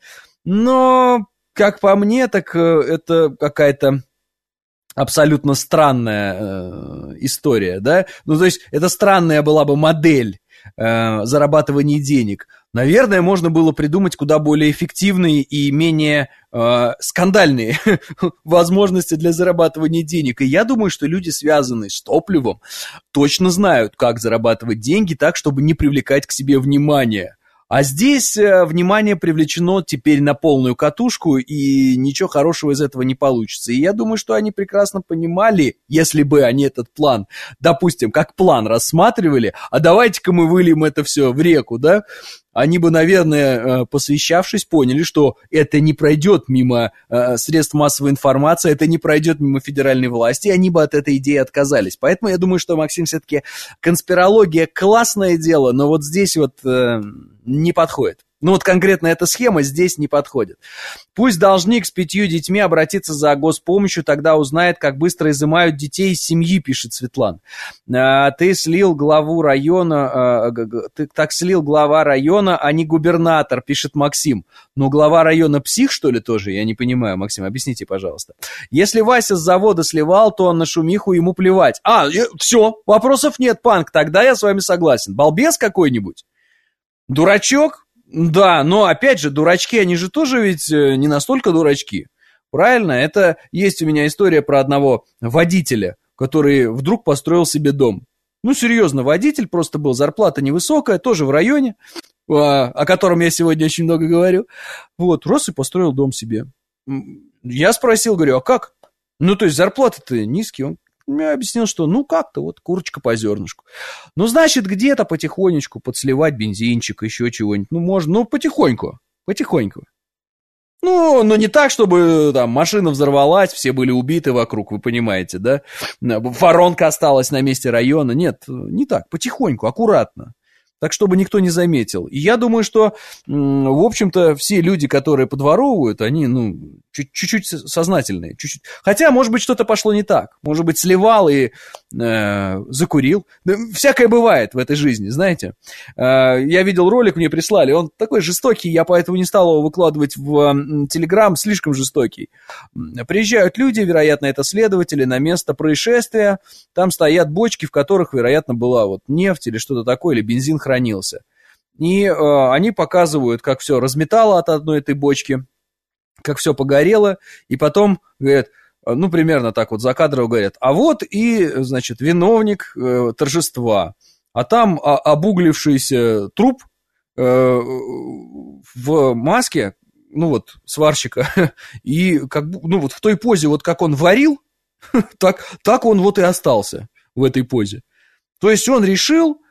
Но, как по мне, так это какая-то абсолютно странная э, история, да? Ну, то есть, это странная была бы модель э, зарабатывания денег. Наверное, можно было придумать куда более эффективные и менее э, скандальные возможности для зарабатывания денег. И я думаю, что люди, связанные с топливом, точно знают, как зарабатывать деньги так, чтобы не привлекать к себе внимание. А здесь э, внимание привлечено теперь на полную катушку, и ничего хорошего из этого не получится. И я думаю, что они прекрасно понимали, если бы они этот план, допустим, как план рассматривали, а давайте-ка мы выльем это все в реку, да, они бы, наверное, посвящавшись, поняли, что это не пройдет мимо средств массовой информации, это не пройдет мимо федеральной власти, и они бы от этой идеи отказались. Поэтому я думаю, что, Максим, все-таки конспирология классное дело, но вот здесь вот э, не подходит. Ну вот конкретно эта схема здесь не подходит. Пусть должник с пятью детьми обратится за госпомощью, тогда узнает, как быстро изымают детей из семьи, пишет Светлана. А, ты слил главу района, а, ты так слил глава района, а не губернатор, пишет Максим. Ну глава района псих, что ли, тоже? Я не понимаю, Максим, объясните, пожалуйста. Если Вася с завода сливал, то на шумиху ему плевать. А, все, вопросов нет, Панк, тогда я с вами согласен. Балбес какой-нибудь? Дурачок? Да, но опять же, дурачки, они же тоже ведь не настолько дурачки. Правильно? Это есть у меня история про одного водителя, который вдруг построил себе дом. Ну, серьезно, водитель просто был, зарплата невысокая, тоже в районе, о котором я сегодня очень много говорю. Вот, рос и построил дом себе. Я спросил, говорю, а как? Ну, то есть зарплата-то низкий, он мне объяснил, что ну как-то вот курочка по зернышку. Ну, значит, где-то потихонечку подсливать бензинчик, еще чего-нибудь. Ну, можно, ну, потихоньку, потихоньку. Ну, но не так, чтобы там машина взорвалась, все были убиты вокруг, вы понимаете, да? Воронка осталась на месте района. Нет, не так, потихоньку, аккуратно. Так, чтобы никто не заметил. И я думаю, что, в общем-то, все люди, которые подворовывают, они, ну, чуть-чуть сознательные. Чуть-чуть. Хотя, может быть, что-то пошло не так. Может быть, сливал и э, закурил. Да, всякое бывает в этой жизни, знаете. Э, я видел ролик, мне прислали. Он такой жестокий, я поэтому не стал его выкладывать в Телеграм. Слишком жестокий. Приезжают люди, вероятно, это следователи, на место происшествия. Там стоят бочки, в которых, вероятно, была вот нефть или что-то такое, или бензин хранился. И э, они показывают, как все разметало от одной этой бочки, как все погорело, и потом говорят, ну, примерно так вот закадрово говорят, а вот и, значит, виновник э, торжества, а там а, обуглившийся труп э, в маске, ну, вот, сварщика, и как, ну, вот в той позе, вот как он варил, так, так он вот и остался в этой позе. То есть он решил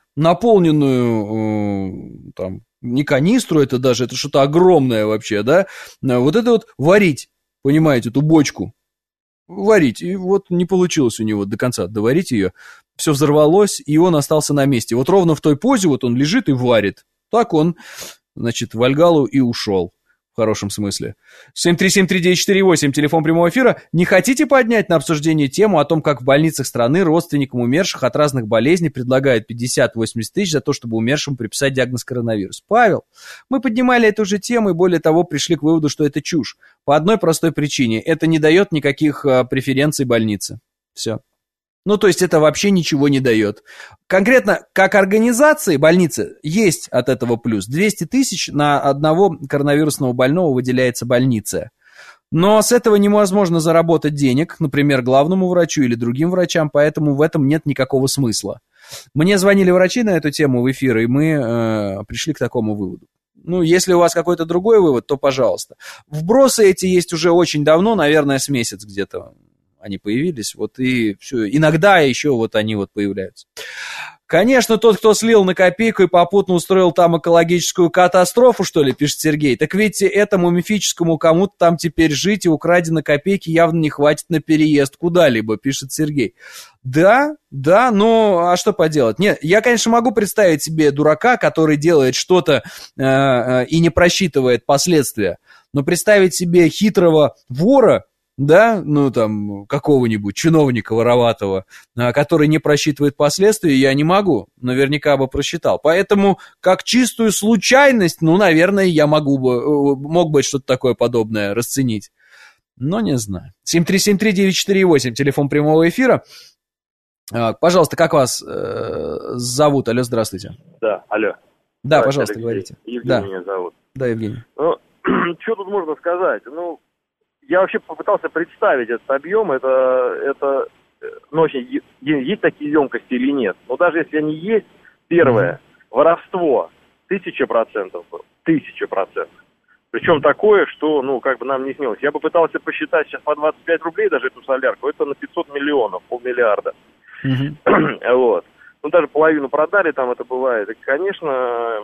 наполненную, э, там, не канистру, это даже, это что-то огромное вообще, да, вот это вот варить, понимаете, эту бочку, варить, и вот не получилось у него до конца доварить ее, все взорвалось, и он остался на месте, вот ровно в той позе вот он лежит и варит, так он, значит, в Альгалу и ушел. В хорошем смысле. семь три семь три девять четыре восемь, телефон прямого эфира. Не хотите поднять на обсуждение тему о том, как в больницах страны родственникам умерших от разных болезней предлагают пятьдесят-восемьдесят тысяч за то, чтобы умершим приписать диагноз коронавирус? Павел, мы поднимали эту же тему и более того пришли к выводу, что это чушь. По одной простой причине. Это не дает никаких а, преференций больнице. Все. Ну, то есть это вообще ничего не дает. Конкретно, как организации больницы, есть от этого плюс. двести тысяч на одного коронавирусного больного выделяется больнице. Но с этого невозможно заработать денег, например, главному врачу или другим врачам, поэтому в этом нет никакого смысла. Мне звонили врачи на эту тему в эфир, и мы э, пришли к такому выводу. Ну, если у вас какой-то другой вывод, то пожалуйста. Вбросы эти есть уже очень давно, наверное, с месяц где-то. Они появились, вот и все. Иногда еще вот они вот появляются. Конечно, тот, кто слил на копейку и попутно устроил там экологическую катастрофу, что ли, пишет Сергей, так ведь этому мифическому кому-то там теперь жить и украденной копейки явно не хватит на переезд куда-либо, пишет Сергей. Да, да, ну, а что поделать? Нет, я, конечно, могу представить себе дурака, который делает что-то э, э, и не просчитывает последствия, но представить себе хитрого вора, да, ну там какого-нибудь чиновника вороватого, который не просчитывает последствия, я не могу, наверняка бы просчитал. Поэтому как чистую случайность, ну, наверное, я могу бы, мог бы что-то такое подобное расценить. Но не знаю. семь три семь три девять четыре восемь, телефон прямого эфира. Пожалуйста, как вас э, зовут? Алло, здравствуйте. Да, алло. Да, пожалуйста, Алексей. Говорите. Евгений да. меня зовут. Да, Евгений. Ну, что тут можно сказать? Ну, я вообще попытался представить этот объем, это, это ну, очень, есть такие емкости или нет. Но даже если они есть, первое, mm-hmm. воровство, тысяча процентов, тысяча процентов. Причем такое, что, ну, как бы нам не снилось. Я попытался посчитать сейчас по двадцать пять рублей даже эту солярку, это на пятьсот миллионов, полмиллиарда. Mm-hmm. Вот. Ну, даже половину продали, там это бывает. И, конечно,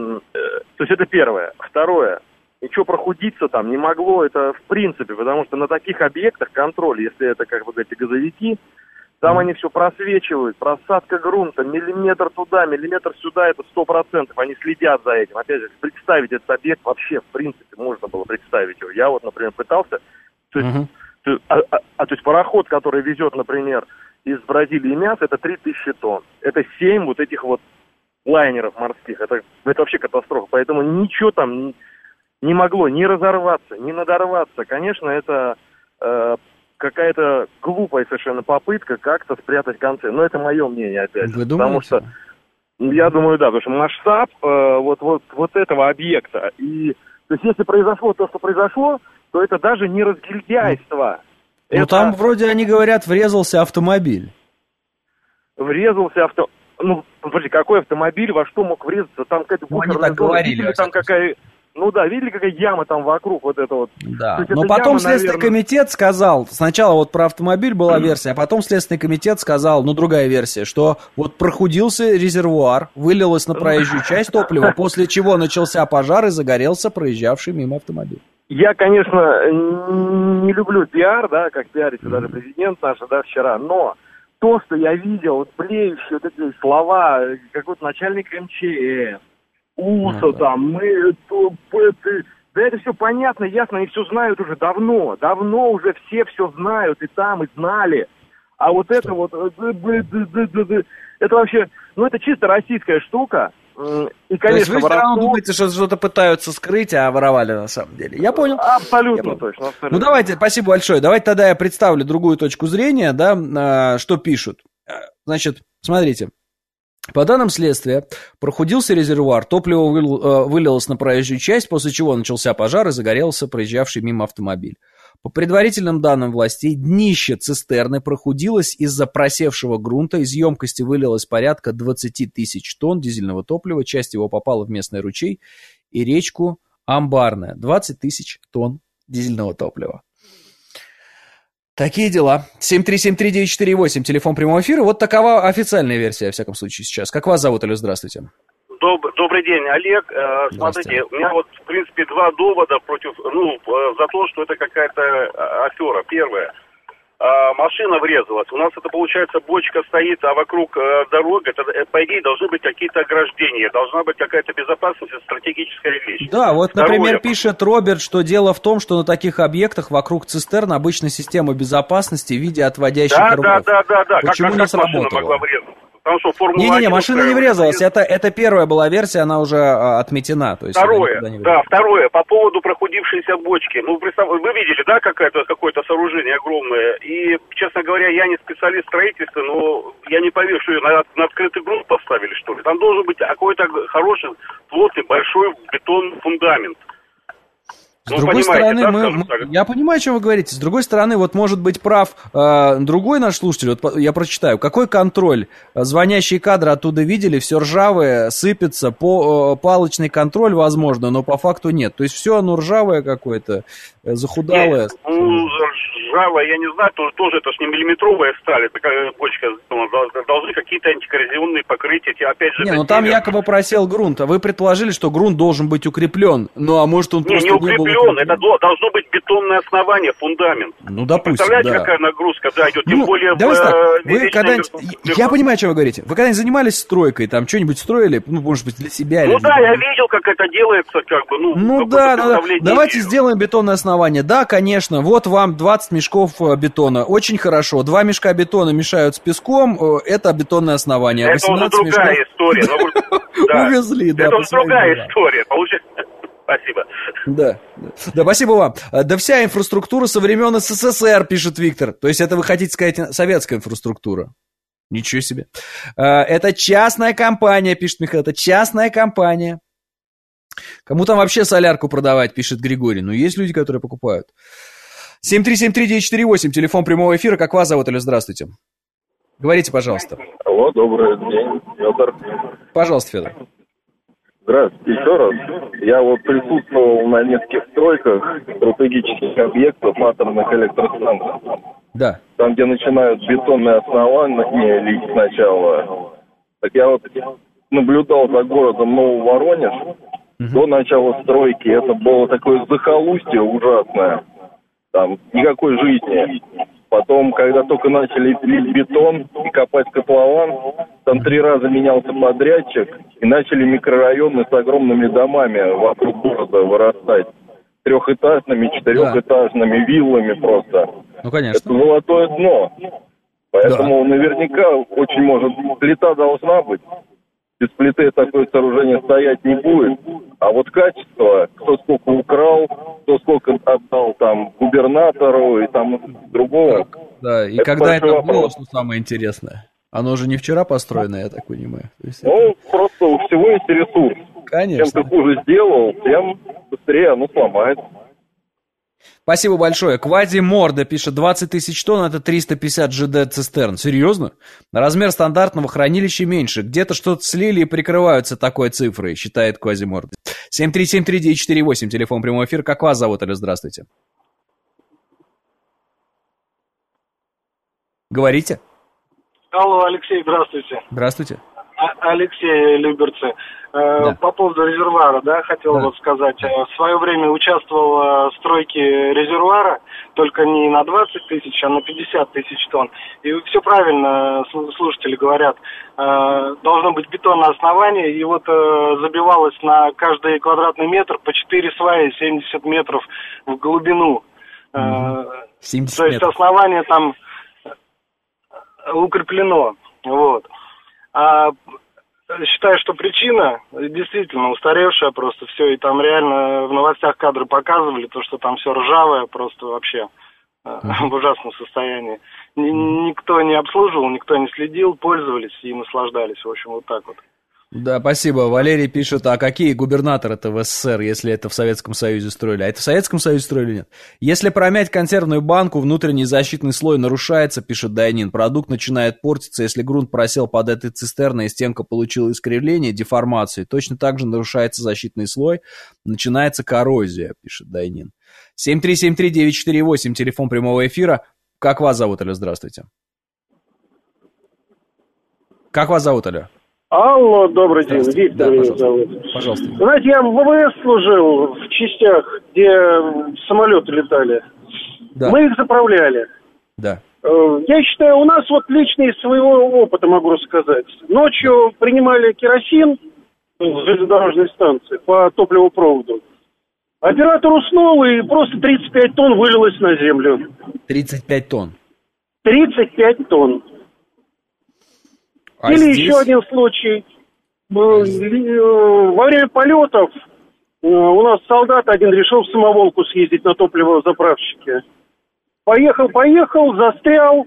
то есть это первое. Второе. Ничего прохудиться там не могло, это в принципе, потому что на таких объектах контроль, если это, как вы говорите, газовики, Там они все просвечивают, просадка грунта, миллиметр туда, миллиметр сюда, это сто процентов, они следят за этим. Опять же, представить этот объект вообще, в принципе, можно было представить его. Я вот, например, пытался, то есть, uh-huh. то, а, а, а, то есть пароход, который везет, например, из Бразилии мясо, это три тысячи тонн. Это семь вот этих вот лайнеров морских, это, это вообще катастрофа. Поэтому ничего там не, не могло ни разорваться, ни надорваться. Конечно, это... Э, какая-то глупая совершенно попытка как-то спрятать концы. Но это мое мнение, опять же. Вы думаете? Потому что, я думаю, да, потому что масштаб э, вот, вот, вот этого объекта. И, то есть, если произошло то, что произошло, то это даже не разгильдяйство. Ну, это... там, вроде, они говорят, врезался автомобиль. Врезался авто... Ну, подожди, какой автомобиль, во что мог врезаться? Там какая-то... Ну, они так говорили. Там какая... Ну да, видели, какая яма там вокруг вот это вот. Да, но потом яма, Следственный наверное... комитет сказал, сначала вот про автомобиль была версия, а потом Следственный комитет сказал, ну другая версия, что вот прохудился резервуар, вылилось на проезжую часть топлива, после чего начался пожар и загорелся проезжавший мимо автомобиль. Я, конечно, не люблю пиар, да, как пиарится даже президент наш, да, вчера, но то, что я видел, вот блеющие вот эти слова, какой-то начальник эм че эс, УСА ну, да. там, мы, то, это, да это все понятно, ясно, они все знают уже давно, давно уже все все знают, и там, и знали, а вот это вот, это вообще, ну это чисто российская штука, и, конечно, то есть вы все равно думаете, что что-то пытаются скрыть, а воровали на самом деле, я понял? Абсолютно я точно. Абсолютно. Ну давайте, спасибо большое, давайте тогда я представлю другую точку зрения, да, что пишут, значит, смотрите. По данным следствия, прохудился резервуар, топливо выл, вылилось на проезжую часть, после чего начался пожар и загорелся проезжавший мимо автомобиль. По предварительным данным властей, днище цистерны прохудилось из-за просевшего грунта, из емкости вылилось порядка двадцать тысяч тонн дизельного топлива, часть его попала в местный ручей и речку Амбарная. двадцать тысяч тонн дизельного топлива. Такие дела. семь три семь три девять четыре восемь, телефон прямого эфира. Вот такова официальная версия, во всяком случае, сейчас. Как вас зовут, Алло, здравствуйте. Доб- добрый день, Олег. Э, смотрите, у меня вот, в принципе, два довода против, ну, за то, что это какая-то афера. Первое. Э, машина врезалась. У нас это, получается, бочка стоит, а вокруг э, дорога, это, э, по идее, должны быть какие-то ограждения, должна быть какая-то безопасность, стратегическая вещь. Да, вот, Второе. например, пишет Роберт, что дело в том, что на таких объектах вокруг цистерн обычно система безопасности в виде отводящих да, рвов. Да, да, да, да. Почему как, не как сработало? Машина могла врезаться? Потому что Формула Не-не-не, машина не врезалась, врезалась. это, это первая была версия, она уже а, отметена. То есть Второе, да, второе, по поводу прохудившейся бочки. Ну, представь, вы видели, да, какое-то, какое-то сооружение огромное, и, честно говоря, я не специалист строительства, но я не поверю, что ее на, на открытый грунт поставили, что ли. Там должен быть какой-то хороший, плотный, большой бетонный фундамент. С ну, другой стороны, да, мы, мы, я понимаю, о чем вы говорите. С другой стороны, вот может быть прав э, другой наш слушатель. Вот я прочитаю. Какой контроль? Звонящие кадры оттуда видели, все ржавое, сыпется. По, э, палочный контроль возможно, но по факту нет. То есть все оно ржавое какое-то, э, захудалое. Нет, ну, ржавое, я не знаю, тоже, тоже это ж не миллиметровая сталь, такая бочка. Должны какие-то антикоррозионные покрытия. Опять же, не, ну там якобы просел грунт, а вы предположили, что грунт должен быть укреплен. Ну а может он не, просто не, не был укреплен? Это должно быть бетонное основание, фундамент. Ну, допустим, представляете, да. какая нагрузка, да, идет, тем ну, более... Давайте в, так, э, вы когда-нибудь... Я понимаю, о чем вы говорите. Вы когда-нибудь занимались стройкой, там, что-нибудь строили, ну, может быть, для себя? Ну, или да, для... я видел, как это делается, как бы, ну... Ну, да, да, да. Давайте сделаем бетонное основание. Да, конечно, вот вам двадцать мешков бетона. Очень хорошо. Два мешка бетона мешают с песком, это бетонное основание. Это уже другая мешков... история. Увезли, да. Это уже другая история, получается. Спасибо. Да, да, спасибо вам. Да вся инфраструктура со времен СССР, пишет Виктор. То есть это вы хотите сказать советская инфраструктура? Ничего себе. Это частная компания, пишет Михаил, это частная компания. Кому там вообще солярку продавать, пишет Григорий. Ну, есть люди, которые покупают. семь три семь три девять четыре восемь, телефон прямого эфира. Как вас зовут, или здравствуйте? Говорите, пожалуйста. Алло, добрый день, Федор. Пожалуйста, Федор. Здравствуйте еще раз. Я вот присутствовал на нескольких стройках стратегических объектов атомных электростанций. Да. Там, где начинают бетонные основания лить сначала. Так я вот наблюдал за городом Нововоронеж угу. до начала стройки. Это было такое захолустье ужасное. Там никакой жизни. Потом, когда только начали лить бетон и копать котлован, там три раза менялся подрядчик, и начали микрорайоны с огромными домами вокруг города вырастать. Трехэтажными, четырехэтажными, виллами просто. Ну, конечно. Это золотое дно. Поэтому да. наверняка очень может... Плита должна быть. Без плиты такое сооружение стоять не будет. А вот качество, кто сколько украл, кто сколько отдал там губернатору и там другого. Да, и когда это вопрос. Было, что самое интересное? Оно же не вчера построено, я так понимаю. То есть ну, это... просто у всего есть ресурс. Конечно. Чем ты хуже сделал, тем быстрее оно сломается. Спасибо большое. Квази-морда пишет, двадцать тысяч тонн это триста пятьдесят ЖД-цистерн. Серьезно? Размер стандартного хранилища меньше. Где-то что-то слили и прикрываются такой цифрой, считает Квази-морда. семь три семь три девять четыре восемь, телефон прямой эфир. Как вас зовут? Алло, здравствуйте. Говорите. Алло, Алексей, здравствуйте. Здравствуйте. А- Алексей Люберцы. Да. По поводу резервуара, да, хотел да. вот сказать. В свое время участвовал в стройке резервуара, только не на двадцать тысяч, а на пятьдесят тысяч тонн. И все правильно слушатели говорят, должно быть бетонное основание, и вот забивалось на каждый квадратный метр по четыре сваи, семьдесят метров в глубину. семьдесят То есть метров. основание там укреплено, вот. А считаю, что причина действительно устаревшая просто все, и там реально в новостях кадры показывали, то, что там все ржавое, просто вообще mm-hmm. в ужасном состоянии. Н- никто не обслуживал, никто не следил, пользовались и наслаждались, в общем, вот так вот. Да, спасибо. Валерий пишет, а какие губернаторы-то в СССР, если это в Советском Союзе строили? А это в Советском Союзе строили или нет? Если промять консервную банку, внутренний защитный слой нарушается, пишет Дайнин. Продукт начинает портиться, если грунт просел под этой цистерной, и стенка получила искривление, деформацию. Точно так же нарушается защитный слой, начинается коррозия, пишет Дайнин. семь три семь три девять четыре восемь, телефон прямого эфира. Как вас зовут, Алло, здравствуйте. Как вас зовут, Алло? Алло, добрый день, Виктор да, меня пожалуйста. зовут. Пожалуйста. Знаете, я в ВВС служил в частях, где самолеты летали. Да. Мы их заправляли. Да. Я считаю, у нас вот лично из своего опыта могу рассказать. Ночью принимали керосин в железнодорожной станции по топливопроводу. Оператор уснул, и просто тридцать пять тонн вылилось на землю. тридцать пять тонн? тридцать пять тонн. А Или здесь... еще один случай. Во время полетов у нас солдат один решил в самоволку съездить на топливозаправщике. Поехал, поехал, застрял.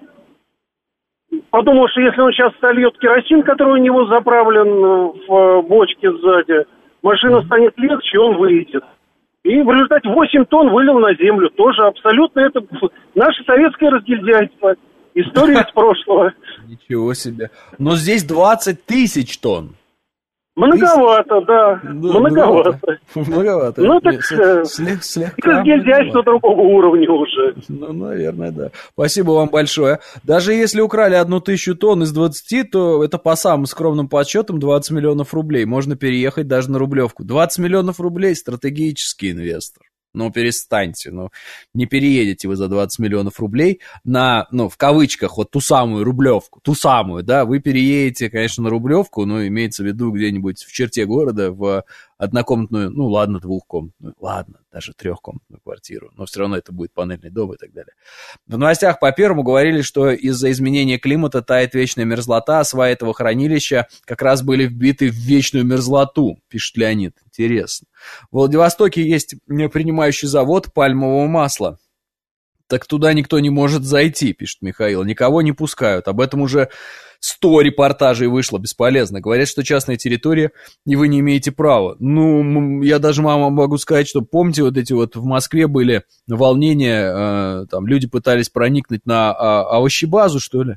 Подумал, что если он сейчас сольет керосин, который у него заправлен в бочке сзади, машина станет легче, и он выйдет. И в результате восемь тонн вылил на землю. Тоже абсолютно это наше советское разгильдяйство. История из прошлого. Ничего себе. Но здесь двадцать тысяч тонн. Многовато, да. да многовато. Многовато. Ну так разгильдяйство другого уровня уже. Ну, наверное, да. Спасибо вам большое. Даже если украли одну тысячу тонн из двадцати, то это по самым скромным подсчетам двадцать миллионов рублей. Можно переехать даже на Рублевку. двадцать миллионов рублей — стратегический инвестор. Ну, перестаньте, ну, не переедете вы за двадцать миллионов рублей на, ну, в кавычках, вот ту самую Рублевку, ту самую, да, вы переедете, конечно, на Рублевку, но имеется в виду где-нибудь в черте города, в однокомнатную, ну, ладно, двухкомнатную, ладно, даже трехкомнатную квартиру, но все равно это будет панельный дом и так далее. В новостях по Первому говорили, что из-за изменения климата тает вечная мерзлота, а сваи этого хранилища как раз были вбиты в вечную мерзлоту, пишет Леонид. Интересно. В Владивостоке есть принимающий завод пальмового масла. Так туда никто не может зайти, пишет Михаил. Никого не пускают. Об этом уже сто репортажей вышло, бесполезно. Говорят, что частная территория, и вы не имеете права. Ну, я даже, мама, могу сказать, что помните, вот эти вот в Москве были волнения, э, там люди пытались проникнуть на э, овощебазу, что ли?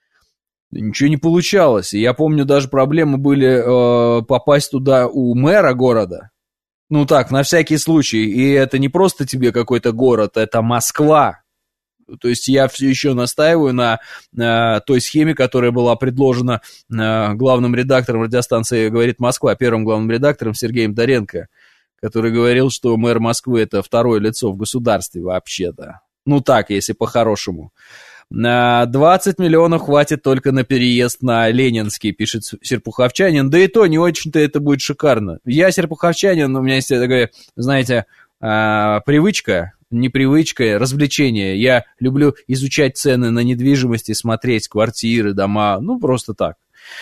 Ничего не получалось. И я помню, даже проблемы были э, попасть туда у мэра города. Ну так, на всякий случай. И это не просто тебе какой-то город, это Москва. То есть я все еще настаиваю на э, той схеме, которая была предложена э, главным редактором радиостанции «Говорит Москва», первым главным редактором Сергеем Доренко, который говорил, что мэр Москвы — это второе лицо в государстве вообще-то. Ну так, если по-хорошему. двадцать миллионов хватит только на переезд на Ленинский, пишет серпуховчанин. Да и то не очень-то это будет шикарно. Я серпуховчанин, у меня есть такая, знаете, привычка, не привычка, развлечение. Я люблю изучать цены на недвижимость и смотреть квартиры, дома, ну просто так.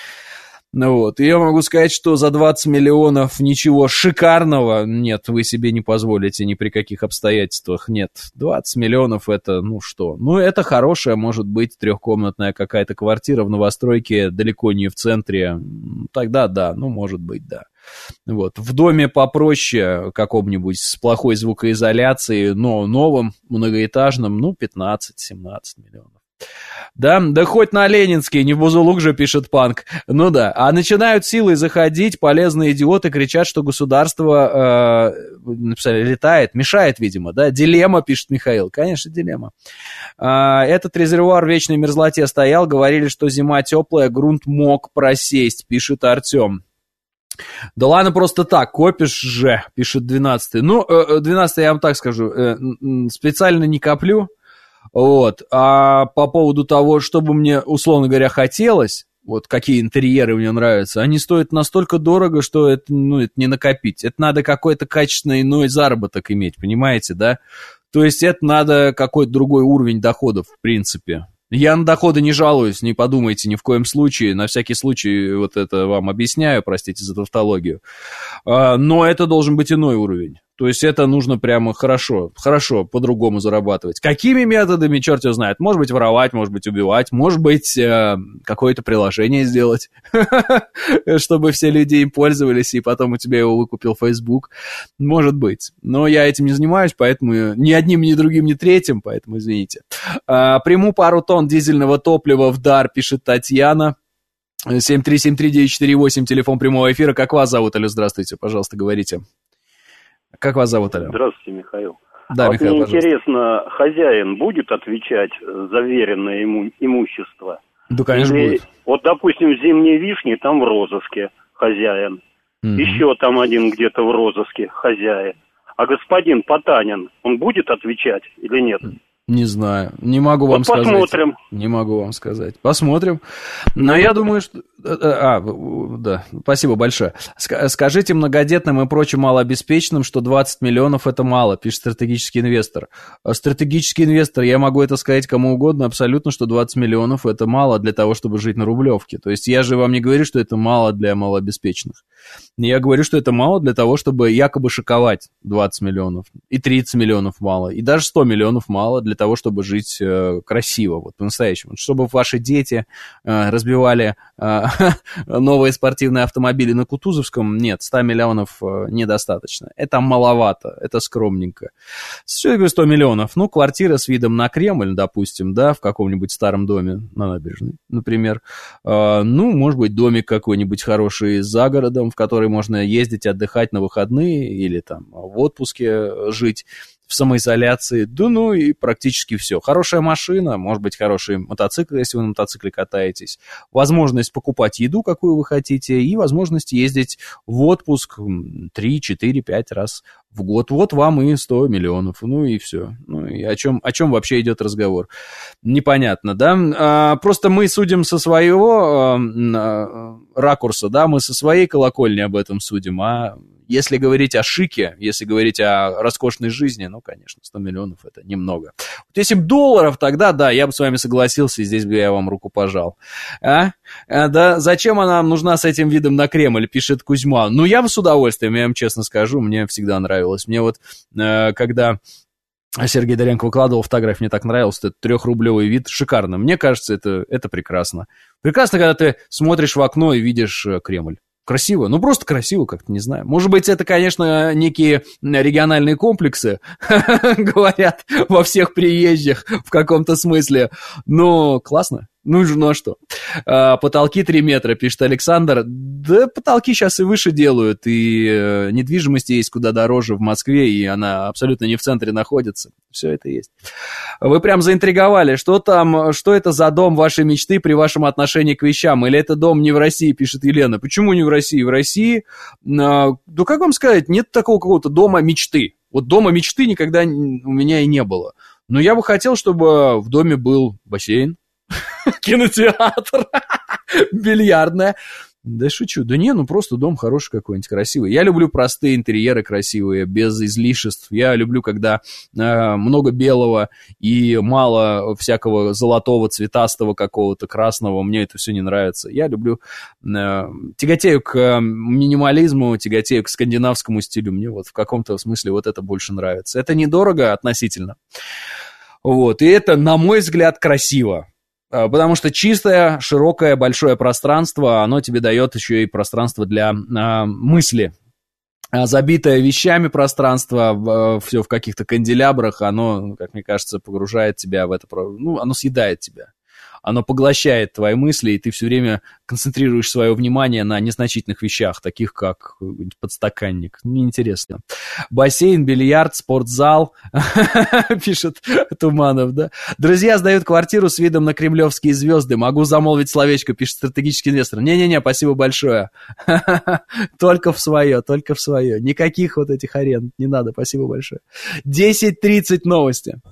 Ну вот, и я могу сказать, что за двадцать миллионов ничего шикарного, нет, вы себе не позволите ни при каких обстоятельствах, нет, двадцать миллионов это, ну что, ну это хорошая, может быть, трехкомнатная какая-то квартира в новостройке, далеко не в центре, тогда да, ну может быть, да. Вот, в доме попроще каком-нибудь с плохой звукоизоляцией, но новом, многоэтажном, ну пятнадцать-семнадцать миллионов. Да, да хоть на Ленинский, не в Бузулук же, пишет Панк. Ну да, а начинают силой заходить, полезные идиоты кричат, что государство, э, написали, летает, мешает, видимо, да, дилемма, пишет Михаил, конечно, дилемма. Э, этот резервуар в вечной мерзлоте стоял, говорили, что зима теплая, грунт мог просесть, пишет Артем. Да ладно, просто так, копишь же, пишет двенадцатый. Ну, двенадцатый, я вам так скажу, специально не коплю. Вот, а по поводу того, что бы мне, условно говоря, хотелось, вот какие интерьеры мне нравятся, они стоят настолько дорого, что это, ну, это не накопить. Это надо какой-то качественный иной заработок иметь, понимаете, да? То есть это надо какой-то другой уровень доходов, в принципе. Я на доходы не жалуюсь, не подумайте ни в коем случае, на всякий случай вот это вам объясняю, простите за тавтологию. Но это должен быть иной уровень. То есть это нужно прямо хорошо, хорошо по-другому зарабатывать. Какими методами, черт его знает. Может быть, воровать, может быть, убивать, может быть, э, какое-то приложение сделать, чтобы все люди им пользовались, и потом у тебя его выкупил Facebook. Может быть. Но я этим не занимаюсь, поэтому ни одним, ни другим, ни третьим, поэтому извините. Приму пару тонн дизельного топлива в дар, пишет Татьяна. семь три семь три девять четыре восемь, телефон прямого эфира. Как вас зовут, Алло, здравствуйте, пожалуйста, говорите. Как вас зовут, Алло? Здравствуйте, Михаил. Да, а Михаил, мне пожалуйста. интересно, хозяин будет отвечать за веренное ему имущество? Да, конечно, Или, будет. Вот, допустим, зимние вишни, там в розыске хозяин. Mm-hmm. Еще там один где-то в розыске хозяин. А господин Потанин, он будет отвечать или нет? Не знаю, не могу вам вот сказать. Посмотрим. Не могу вам сказать. Посмотрим. Но я думаю, что... А, да, спасибо большое. Скажите многодетным и прочим малообеспеченным, что двадцать миллионов это мало, пишет стратегический инвестор. Стратегический инвестор, я могу это сказать кому угодно, абсолютно, что двадцать миллионов это мало для того, чтобы жить на Рублевке. То есть я же вам не говорю, что это мало для малообеспеченных. Я говорю, что это мало для того, чтобы якобы шиковать двадцать миллионов. И тридцать миллионов мало. И даже сто миллионов мало для того, чтобы жить э, красиво, вот по-настоящему. Чтобы ваши дети э, разбивали э, новые спортивные автомобили на Кутузовском, нет, сто миллионов э, недостаточно. Это маловато, это скромненько. Что я говорю, сто миллионов? Ну, квартира с видом на Кремль, допустим, да, в каком-нибудь старом доме на набережной, например. Э, ну, может быть, домик какой-нибудь хороший за городом, в который можно ездить, отдыхать на выходные или там в отпуске жить, в самоизоляции, да ну и практически все. Хорошая машина, может быть, хороший мотоцикл, если вы на мотоцикле катаетесь, возможность покупать еду, какую вы хотите, и возможность ездить в отпуск три, четыре, пять раз в год. Вот вам и сто миллионов, ну и все. Ну и о чем, о чем вообще идет разговор? Непонятно, да? А, просто мы судим со своего а, ракурса, да, мы со своей колокольни об этом судим, а если говорить о шике, если говорить о роскошной жизни, ну, конечно, сто миллионов это немного. Вот если бы долларов, тогда, да, я бы с вами согласился, и здесь бы я вам руку пожал. А? А, да, зачем она нам нужна с этим видом на Кремль, пишет Кузьма. Ну, я бы с удовольствием, я вам честно скажу, мне всегда нравилось. Мне вот, э, когда Сергей Доренко выкладывал фотографии, мне так нравился этот трехрублевый вид, шикарно. Мне кажется, это, это прекрасно. Прекрасно, когда ты смотришь в окно и видишь Кремль. Красиво, ну просто красиво как-то, не знаю. Может быть, это, конечно, некие региональные комплексы, говорят во всех приезжих в каком-то смысле, но классно. Ну, ну а что? А, потолки три метра, пишет Александр. Да потолки сейчас и выше делают, и э, недвижимости есть куда дороже в Москве, и она абсолютно не в центре находится. Все это есть. Вы прям заинтриговали. Что там, что это за дом вашей мечты при вашем отношении к вещам? Или это дом не в России, пишет Елена. Почему не в России? В России, а, ну как вам сказать, нет такого какого-то дома мечты. Вот дома мечты никогда у меня и не было. Но я бы хотел, чтобы в доме был бассейн, кинотеатр, бильярдная. Да шучу. Да не, ну просто дом хороший какой-нибудь, красивый. Я люблю простые интерьеры красивые, без излишеств. Я люблю, когда э, много белого и мало всякого золотого, цветастого какого-то, красного. Мне это все не нравится. Я люблю, э, тяготею к минимализму, тяготею к скандинавскому стилю. Мне вот в каком-то смысле вот это больше нравится. Это недорого относительно. Вот. И это, на мой взгляд, красиво. Потому что чистое, широкое, большое пространство, оно тебе дает еще и пространство для э, мысли. А забитое вещами пространство, в, все в каких-то канделябрах, оно, как мне кажется, погружает тебя в это, ну, оно съедает тебя. Оно поглощает твои мысли, и ты все время концентрируешь свое внимание на незначительных вещах, таких как подстаканник. Неинтересно. Бассейн, бильярд, спортзал, пишет Туманов, да. Друзья сдают квартиру с видом на кремлевские звезды. Могу замолвить словечко, пишет стратегический инвестор. Не-не-не, спасибо большое. Только в свое, только в свое. Никаких вот этих аренд не надо, спасибо большое. десять тридцать новости.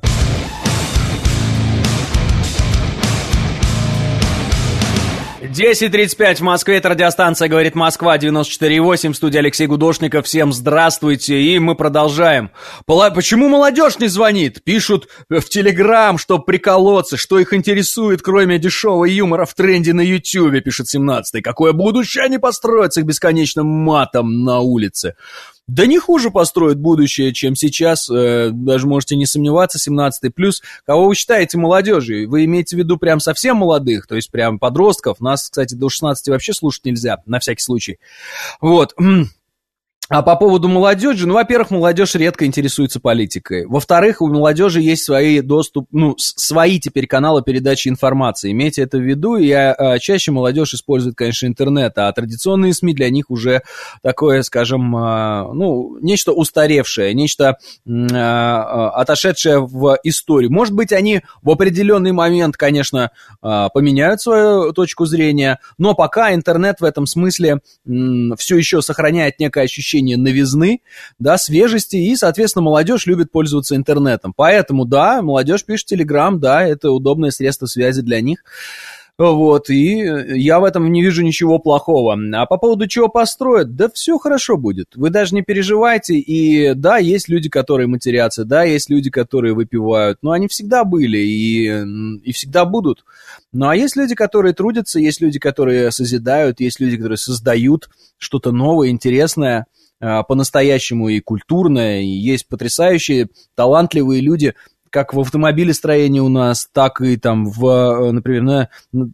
десять тридцать пять в Москве, это радиостанция «Говорит Москва», девяносто четыре и восемь, в студии Алексей Гудошников. Всем здравствуйте, и мы продолжаем. Почему молодежь не звонит? Пишут в Телеграм, чтобы приколоться, что их интересует, кроме дешевого юмора в тренде на Ютьюбе, пишет семнадцатый. Какое будущее они построят с их бесконечным матом на улице? Да не хуже построят будущее, чем сейчас, э, даже можете не сомневаться, семнадцатый плюс. Кого вы считаете молодежью? Вы имеете в виду прям совсем молодых, то есть прям подростков? Нас, кстати, до шестнадцати вообще слушать нельзя, на всякий случай. Вот. А по поводу молодежи, ну, во-первых, молодежь редко интересуется политикой. Во-вторых, у молодежи есть свои доступ, ну, свои теперь каналы передачи информации. Имейте это в виду, и а, чаще молодежь использует, конечно, интернет, а традиционные СМИ для них уже такое, скажем, а, ну, нечто устаревшее, нечто а, отошедшее в историю. Может быть, они в определенный момент, конечно, а, поменяют свою точку зрения, но пока интернет в этом смысле м, все еще сохраняет некое ощущение новизны, да, свежести, и, соответственно, молодежь любит пользоваться интернетом. Поэтому, да, молодежь пишет Телеграм, да, это удобное средство связи для них. Вот, и я в этом не вижу ничего плохого. А по поводу чего построят, да все хорошо будет. Вы даже не переживайте, и да, есть люди, которые матерятся, да, есть люди, которые выпивают, но они всегда были и, и всегда будут. Ну, а есть люди, которые трудятся, есть люди, которые созидают, есть люди, которые создают что-то новое, интересное, по-настоящему и культурное, и есть потрясающие, талантливые люди, как в автомобилестроении у нас, так и там в, например, на,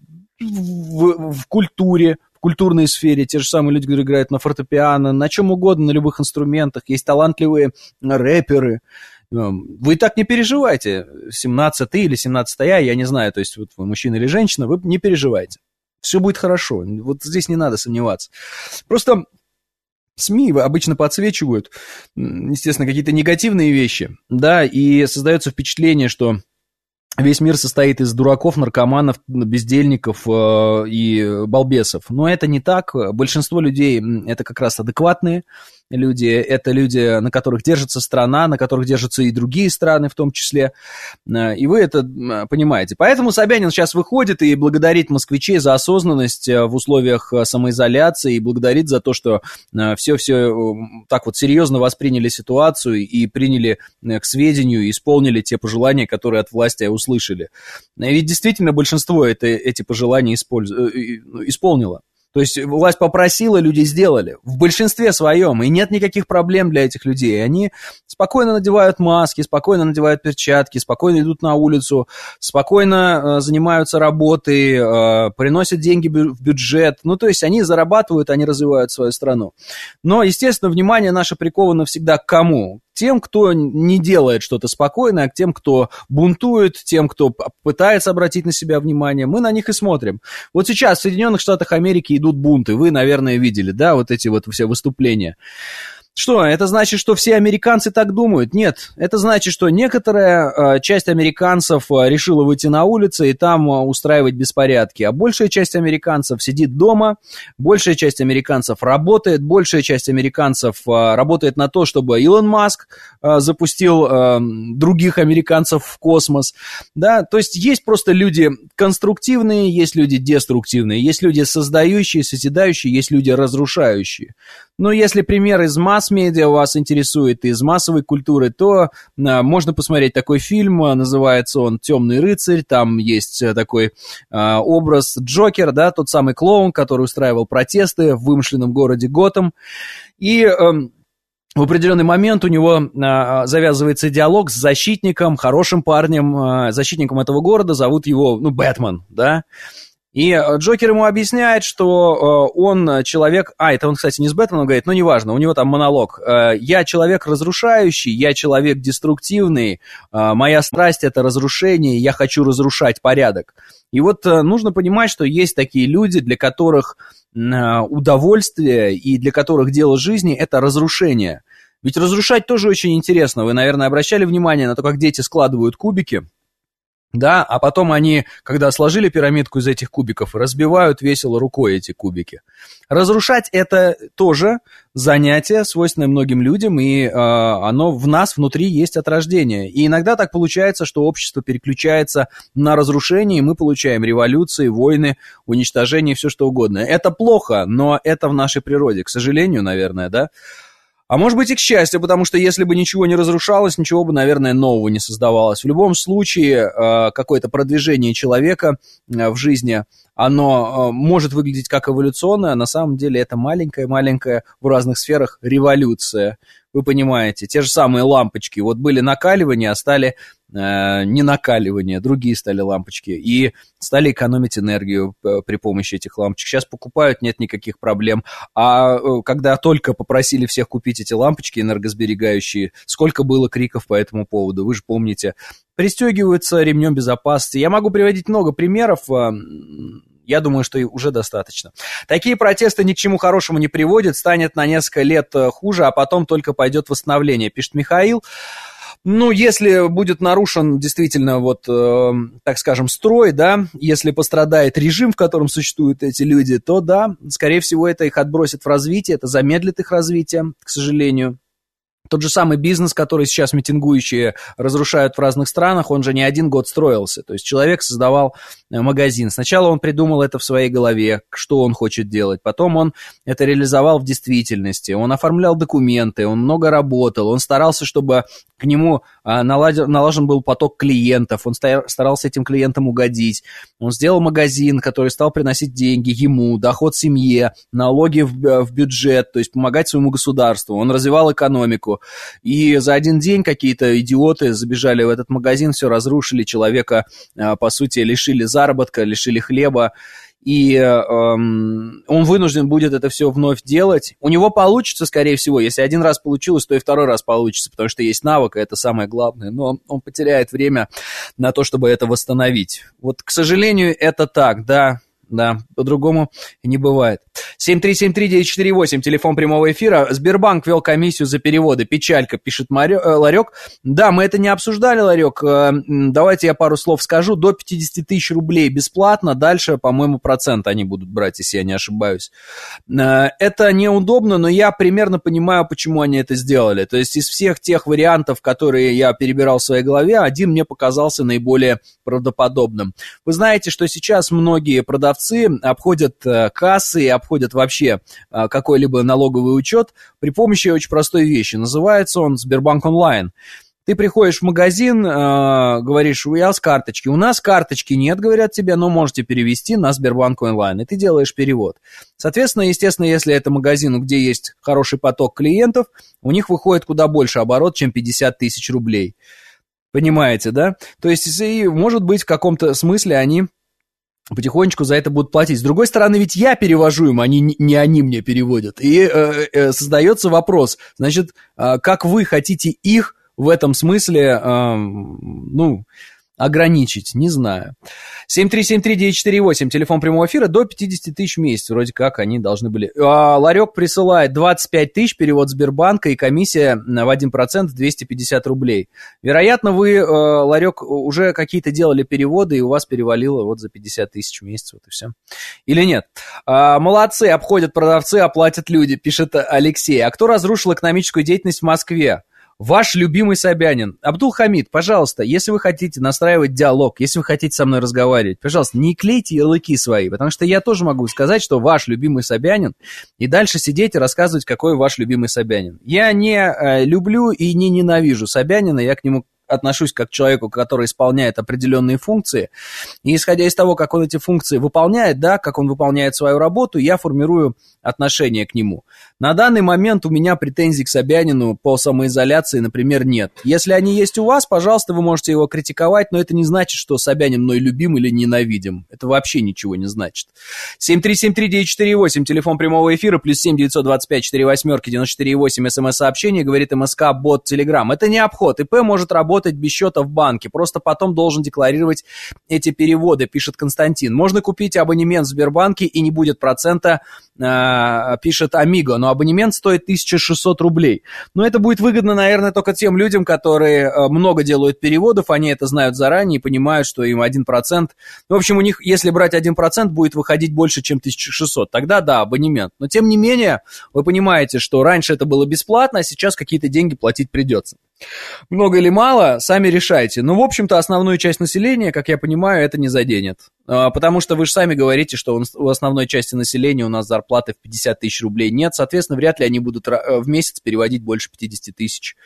в, в культуре, в культурной сфере. Те же самые люди, которые играют на фортепиано, на чем угодно, на любых инструментах. Есть талантливые рэперы. Вы так не переживайте. семнадцатый или семнадцатая, я не знаю, то есть вот вы мужчина или женщина, вы не переживайте. Все будет хорошо. Вот здесь не надо сомневаться. Просто СМИ обычно подсвечивают, естественно, какие-то негативные вещи, да, и создается впечатление, что весь мир состоит из дураков, наркоманов, бездельников э, и балбесов. Но это не так. Большинство людей – это как раз адекватные люди, это люди, на которых держится страна, на которых держатся и другие страны в том числе, и вы это понимаете. Поэтому Собянин сейчас выходит и благодарит москвичей за осознанность в условиях самоизоляции, и благодарит за то, что все-все так вот серьезно восприняли ситуацию и приняли к сведению, и исполнили те пожелания, которые от власти услышали. Ведь действительно большинство это, эти пожелания использ... исполнило. То есть власть попросила, люди сделали. В большинстве своем. И нет никаких проблем для этих людей. Они спокойно надевают маски, спокойно надевают перчатки, спокойно идут на улицу, спокойно э, занимаются работой, э, приносят деньги в бюджет. Ну, то есть они зарабатывают, они развивают свою страну. Но, естественно, внимание наше приковано всегда к кому? Тем, кто не делает что-то спокойно, а к тем, кто бунтует, тем, кто пытается обратить на себя внимание, мы на них и смотрим. Вот сейчас в Соединенных Штатах Америки идут бунты, вы, наверное, видели, да, вот эти вот все выступления. Что, это значит, что все американцы так думают? Нет, это значит, что некоторая э, часть американцев э, решила выйти на улицы и там э, устраивать беспорядки, а большая часть американцев сидит дома, большая часть американцев работает, большая часть американцев э, работает на то, чтобы Илон Маск э, запустил э, других американцев в космос, да, то есть есть просто люди конструктивные, есть люди деструктивные, есть люди создающие, созидающие, есть люди разрушающие. Но если пример из масс-медиа вас интересует, из массовой культуры, то а, можно посмотреть такой фильм, называется он «Темный рыцарь», там есть такой а, образ Джокер, да, тот самый клоун, который устраивал протесты в вымышленном городе Готэм, и а, в определенный момент у него а, завязывается диалог с защитником, хорошим парнем, а, защитником этого города, зовут его, ну, Бэтмен, да. И Джокер ему объясняет, что э, он человек... А, это он, кстати, не с Бэтменом говорит, но неважно, у него там монолог. Э, «Я человек разрушающий, я человек деструктивный, э, моя страсть — это разрушение, я хочу разрушать порядок». И вот э, нужно понимать, что есть такие люди, для которых э, удовольствие и для которых дело жизни — это разрушение. Ведь разрушать тоже очень интересно. Вы, наверное, обращали внимание на то, как дети складывают кубики, да, а потом они, когда сложили пирамидку из этих кубиков, разбивают весело рукой эти кубики. Разрушать — это тоже занятие, свойственное многим людям, и э, оно в нас внутри есть от рождения. И иногда так получается, что общество переключается на разрушение, и мы получаем революции, войны, уничтожение, все что угодно. Это плохо, но это в нашей природе, к сожалению, наверное, да. А может быть и к счастью, потому что если бы ничего не разрушалось, ничего бы, наверное, нового не создавалось. В любом случае, какое-то продвижение человека в жизни, оно может выглядеть как эволюционное, а на самом деле это маленькая-маленькая в разных сферах революция. Вы понимаете, те же самые лампочки. Вот были накаливания, а стали э, не накаливания, другие стали лампочки. И стали экономить энергию при помощи этих лампочек. Сейчас покупают, нет никаких проблем. А э, когда только попросили всех купить эти лампочки энергосберегающие, сколько было криков по этому поводу, вы же помните. Пристегиваются ремнем безопасности. Я могу приводить много примеров. Э, Я думаю, что и уже достаточно. Такие протесты ни к чему хорошему не приводят, станет на несколько лет хуже, а потом только пойдет восстановление, пишет Михаил. Ну, если будет нарушен действительно, вот, э, так скажем, строй, да, если пострадает режим, в котором существуют эти люди, то да, скорее всего, это их отбросит в развитие, это замедлит их развитие, к сожалению. Тот же самый бизнес, который сейчас митингующие разрушают в разных странах, он же не один год строился. То есть человек создавал магазин. Сначала он придумал это в своей голове, что он хочет делать. Потом он это реализовал в действительности. Он оформлял документы, он много работал. Он старался, чтобы к нему наладен, налажен был поток клиентов. Он старался этим клиентам угодить. Он сделал магазин, который стал приносить деньги ему, доход семье, налоги в, в бюджет, то есть помогать своему государству. Он развивал экономику. И за один день какие-то идиоты забежали в этот магазин, все разрушили, человека, по сути, лишили заработка, лишили хлеба, и эм, он вынужден будет это все вновь делать. У него получится, скорее всего, если один раз получилось, то и второй раз получится, потому что есть навык, и это самое главное, но он потеряет время на то, чтобы это восстановить. Вот, к сожалению, это так, да. Да, по-другому не бывает. семь три семь три девять четыре восемь, телефон прямого эфира. Сбербанк ввел комиссию за переводы. Печалька, пишет Марё, э, Ларек. Да, мы это не обсуждали, Ларек. Э, давайте я пару слов скажу. До пятьдесят тысяч рублей бесплатно. Дальше, по-моему, процент они будут брать, если я не ошибаюсь. Э, это неудобно, но я примерно понимаю, почему они это сделали. То есть из всех тех вариантов, которые я перебирал в своей голове, один мне показался наиболее правдоподобным. Вы знаете, что сейчас многие продавцы обходят кассы и обходят вообще какой-либо налоговый учет при помощи очень простой вещи. Называется он Сбербанк онлайн. Ты приходишь в магазин, говоришь, я с карточки. У нас карточки нет, говорят тебе, но можете перевести на Сбербанк онлайн. И ты делаешь перевод. Соответственно, естественно, если это магазин, где есть хороший поток клиентов, у них выходит куда больше оборот, чем пятьдесят тысяч рублей. Понимаете, да? То есть, и, может быть, в каком-то смысле они потихонечку за это будут платить. С другой стороны, ведь я перевожу им, они, не они мне переводят. И э, э, создается вопрос, значит, э, как вы хотите их в этом смысле, э, ну, ограничить, не знаю. семь три семь три девять четыре восемь, телефон прямого эфира, до пятьдесят тысяч в месяц, вроде как они должны были. А, Ларек присылает двадцать пять тысяч, перевод Сбербанка и комиссия в один процент двести пятьдесят рублей. Вероятно, вы, Ларек, уже какие-то делали переводы, и у вас перевалило вот за пятьдесят тысяч в месяц, вот и все. Или нет? А, молодцы, обходят продавцы, оплатят люди, пишет Алексей. А кто разрушил экономическую деятельность в Москве? Ваш любимый Собянин. Абдул-Хамид, пожалуйста, если вы хотите настраивать диалог, если вы хотите со мной разговаривать, пожалуйста, не клейте ярлыки свои, потому что я тоже могу сказать, что ваш любимый Собянин, и дальше сидеть и рассказывать, какой ваш любимый Собянин. Я не э, люблю и не ненавижу Собянина, я к нему отношусь как к человеку, который исполняет определенные функции, и исходя из того, как он эти функции выполняет, да, как он выполняет свою работу, я формирую отношение к нему. На данный момент у меня претензий к Собянину по самоизоляции, например, нет. Если они есть у вас, пожалуйста, вы можете его критиковать, но это не значит, что Собянин мной любим или ненавидим. Это вообще ничего не значит. семь три семь три девять четыре восемь, телефон прямого эфира, плюс семь девятьсот двадцать пять четыре восьмерки девяносто четыре восемь, смс-сообщение, говорит МСК, бот, Телеграм. Это не обход. ИП может работать без счета в банке, просто потом должен декларировать эти переводы, пишет Константин. Можно купить абонемент в Сбербанке и не будет процента, э, пишет Амиго, но абонемент стоит тысяча шестьсот рублей. Но это будет выгодно, наверное, только тем людям, которые э, много делают переводов, они это знают заранее и понимают, что им один процент. В общем, у них, если брать один процент, будет выходить больше, чем тысяча шестьсот. Тогда да, абонемент. Но тем не менее, вы понимаете, что раньше это было бесплатно, а сейчас какие-то деньги платить придется. Много или мало, сами решайте. Но, в общем-то, основную часть населения, как я понимаю, это не заденет. Потому что вы же сами говорите, что у основной части населения у нас зарплаты в пятьдесят тысяч рублей нет. Соответственно, вряд ли они будут в месяц переводить больше пятьдесят тысяч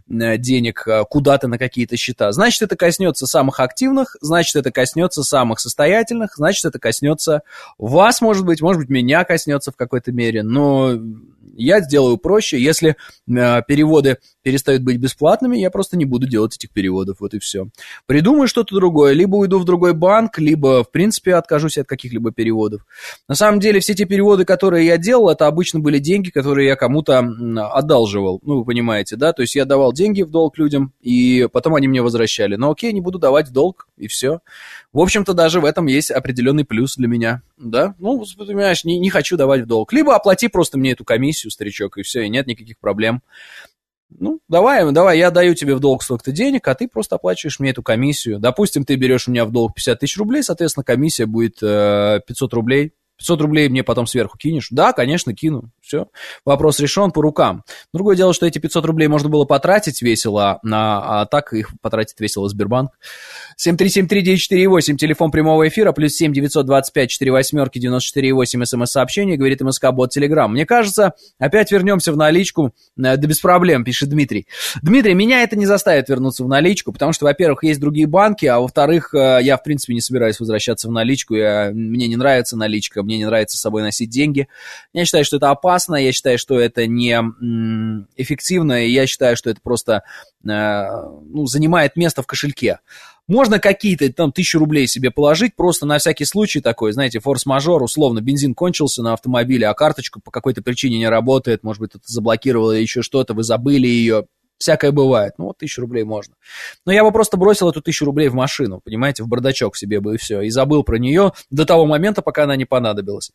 денег куда-то на какие-то счета. Значит, это коснется самых активных, значит, это коснется самых состоятельных, значит, это коснется вас, может быть, может быть, меня коснется в какой-то мере. Но я сделаю проще. Если переводы перестают быть бесплатными, я просто не буду делать этих переводов, вот и все. Придумаю что-то другое, либо уйду в другой банк, либо, в принципе, откажусь от каких-либо переводов. На самом деле, все те переводы, которые я делал, это обычно были деньги, которые я кому-то одалживал, ну, вы понимаете, да, то есть я давал деньги в долг людям, и потом они мне возвращали. Но окей, не буду давать в долг, и все. В общем-то, даже в этом есть определенный плюс для меня, да, ну, понимаешь, не, не хочу давать в долг. Либо оплати просто мне эту комиссию, старичок, и все, и нет никаких проблем. Ну, давай, давай, я даю тебе в долг столько-то денег, а ты просто оплачиваешь мне эту комиссию. Допустим, ты берешь у меня в долг пятьдесят тысяч рублей, соответственно, комиссия будет э, пятьсот рублей. пятьсот рублей мне потом сверху кинешь? Да, конечно, кину. Все, вопрос решен по рукам. Другое дело, что эти пятьсот рублей можно было потратить весело, а, а так их потратить весело Сбербанк. семь три семь три девять четыре восемь, телефон прямого эфира, плюс семь девятьсот двадцать пять четыре восьмерки девяносто четыре восемь, смс-сообщение, говорит МСК, бот, Телеграм. Мне кажется, опять вернемся в наличку, да без проблем, пишет Дмитрий. Дмитрий, меня это не заставит вернуться в наличку, потому что, во-первых, есть другие банки, а во-вторых, я, в принципе, не собираюсь возвращаться в наличку, я, мне не нравится наличка, мне не нравится с собой носить деньги. Я считаю, что это опасно, я считаю, что это не м, эффективно, и я считаю, что это просто э, ну, занимает место в кошельке. Можно какие-то там тысячу рублей себе положить, просто на всякий случай такой, знаете, форс-мажор, условно, бензин кончился на автомобиле, а карточка по какой-то причине не работает, может быть, это заблокировало или еще что-то, вы забыли ее. Всякое бывает. Ну, вот тысячу рублей можно. Но я бы просто бросил эту тысячу рублей в машину, понимаете, в бардачок себе бы и все. И забыл про нее до того момента, пока она не понадобилась.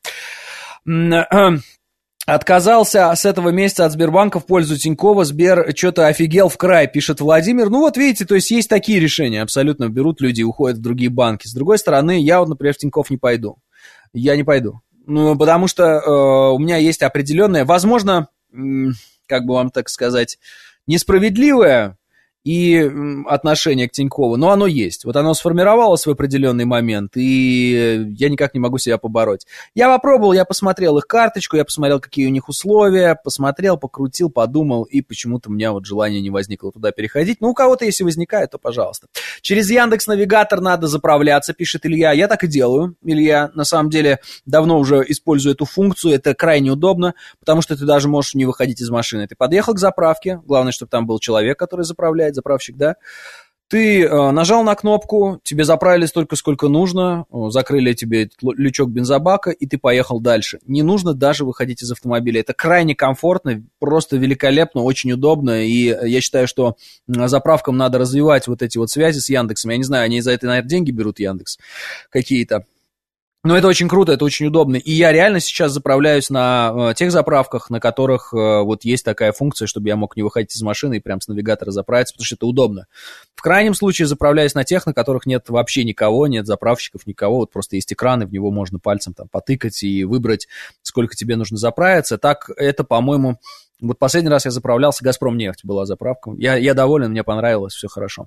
Отказался с этого месяца от Сбербанка в пользу Тинькова. Сбер что-то офигел в край, пишет Владимир. Ну вот видите, то есть есть такие решения. Абсолютно берут люди и уходят в другие банки. С другой стороны, я вот, например, в Тинькофф не пойду. Я не пойду. Ну, потому что э, у меня есть определенное, возможно, э, как бы вам так сказать, несправедливое и отношение к Тинькову, но оно есть. Вот оно сформировалось в определенный момент, и я никак не могу себя побороть. Я попробовал, я посмотрел их карточку, я посмотрел, какие у них условия, посмотрел, покрутил, подумал, и почему-то у меня вот желание не возникло туда переходить. Ну, у кого-то, если возникает, то пожалуйста. Через Яндекс.Навигатор надо заправляться, пишет Илья. Я так и делаю, Илья. На самом деле, давно уже использую эту функцию, это крайне удобно, потому что ты даже можешь не выходить из машины. Ты подъехал к заправке, главное, чтобы там был человек, который заправляет, заправщик, да, Ты э, нажал на кнопку, тебе заправили столько, сколько нужно, э, закрыли тебе этот лючок бензобака, и ты поехал дальше. Не нужно даже выходить из автомобиля. Это крайне комфортно, просто великолепно, очень удобно, и я считаю, что заправкам надо развивать вот эти вот связи с Яндексом. Я не знаю, они за это, наверное, деньги берут, Яндекс, какие-то. Но это очень круто, это очень удобно. И я реально сейчас заправляюсь на э, тех заправках, на которых э, вот есть такая функция, чтобы я мог не выходить из машины и прям с навигатора заправиться, потому что это удобно. В крайнем случае заправляюсь на тех, на которых нет вообще никого, нет заправщиков, никого. Вот просто есть экран, и в него можно пальцем там потыкать и выбрать, сколько тебе нужно заправиться. Так это, по-моему... Вот последний раз я заправлялся, «Газпромнефть» была заправка. Я, я доволен, мне понравилось, все хорошо.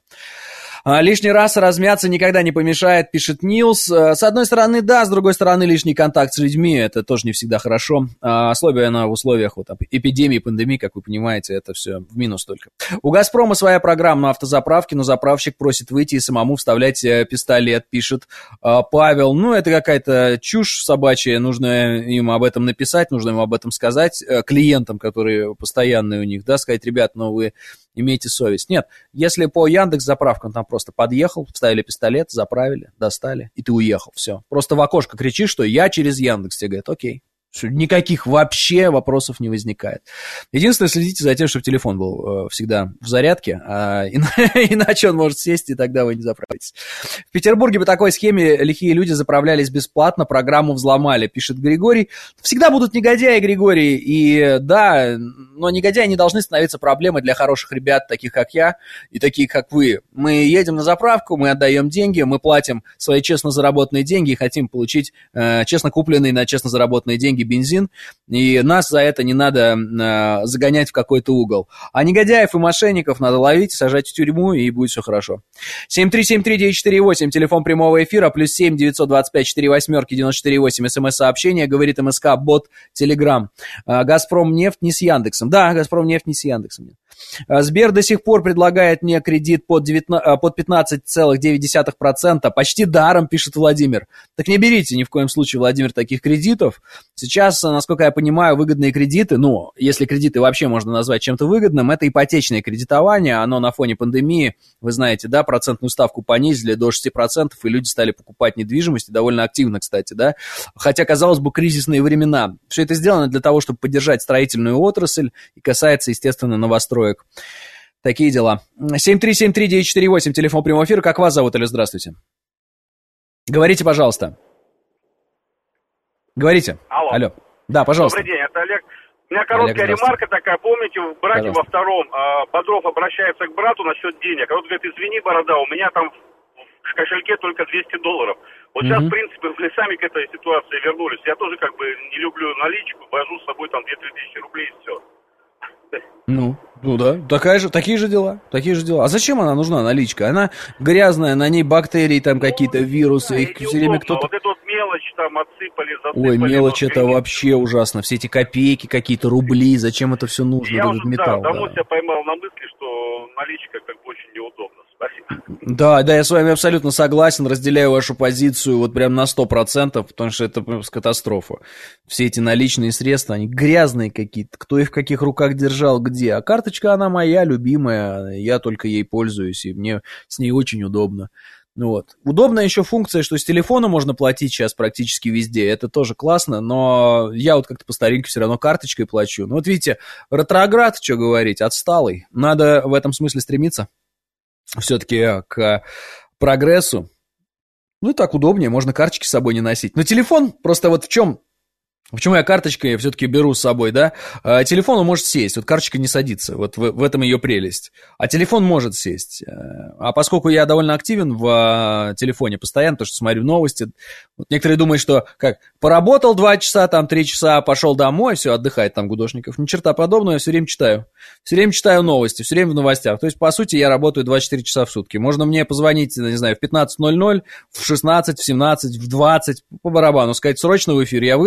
А, лишний раз размяться никогда не помешает, пишет Нилс. А, с одной стороны, да, с другой стороны, лишний контакт с людьми, это тоже не всегда хорошо. А, особенно в условиях вот, эпидемии, пандемии, как вы понимаете, это все в минус только. У «Газпрома» своя программа на автозаправке, но заправщик просит выйти и самому вставлять пистолет, пишет а, Павел. Ну, это какая-то чушь собачья, нужно им об этом написать, нужно им об этом сказать клиентам, которые постоянные у них, да, сказать, ребят, ну вы имейте совесть. Нет, если по Яндекс.Заправкам там просто подъехал, вставили пистолет, заправили, достали, и ты уехал, все. Просто в окошко кричишь, что я через Яндекс, тебе говорят, окей. Никаких вообще вопросов не возникает. Единственное, следите за тем, чтобы телефон был э, всегда в зарядке, а, иначе он может сесть, и тогда вы не заправитесь. В Петербурге по такой схеме лихие люди заправлялись бесплатно, программу взломали, пишет Григорий. Всегда будут негодяи, Григорий, и да, но негодяи не должны становиться проблемой для хороших ребят, таких как я и таких как вы. Мы едем на заправку, мы отдаем деньги, мы платим свои честно заработанные деньги и хотим получить э, честно купленные на честно заработанные деньги бензин, и нас за это не надо э, загонять в какой-то угол. А негодяев и мошенников надо ловить, сажать в тюрьму, и будет все хорошо. семь три семь три девять четыре восемь, телефон прямого эфира, плюс семь девятьсот двадцать пять четыре восьмерки девяносто четыре восемь, смс-сообщение, говорит МСК, бот, Телеграм. «Газпромнефть» не с Яндексом. Да, «Газпромнефть» не с Яндексом. Сбер до сих пор предлагает мне кредит под, девятнадцать, под пятнадцать целых девять десятых процента, почти даром, пишет Владимир. Так не берите ни в коем случае, Владимир, таких кредитов. Сейчас, насколько я понимаю, выгодные кредиты, ну, если кредиты вообще можно назвать чем-то выгодным, это ипотечное кредитование, оно на фоне пандемии, вы знаете, да, процентную ставку понизили до шести процентов, и люди стали покупать недвижимость, довольно активно, кстати, да, хотя, казалось бы, кризисные времена. Все это сделано для того, чтобы поддержать строительную отрасль, и касается, естественно, новостроек. Такие дела. семь три семь три девять четыре восемь, телефон прямого эфира. Как вас зовут, или здравствуйте? Говорите, пожалуйста. Говорите. Алло. Алло. Да, пожалуйста. Добрый день, это Олег. У меня короткая Олег, ремарка такая. Помните, в «Браке Пожалуйста. во втором» э, Бодров обращается к брату насчет денег. А тот говорит, извини, борода, у меня там в кошельке только двести долларов. Вот сейчас, Мгм. в принципе, в лесами к этой ситуации вернулись. Я тоже как бы не люблю наличку, вожу с собой там две-три тысячи рублей и все. Ну, ну да, такая же, такие же дела, такие же дела. А зачем она нужна, наличка? Она грязная, на ней бактерии, там какие-то вирусы, их все время кто-то... Вот эту вот мелочь там отсыпали, засыпали. Ой, мелочь, вот, это и- вообще ужасно. Все эти копейки, какие-то рубли, зачем это все нужно, Я этот уже, металл? да, Да. давно себя поймал на мысли, что наличка как бы очень неудобно. Спасибо. Да, да, я с вами абсолютно согласен, разделяю вашу позицию вот прям на сто процентов, потому что это просто катастрофа. Все эти наличные средства, они грязные какие-то, кто их в каких руках держал, где. А карточка, она моя, любимая, я только ей пользуюсь, и мне с ней очень удобно. Ну вот. Удобная еще функция, что с телефона можно платить сейчас практически везде, это тоже классно, но я вот как-то по старинке все равно карточкой плачу. Ну вот видите, ретроград, что говорить, отсталый. Надо в этом смысле стремиться все-таки к прогрессу. Ну и так удобнее, можно карточки с собой не носить. Но телефон, просто вот в чем... Почему я карточкой все-таки беру с собой, да? А, телефон он может сесть, вот карточка не садится, вот в, в этом ее прелесть. А телефон может сесть. А поскольку я довольно активен в а, телефоне постоянно, потому что смотрю новости, вот некоторые думают, что как, поработал два часа, там три часа, пошел домой, все, отдыхает там Гудошников. Ни черта подобного, я все время читаю. Все время читаю новости, все время в новостях. То есть, по сути, я работаю двадцать четыре часа в сутки. Можно мне позвонить, не знаю, в пятнадцать ноль ноль, в шестнадцать, в семнадцать, в двадцать, по барабану, сказать, срочно в эфир, я выйду и буду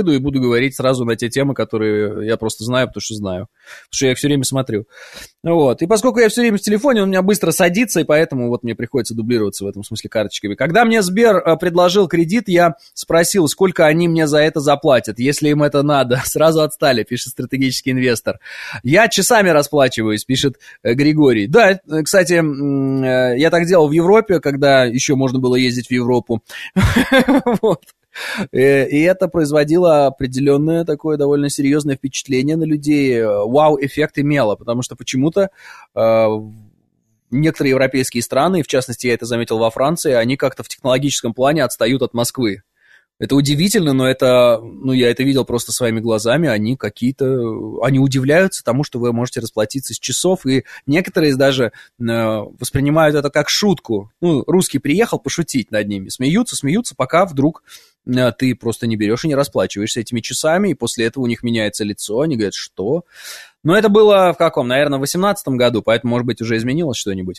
говорить сразу на те темы, которые я просто знаю, потому что знаю. Потому что я их все время смотрю. Вот. И поскольку я все время в телефоне, он у меня быстро садится, и поэтому вот мне приходится дублироваться в этом смысле карточками. Когда мне Сбер предложил кредит, я спросил, сколько они мне за это заплатят, если им это надо. Сразу отстали, пишет стратегический инвестор. Я часами расплачиваюсь, пишет Григорий. Да, кстати, я так делал в Европе, когда еще можно было ездить в Европу. Вот. И это производило определенное такое довольно серьезное впечатление на людей. Вау-эффект имело, потому что почему-то э, некоторые европейские страны, в частности, я это заметил во Франции, они как-то в технологическом плане отстают от Москвы. Это удивительно, но это, ну, я это видел просто своими глазами, они какие-то, они удивляются тому, что вы можете расплатиться с часов, и некоторые даже э, воспринимают это как шутку. Ну, русский приехал пошутить над ними, смеются, смеются, пока вдруг э, ты просто не берешь и не расплачиваешься этими часами, и после этого у них меняется лицо, они говорят, что? Но это было в каком? Наверное, в восемнадцатом году, поэтому, может быть, уже изменилось что-нибудь.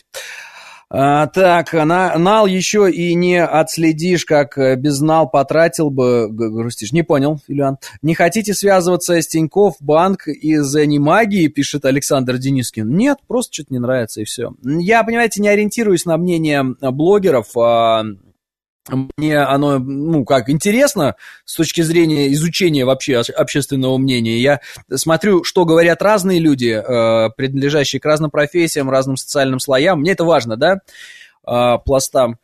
А, так, на, нал еще и не отследишь, как без нал потратил бы, грустишь. Не понял, Ильян. Не хотите связываться с Тинькофф Банк из-за немагии, пишет Александр Денискин. Нет, просто что-то не нравится и все. Я, понимаете, не ориентируюсь на мнение блогеров, а мне оно, ну, как, интересно с точки зрения изучения вообще общественного мнения. Я смотрю, что говорят разные люди, э, принадлежащие к разным профессиям, разным социальным слоям. Мне это важно, да, э, пластам.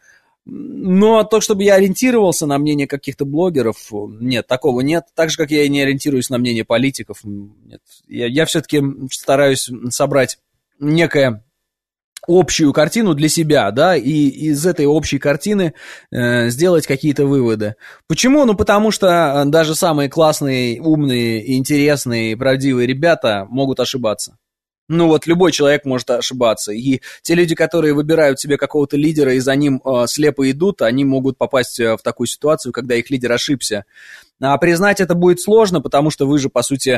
Но то, чтобы я ориентировался на мнение каких-то блогеров, нет, такого нет. Так же, как я и не ориентируюсь на мнение политиков. Нет. Я, я все-таки стараюсь собрать некое... общую картину для себя, да, и из этой общей картины э, сделать какие-то выводы. Почему? Ну, потому что даже самые классные, умные, интересные, правдивые ребята могут ошибаться. Ну, вот любой человек может ошибаться. И те люди, которые выбирают себе какого-то лидера и за ним э, слепо идут, они могут попасть в такую ситуацию, когда их лидер ошибся. А признать это будет сложно, потому что вы же, по сути,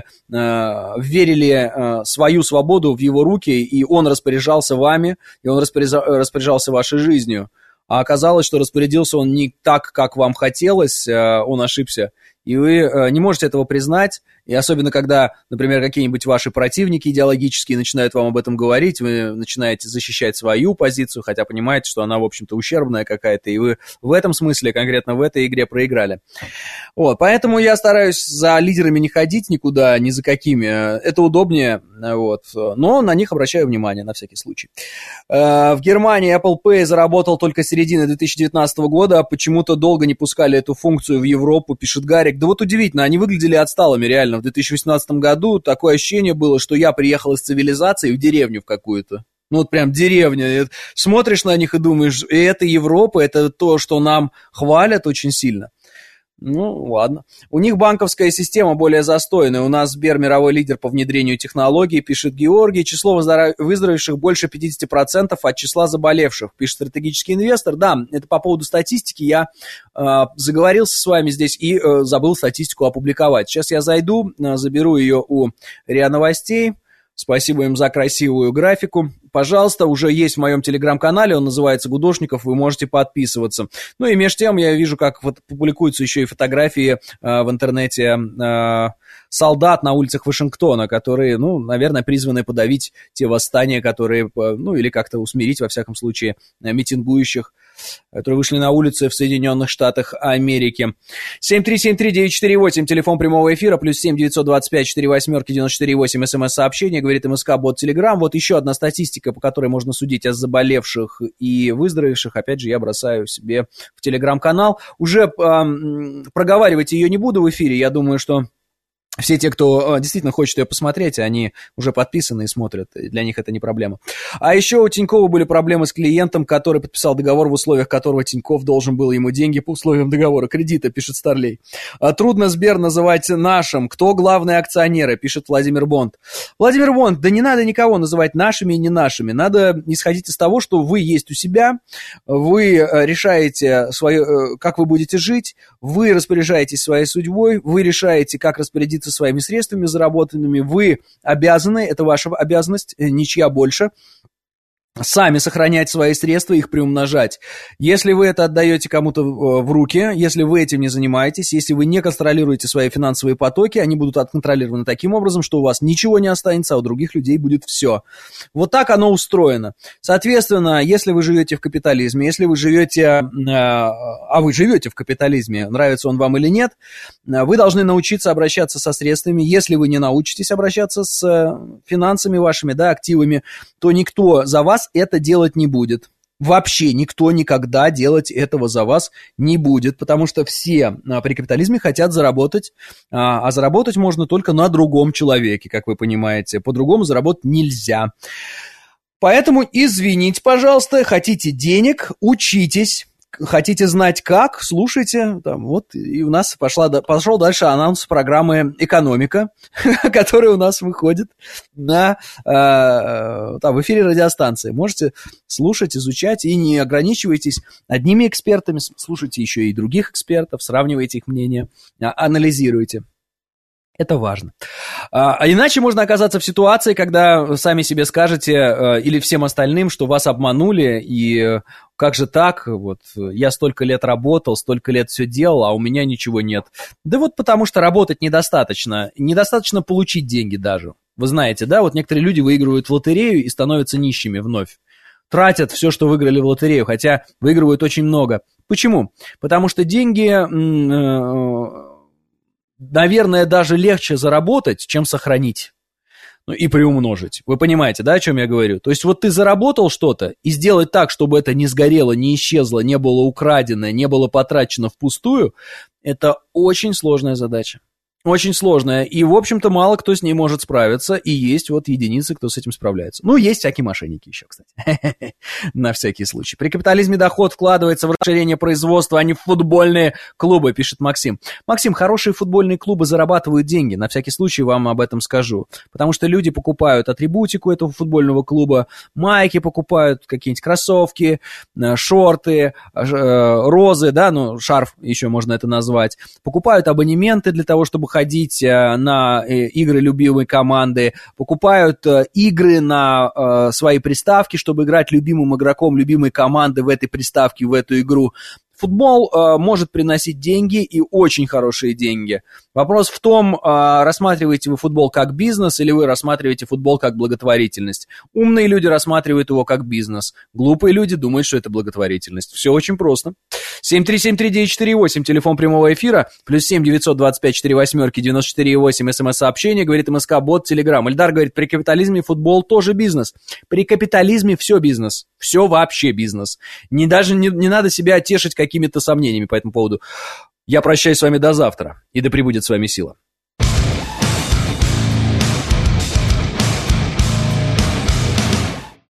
верили свою свободу в его руки, и он распоряжался вами, и он распоряжался вашей жизнью. А оказалось, что распорядился он не так, как вам хотелось, он ошибся. И вы не можете этого признать, и особенно когда, например, какие-нибудь ваши противники идеологические начинают вам об этом говорить, вы начинаете защищать свою позицию, хотя понимаете, что она, в общем-то, ущербная какая-то, и вы в этом смысле, конкретно в этой игре, проиграли. Вот, поэтому я стараюсь за лидерами не ходить никуда, ни за какими, это удобнее, вот, но на них обращаю внимание, на всякий случай. В Германии Apple Pay заработал только с середины две тысячи девятнадцатого года, почему-то долго не пускали эту функцию в Европу, пишет Гарик. Да вот удивительно, они выглядели отсталыми реально в две тысячи восемнадцатом году. Такое ощущение было, что я приехал из цивилизации в деревню в какую-то. Ну вот прям деревня. Смотришь на них и думаешь, и это Европа, это то, что нам хвалят очень сильно. Ну, ладно. У них банковская система более застойная. У нас Сбер мировой лидер по внедрению технологий, пишет Георгий. Число выздоровевших больше пятьдесят процентов от числа заболевших, пишет стратегический инвестор. Да, это по поводу статистики. Я э, заговорился с вами здесь и э, забыл статистику опубликовать. Сейчас я зайду, э, заберу ее у РИА Новостей. Спасибо им за красивую графику. Пожалуйста, уже есть в моем телеграм-канале, он называется «Гудошников», вы можете подписываться. Ну и между тем я вижу, как вот публикуются еще и фотографии э, в интернете э, солдат на улицах Вашингтона, которые, ну, наверное, призваны подавить те восстания, которые, ну, или как-то усмирить, во всяком случае, митингующих, которые вышли на улицы в Соединенных Штатах Америки. семь три семь три девять четыре восемь, телефон прямого эфира, плюс семь девятьсот двадцать пять четыре восьмерки девяносто четыре восемь, смс-сообщение, говорит МСК, бот Телеграм. Вот еще одна статистика, по которой можно судить о заболевших и выздоровевших. Опять же, я бросаю себе в Телеграм-канал. Уже э, проговаривать ее не буду в эфире, я думаю, что все те, кто действительно хочет ее посмотреть, они уже подписаны и смотрят, для них это не проблема. А еще у Тинькова были проблемы с клиентом, который подписал договор, в условиях которого Тиньков должен был ему деньги по условиям договора кредита, пишет Старлей. Трудно Сбер называть нашим. Кто главные акционеры, пишет Владимир Бонд. Владимир Бонд, да не надо никого называть нашими и не нашими. Надо исходить из того, что вы есть у себя, вы решаете, свое, как вы будете жить, вы распоряжаетесь своей судьбой, вы решаете, как распорядиться своими средствами заработанными, вы обязаны, это ваша обязанность, ничья больше, сами сохранять свои средства, их приумножать. Если вы это отдаете кому-то в руки, если вы этим не занимаетесь, если вы не контролируете свои финансовые потоки, они будут отконтролированы таким образом, что у вас ничего не останется, а у других людей будет все. Вот так оно устроено. Соответственно, если вы живете в капитализме, если вы живете, а вы живете в капитализме, нравится он вам или нет, вы должны научиться обращаться со средствами. Если вы не научитесь обращаться с финансами вашими, да, активами, то никто за вас это делать не будет. Вообще никто никогда делать этого за вас не будет, потому что все при капитализме хотят заработать, а заработать можно только на другом человеке, как вы понимаете. По-другому заработать нельзя. Поэтому извините, пожалуйста, хотите денег, учитесь. Хотите знать как, слушайте, там, вот, и у нас пошла, пошел дальше анонс программы «Экономика», которая у нас выходит на, э, там, в эфире радиостанции. Можете слушать, изучать, и не ограничивайтесь одними экспертами, слушайте еще и других экспертов, сравнивайте их мнения, анализируйте. Это важно. А иначе можно оказаться в ситуации, когда сами себе скажете или всем остальным, что вас обманули, и как же так, вот я столько лет работал, столько лет все делал, а у меня ничего нет. Да вот потому что работать недостаточно, недостаточно получить деньги даже. Вы знаете, да, вот некоторые люди выигрывают в лотерею и становятся нищими вновь. Тратят все, что выиграли в лотерею, хотя выигрывают очень много. Почему? Потому что деньги... наверное, даже легче заработать, чем сохранить. Ну и приумножить. Вы понимаете, да, о чем я говорю? То есть вот ты заработал что-то, и сделать так, чтобы это не сгорело, не исчезло, не было украдено, не было потрачено впустую, это очень сложная задача. Очень сложная, и, в общем-то, мало кто с ней может справиться, и есть вот единицы, кто с этим справляется. Ну, есть всякие мошенники еще, кстати, на всякий случай. При капитализме доход вкладывается в расширение производства, а не в футбольные клубы, пишет Максим. Максим, хорошие футбольные клубы зарабатывают деньги, на всякий случай вам об этом скажу, потому что люди покупают атрибутику этого футбольного клуба, майки покупают, какие-нибудь кроссовки, шорты, розы, да, ну, шарф еще можно это назвать, покупают абонементы для того, чтобы ходить на игры любимой команды, покупают игры на свои приставки, чтобы играть любимым игроком любимой команды в этой приставке, в эту игру. Футбол э, может приносить деньги, и очень хорошие деньги. Вопрос в том, э, рассматриваете вы футбол как бизнес или вы рассматриваете футбол как благотворительность. Умные люди рассматривают его как бизнес. Глупые люди думают, что это благотворительность. Все очень просто. семь три семь три девять четыре восемь, телефон прямого эфира, плюс семь девятьсот двадцать пять четыре восьмерки девяносто четыре восемь, смс-сообщение, говорит МСК-бот, Телеграм. Эльдар говорит, при капитализме футбол тоже бизнес. При капитализме все бизнес. Все вообще бизнес. Не, даже не, не надо себя тешить какими-то сомнениями по этому поводу. Я прощаюсь с вами до завтра, и да пребудет с вами сила.